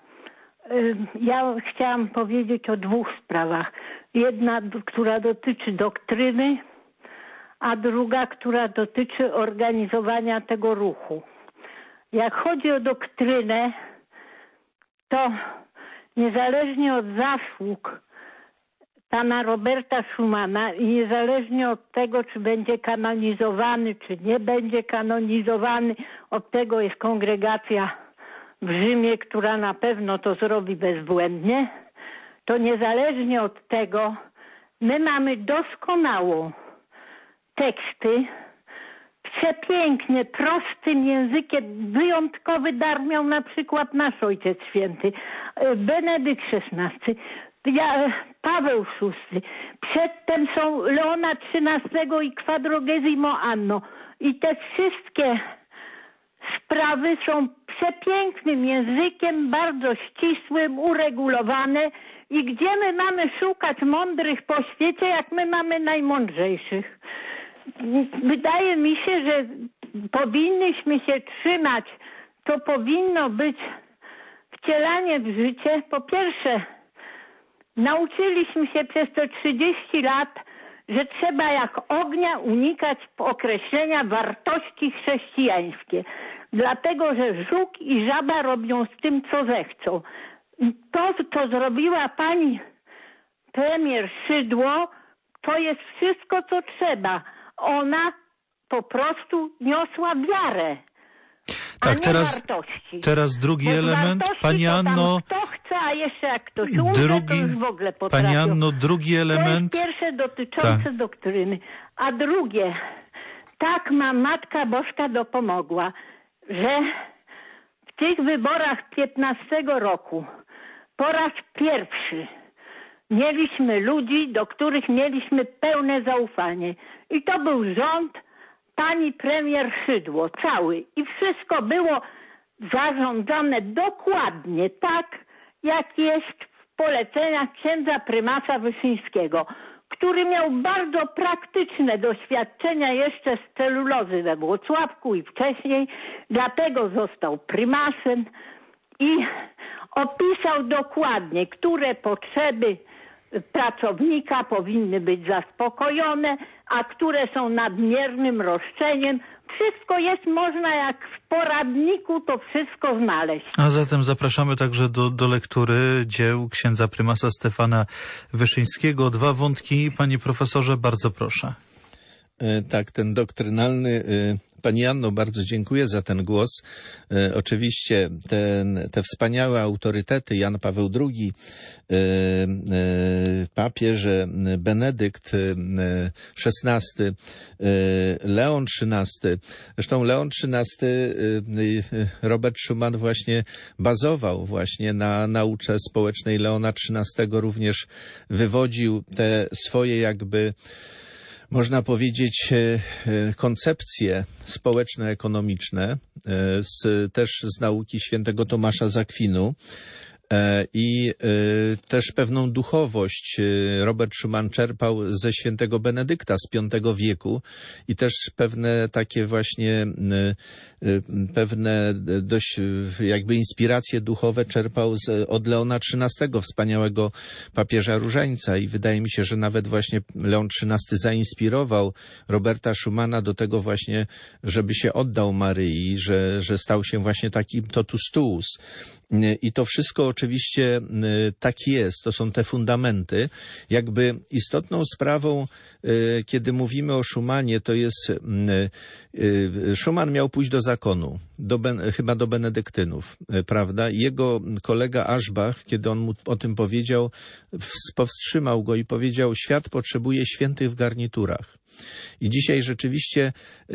Ja chciałam powiedzieć o dwóch sprawach. Jedna, która dotyczy doktryny, a druga, która dotyczy organizowania tego ruchu. Jak chodzi o doktrynę, to niezależnie od zasług pana Roberta Schumana i niezależnie od tego, czy będzie kanonizowany, czy nie będzie kanonizowany, od tego jest kongregacja w Rzymie, która na pewno to zrobi bezbłędnie, to niezależnie od tego my mamy doskonałą teksty, przepięknie, prostym językiem, wyjątkowy dar miał na przykład nasz Ojciec Święty, Benedykt XVI, Paweł VI, przedtem są Leona XIII i Quadragesimo Anno i te wszystkie sprawy są przepięknym językiem, bardzo ścisłym, uregulowane i gdzie my mamy szukać mądrych po świecie, jak my mamy najmądrzejszych. Wydaje mi się, że powinniśmy się trzymać, to powinno być wcielanie w życie. Po pierwsze, nauczyliśmy się przez te 30 lat, że trzeba jak ognia unikać określenia wartości chrześcijańskie. Dlatego, że żuk i żaba robią z tym, co zechcą. To, co zrobiła pani premier Szydło, to jest wszystko, co trzeba. Ona po prostu niosła wiarę, tak, a nie wartości. Teraz drugi element. Pani Anno, kto chce, a jeszcze jak ktoś umrze, to już w ogóle potrafią. Pani Anno, drugi element. To jest pierwsze dotyczące doktryny. A drugie, tak nam Matka Boska dopomogła, że w tych wyborach 15 roku po raz pierwszy mieliśmy ludzi, do których mieliśmy pełne zaufanie. I to był rząd pani premier Szydło, cały. I wszystko było zarządzane dokładnie tak, jak jest w poleceniach księdza prymasa Wyszyńskiego, który miał bardzo praktyczne doświadczenia jeszcze z celulozy we Włocławku i wcześniej, dlatego został prymasem i opisał dokładnie, które potrzeby pracownika powinny być zaspokojone, a które są nadmiernym roszczeniem. Wszystko jest, można jak w poradniku to wszystko znaleźć. A zatem zapraszamy także do lektury dzieł księdza prymasa Stefana Wyszyńskiego. Dwa wątki, panie profesorze, bardzo proszę. Tak, ten doktrynalny. Pani Anno, bardzo dziękuję za ten głos. Oczywiście te wspaniałe autorytety, Jan Paweł II, papieże, Benedykt XVI, Leon XIII. Zresztą Leon XIII, Robert Schuman właśnie bazował właśnie na nauce społecznej Leona XIII, również wywodził te swoje jakby, można powiedzieć, koncepcje społeczno-ekonomiczne też z nauki świętego Tomasza z Akwinu i też pewną duchowość Robert Schuman czerpał ze świętego Benedykta z V wieku i też pewne takie właśnie pewne dość jakby inspiracje duchowe czerpał od Leona XIII, wspaniałego papieża różańca i wydaje mi się, że nawet właśnie Leon XIII zainspirował Roberta Schumana do tego właśnie, żeby się oddał Maryi, że stał się właśnie takim totus tuus. I to wszystko oczywiście tak jest, to są te fundamenty. Jakby istotną sprawą, kiedy mówimy o Schumanie, to jest, Schuman miał pójść do zakonu, chyba do benedyktynów, prawda? Jego kolega Aschbach, kiedy on mu o tym powiedział, powstrzymał go i powiedział: świat potrzebuje świętych w garniturach. I dzisiaj rzeczywiście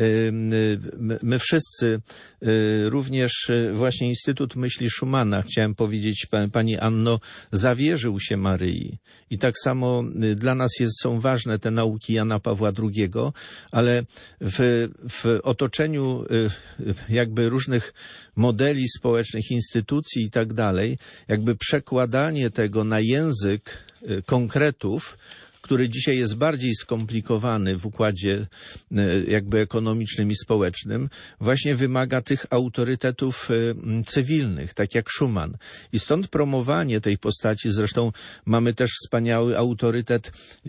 my wszyscy, również właśnie Instytut Myśli Schumana, chciałem powiedzieć, pani Anno, zawierzył się Maryi. I tak samo dla nas są ważne te nauki Jana Pawła II, ale w otoczeniu jakby różnych modeli społecznych, instytucji i tak dalej, jakby przekładanie tego na język konkretów, który dzisiaj jest bardziej skomplikowany w układzie jakby ekonomicznym i społecznym, właśnie wymaga tych autorytetów cywilnych, tak jak Schuman. I stąd promowanie tej postaci, zresztą mamy też wspaniały autorytet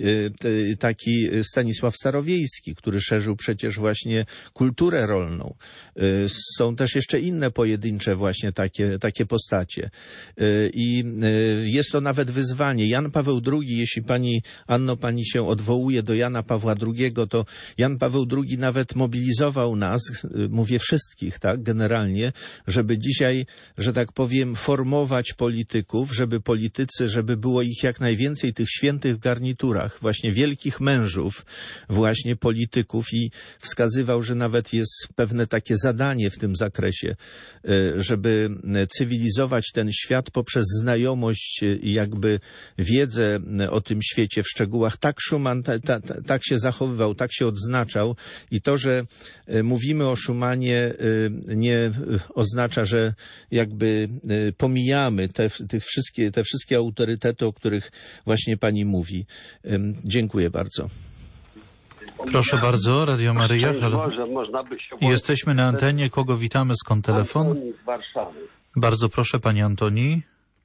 taki Stanisław Starowiejski, który szerzył przecież właśnie kulturę rolną. Są też jeszcze inne pojedyncze właśnie takie postacie. I jest to nawet wyzwanie. Jan Paweł II, jeśli pani pani się odwołuje do Jana Pawła II, to Jan Paweł II nawet mobilizował nas, mówię wszystkich, tak, generalnie, żeby dzisiaj, że tak powiem, formować polityków, żeby było ich jak najwięcej, tych świętych w garniturach, właśnie wielkich mężów, właśnie polityków, i wskazywał, że nawet jest pewne takie zadanie w tym zakresie, żeby cywilizować ten świat poprzez znajomość i jakby wiedzę o tym świecie w szczegółach. Tak Schuman tak się zachowywał, tak się odznaczał, i to, że mówimy o Schumanie, nie oznacza, że jakby pomijamy te wszystkie autorytety, o których właśnie pani mówi. Dziękuję bardzo. Proszę bardzo, Radio Maryja. Jesteśmy na antenie. Kogo witamy? Skąd telefon? Antoni z Warszawy. Bardzo proszę, panie Antoni.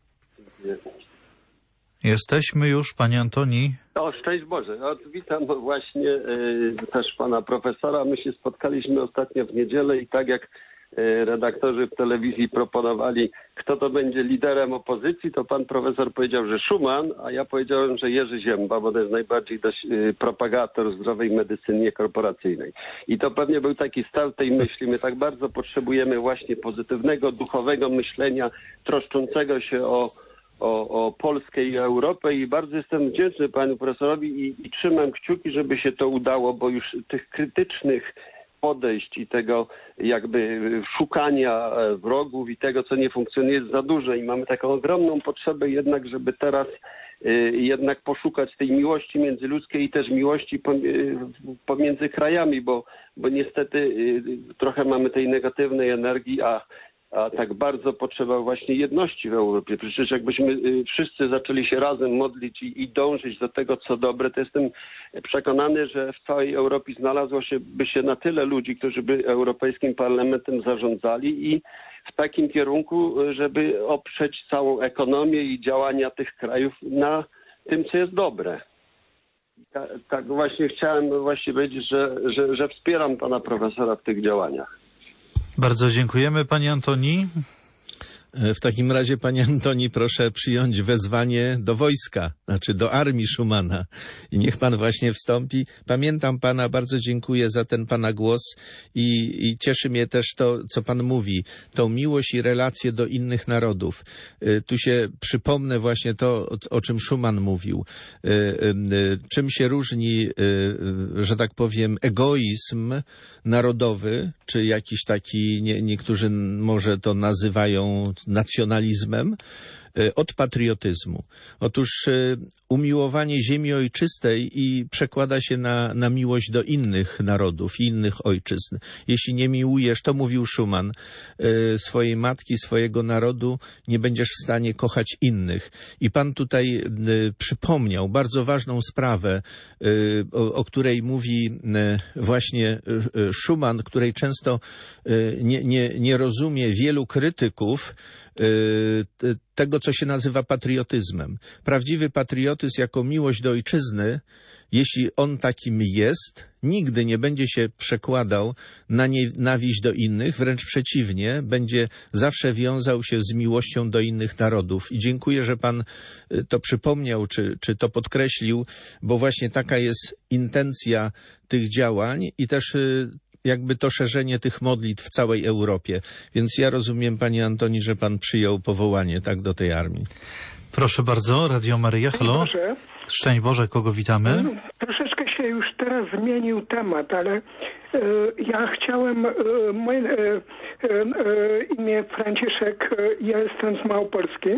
Jesteśmy już, panie Antoni. O, szczęść Boże. Witam właśnie też pana profesora. My się spotkaliśmy ostatnio w niedzielę i tak jak redaktorzy w telewizji proponowali, kto to będzie liderem opozycji, to pan profesor powiedział, że Schuman, a ja powiedziałem, że Jerzy Ziemba, bo to jest najbardziej propagator zdrowej medycyny niekorporacyjnej. I to pewnie był taki start tej myśli. My tak bardzo potrzebujemy właśnie pozytywnego, duchowego myślenia, troszczącego się o Polskę i Europę, i bardzo jestem wdzięczny panu profesorowi i trzymam kciuki, żeby się to udało, bo już tych krytycznych podejść i tego jakby szukania wrogów i tego, co nie funkcjonuje, jest za dużo i mamy taką ogromną potrzebę jednak, żeby teraz jednak poszukać tej miłości międzyludzkiej i też miłości pomiędzy krajami, bo niestety trochę mamy tej negatywnej energii, a tak bardzo potrzeba właśnie jedności w Europie. Przecież jakbyśmy wszyscy zaczęli się razem modlić i dążyć do tego, co dobre, to jestem przekonany, że w całej Europie znalazło by się na tyle ludzi, którzy by Europejskim Parlamentem zarządzali i w takim kierunku, żeby oprzeć całą ekonomię i działania tych krajów na tym, co jest dobre. Tak właśnie chciałem powiedzieć, że wspieram pana profesora w tych działaniach. Bardzo dziękujemy, panie Antoni. W takim razie, panie Antoni, proszę przyjąć wezwanie do wojska, znaczy do armii Schumana, i niech pan właśnie wstąpi. Pamiętam pana, bardzo dziękuję za ten pana głos i cieszy mnie też to, co pan mówi, tą miłość i relacje do innych narodów. Tu się przypomnę właśnie to, o czym Schuman mówił. Czym się różni, że tak powiem, egoizm narodowy, czy jakiś taki, niektórzy może to nazywają nacjonalizmem, od patriotyzmu. Otóż umiłowanie ziemi ojczystej i przekłada się na miłość do innych narodów i innych ojczyzn. Jeśli nie miłujesz, to mówił Schuman, swojej matki, swojego narodu, nie będziesz w stanie kochać innych. I pan tutaj przypomniał bardzo ważną sprawę, o której mówi właśnie Schuman, której często nie rozumie wielu krytyków, tego, co się nazywa patriotyzmem. Prawdziwy patriotyzm jako miłość do ojczyzny, jeśli on takim jest, nigdy nie będzie się przekładał na nienawiść do innych, wręcz przeciwnie, będzie zawsze wiązał się z miłością do innych narodów. I dziękuję, że pan to przypomniał, czy to podkreślił, bo właśnie taka jest intencja tych działań i też jakby to szerzenie tych modlitw w całej Europie. Więc ja rozumiem, panie Antoni, że pan przyjął powołanie tak do tej armii. Proszę bardzo, Radio Maryja, halo. Szczęść Boże, kogo witamy? Troszeczkę się już teraz zmienił temat, ale ja chciałem, moje imię Franciszek, ja jestem z Małopolski.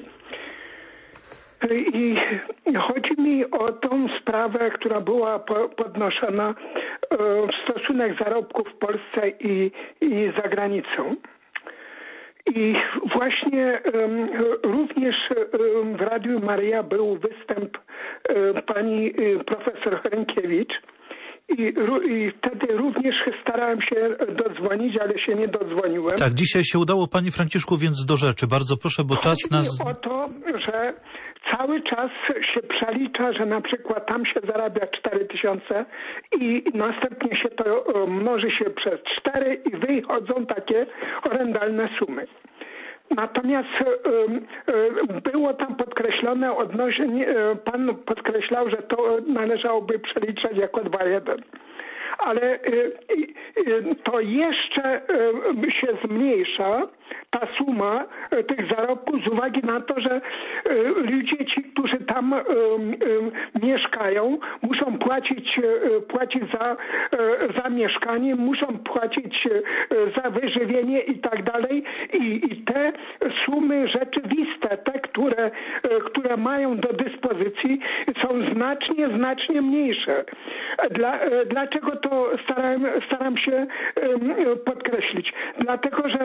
I chodzi mi o tą sprawę, która była podnoszona, stosunek zarobków w Polsce i za granicą. I właśnie również w Radiu Maryja był występ pani profesor Hrynkiewicz i wtedy również starałem się dodzwonić, ale się nie dodzwoniłem. Tak, dzisiaj się udało, panie Franciszku, więc do rzeczy. Bardzo proszę, bo czas nas... Chodzi mi o to, że cały czas się przelicza, że na przykład tam się zarabia 4000 i następnie się to mnoży się przez 4 i wychodzą takie horrendalne sumy. Natomiast było tam podkreślone odnośnie, pan podkreślał, że to należałoby przeliczać jako 2:1. Ale to jeszcze się zmniejsza ta suma tych zarobków z uwagi na to, że ludzie ci, którzy tam mieszkają, muszą płacić za mieszkanie, muszą płacić za wyżywienie i tak dalej. I te sumy rzeczywiste, te, które mają do dyspozycji, są znacznie mniejsze. Dlaczego to staram się podkreślić? Dlatego, że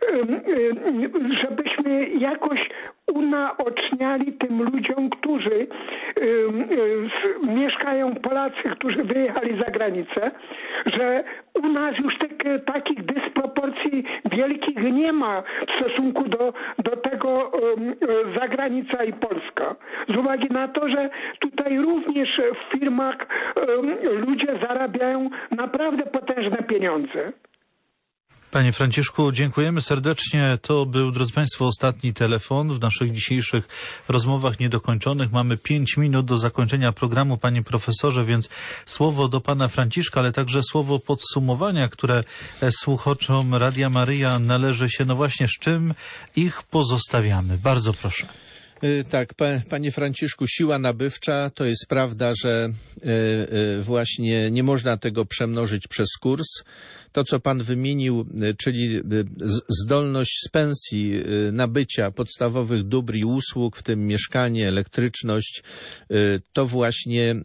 żebyśmy jakoś unaoczniali tym ludziom, którzy mieszkają, Polacy, którzy wyjechali za granicę, że u nas już takich dysproporcji wielkich nie ma w stosunku do tego zagranica i Polska. Z uwagi na to, że tutaj również w firmach ludzie zarabiają naprawdę potężne pieniądze. Panie Franciszku, dziękujemy serdecznie. To był, drodzy państwo, ostatni telefon w naszych dzisiejszych rozmowach niedokończonych. Mamy 5 minut do zakończenia programu, panie profesorze, więc słowo do pana Franciszka, ale także słowo podsumowania, które słuchaczom Radia Maryja należy się, no właśnie, z czym ich pozostawiamy. Bardzo proszę. Tak, panie Franciszku, siła nabywcza to jest prawda, że właśnie nie można tego przemnożyć przez kurs. To, co pan wymienił, czyli zdolność z pensji nabycia podstawowych dóbr i usług, w tym mieszkanie, elektryczność, to właśnie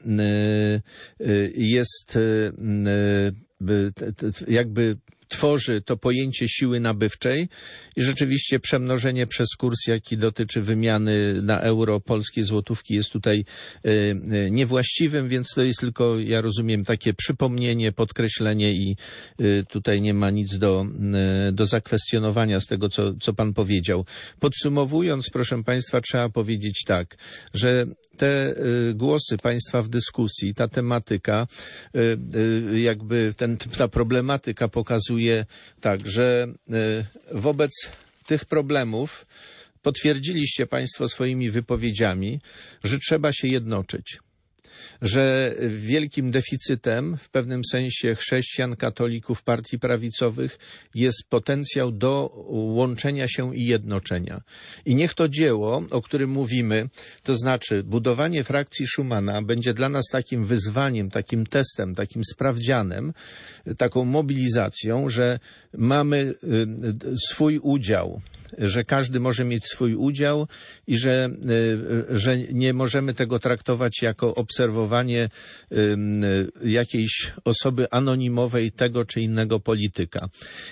jest jakby tworzy to pojęcie siły nabywczej i rzeczywiście przemnożenie przez kurs, jaki dotyczy wymiany na euro polskiej złotówki, jest tutaj niewłaściwym, więc to jest tylko, ja rozumiem, takie przypomnienie, podkreślenie i tutaj nie ma nic do zakwestionowania z tego, co pan powiedział. Podsumowując, proszę państwa, trzeba powiedzieć tak, że te głosy państwa w dyskusji, ta tematyka, jakby ta problematyka pokazuje tak, że wobec tych problemów potwierdziliście państwo swoimi wypowiedziami, że trzeba się jednoczyć. Że wielkim deficytem w pewnym sensie chrześcijan, katolików, partii prawicowych jest potencjał do łączenia się i jednoczenia. I niech to dzieło, o którym mówimy, to znaczy budowanie frakcji Schumana będzie dla nas takim wyzwaniem, takim testem, takim sprawdzianem, taką mobilizacją, że mamy swój udział, że każdy może mieć swój udział i że nie możemy tego traktować jako obserwowanie jakiejś osoby anonimowej tego czy innego polityka. I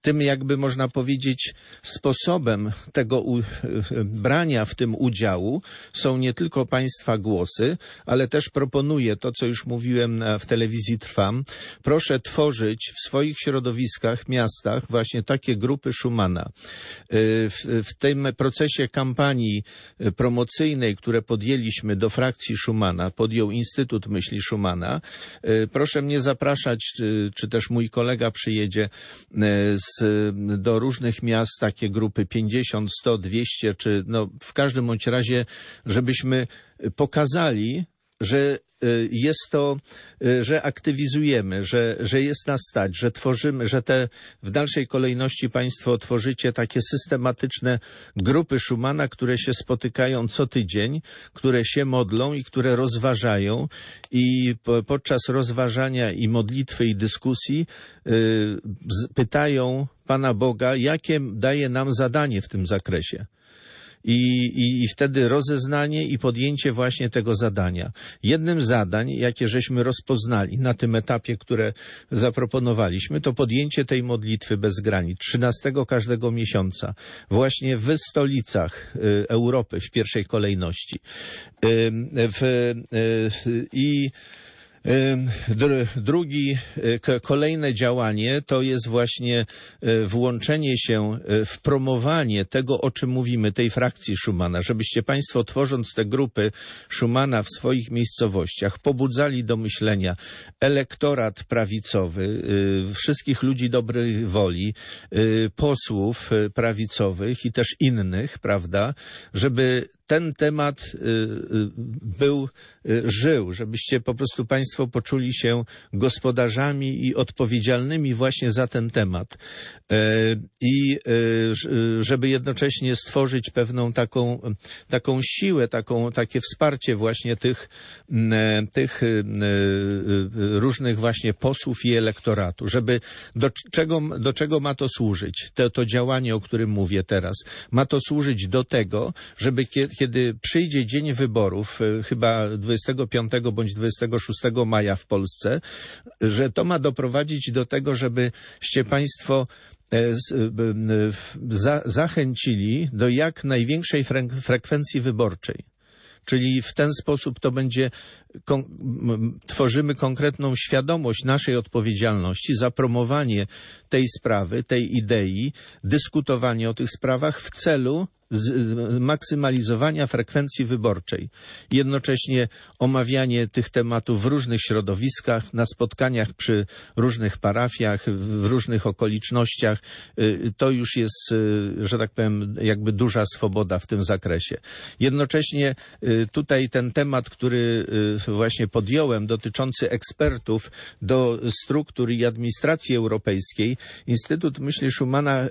tym jakby można powiedzieć sposobem tego brania w tym udziału są nie tylko Państwa głosy, ale też proponuję to, co już mówiłem w telewizji Trwam. Proszę tworzyć w swoich środowiskach, miastach właśnie takie grupy Schumana. W tym procesie kampanii promocyjnej, które podjęliśmy do frakcji Schumana, podjął Instytut Myśli Schumana. Proszę mnie zapraszać, czy też mój kolega przyjedzie do różnych miast, takie grupy 50, 100, 200, czy no w każdym bądź razie, żebyśmy pokazali, że jest to, że aktywizujemy, że jest nas stać, że tworzymy, że w dalszej kolejności Państwo tworzycie takie systematyczne grupy Schumana, które się spotykają co tydzień, które się modlą i które rozważają i podczas rozważania i modlitwy i dyskusji pytają Pana Boga, jakie daje nam zadanie w tym zakresie. I wtedy rozeznanie i podjęcie właśnie tego zadania. Jednym z zadań, jakie żeśmy rozpoznali na tym etapie, które zaproponowaliśmy, to podjęcie tej modlitwy bez granic, 13 każdego miesiąca, właśnie w stolicach Europy w pierwszej kolejności. Kolejne działanie to jest właśnie włączenie się w promowanie tego, o czym mówimy, tej frakcji Schumana, żebyście Państwo, tworząc te grupy Schumana w swoich miejscowościach, pobudzali do myślenia elektorat prawicowy, wszystkich ludzi dobrej woli, posłów prawicowych i też innych, prawda, żeby ten temat żył, żebyście po prostu Państwo poczuli się gospodarzami i odpowiedzialnymi właśnie za ten temat. I żeby jednocześnie stworzyć pewną taką siłę, takie wsparcie właśnie tych różnych właśnie posłów i elektoratu, żeby do czego ma to służyć? To działanie, o którym mówię teraz, ma to służyć do tego, żeby kiedy przyjdzie dzień wyborów, chyba 25 bądź 26 maja w Polsce, że to ma doprowadzić do tego, żebyście Państwo zachęcili do jak największej frekwencji wyborczej. Czyli w ten sposób to będzie, tworzymy konkretną świadomość naszej odpowiedzialności za promowanie tej sprawy, tej idei, dyskutowanie o tych sprawach w celu maksymalizowania frekwencji wyborczej. Jednocześnie omawianie tych tematów w różnych środowiskach, na spotkaniach przy różnych parafiach, w różnych okolicznościach. To już jest, że tak powiem, jakby duża swoboda w tym zakresie. Jednocześnie tutaj ten temat, który właśnie podjąłem, dotyczący ekspertów do struktur i administracji europejskiej, Instytut Myśli Schumana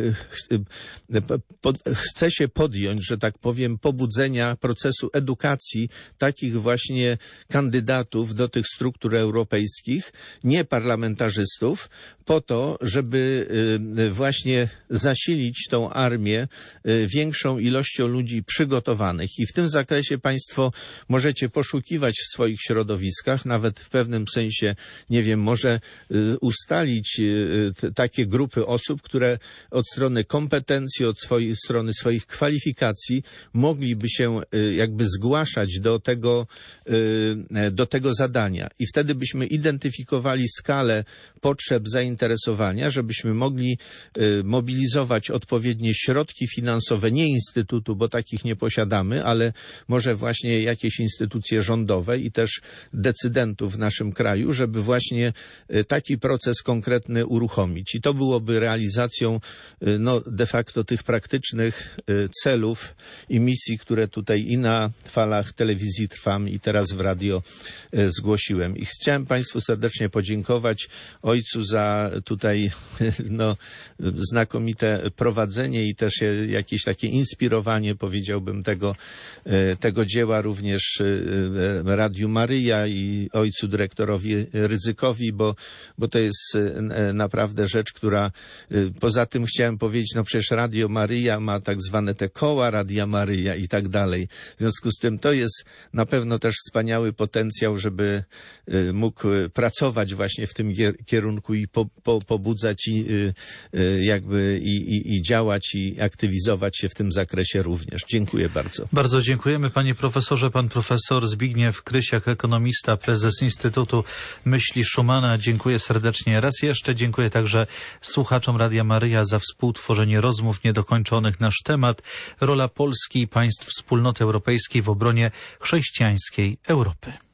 chce się podjąć, że tak powiem, pobudzenia procesu edukacji takich właśnie kandydatów do tych struktur europejskich, nie parlamentarzystów, po to, żeby właśnie zasilić tą armię większą ilością ludzi przygotowanych. I w tym zakresie Państwo możecie poszukiwać w swoich środowiskach, nawet w pewnym sensie, nie wiem, może ustalić takie grupy osób, które od strony kompetencji, od strony swoich kwalifikacji mogliby się jakby zgłaszać do tego zadania. I wtedy byśmy identyfikowali skalę potrzeb, zainteresowania, żebyśmy mogli mobilizować odpowiednie środki finansowe, nie Instytutu, bo takich nie posiadamy, ale może właśnie jakieś instytucje rządowe i też decydentów w naszym kraju, żeby właśnie taki proces konkretny uruchomić. I to byłoby realizacją de facto tych praktycznych celów i misji, które tutaj i na falach telewizji Trwam i teraz w radio zgłosiłem. I chciałem Państwu serdecznie podziękować, ojcu, za tutaj znakomite prowadzenie i też jakieś takie inspirowanie, powiedziałbym, tego dzieła również Radiu Maryja i ojcu dyrektorowi Rydzykowi, bo to jest naprawdę rzecz, która poza tym chciałem powiedzieć, przecież Radio Maryja ma tak zwane te koła Radia Maryja i tak dalej. W związku z tym to jest na pewno też wspaniały potencjał, żeby mógł pracować właśnie w tym kierunku i pobudzać i działać i aktywizować się w tym zakresie również. Dziękuję bardzo. Bardzo dziękujemy panie profesorze. Pan profesor Zbigniew Krysiak, ekonomista, prezes Instytutu Myśli Szumana. Dziękuję serdecznie raz jeszcze. Dziękuję także słuchaczom Radia Maryja za współtworzenie rozmów niedokończonych. Nasz temat: rola Polski i państw Wspólnoty Europejskiej w obronie chrześcijańskiej Europy.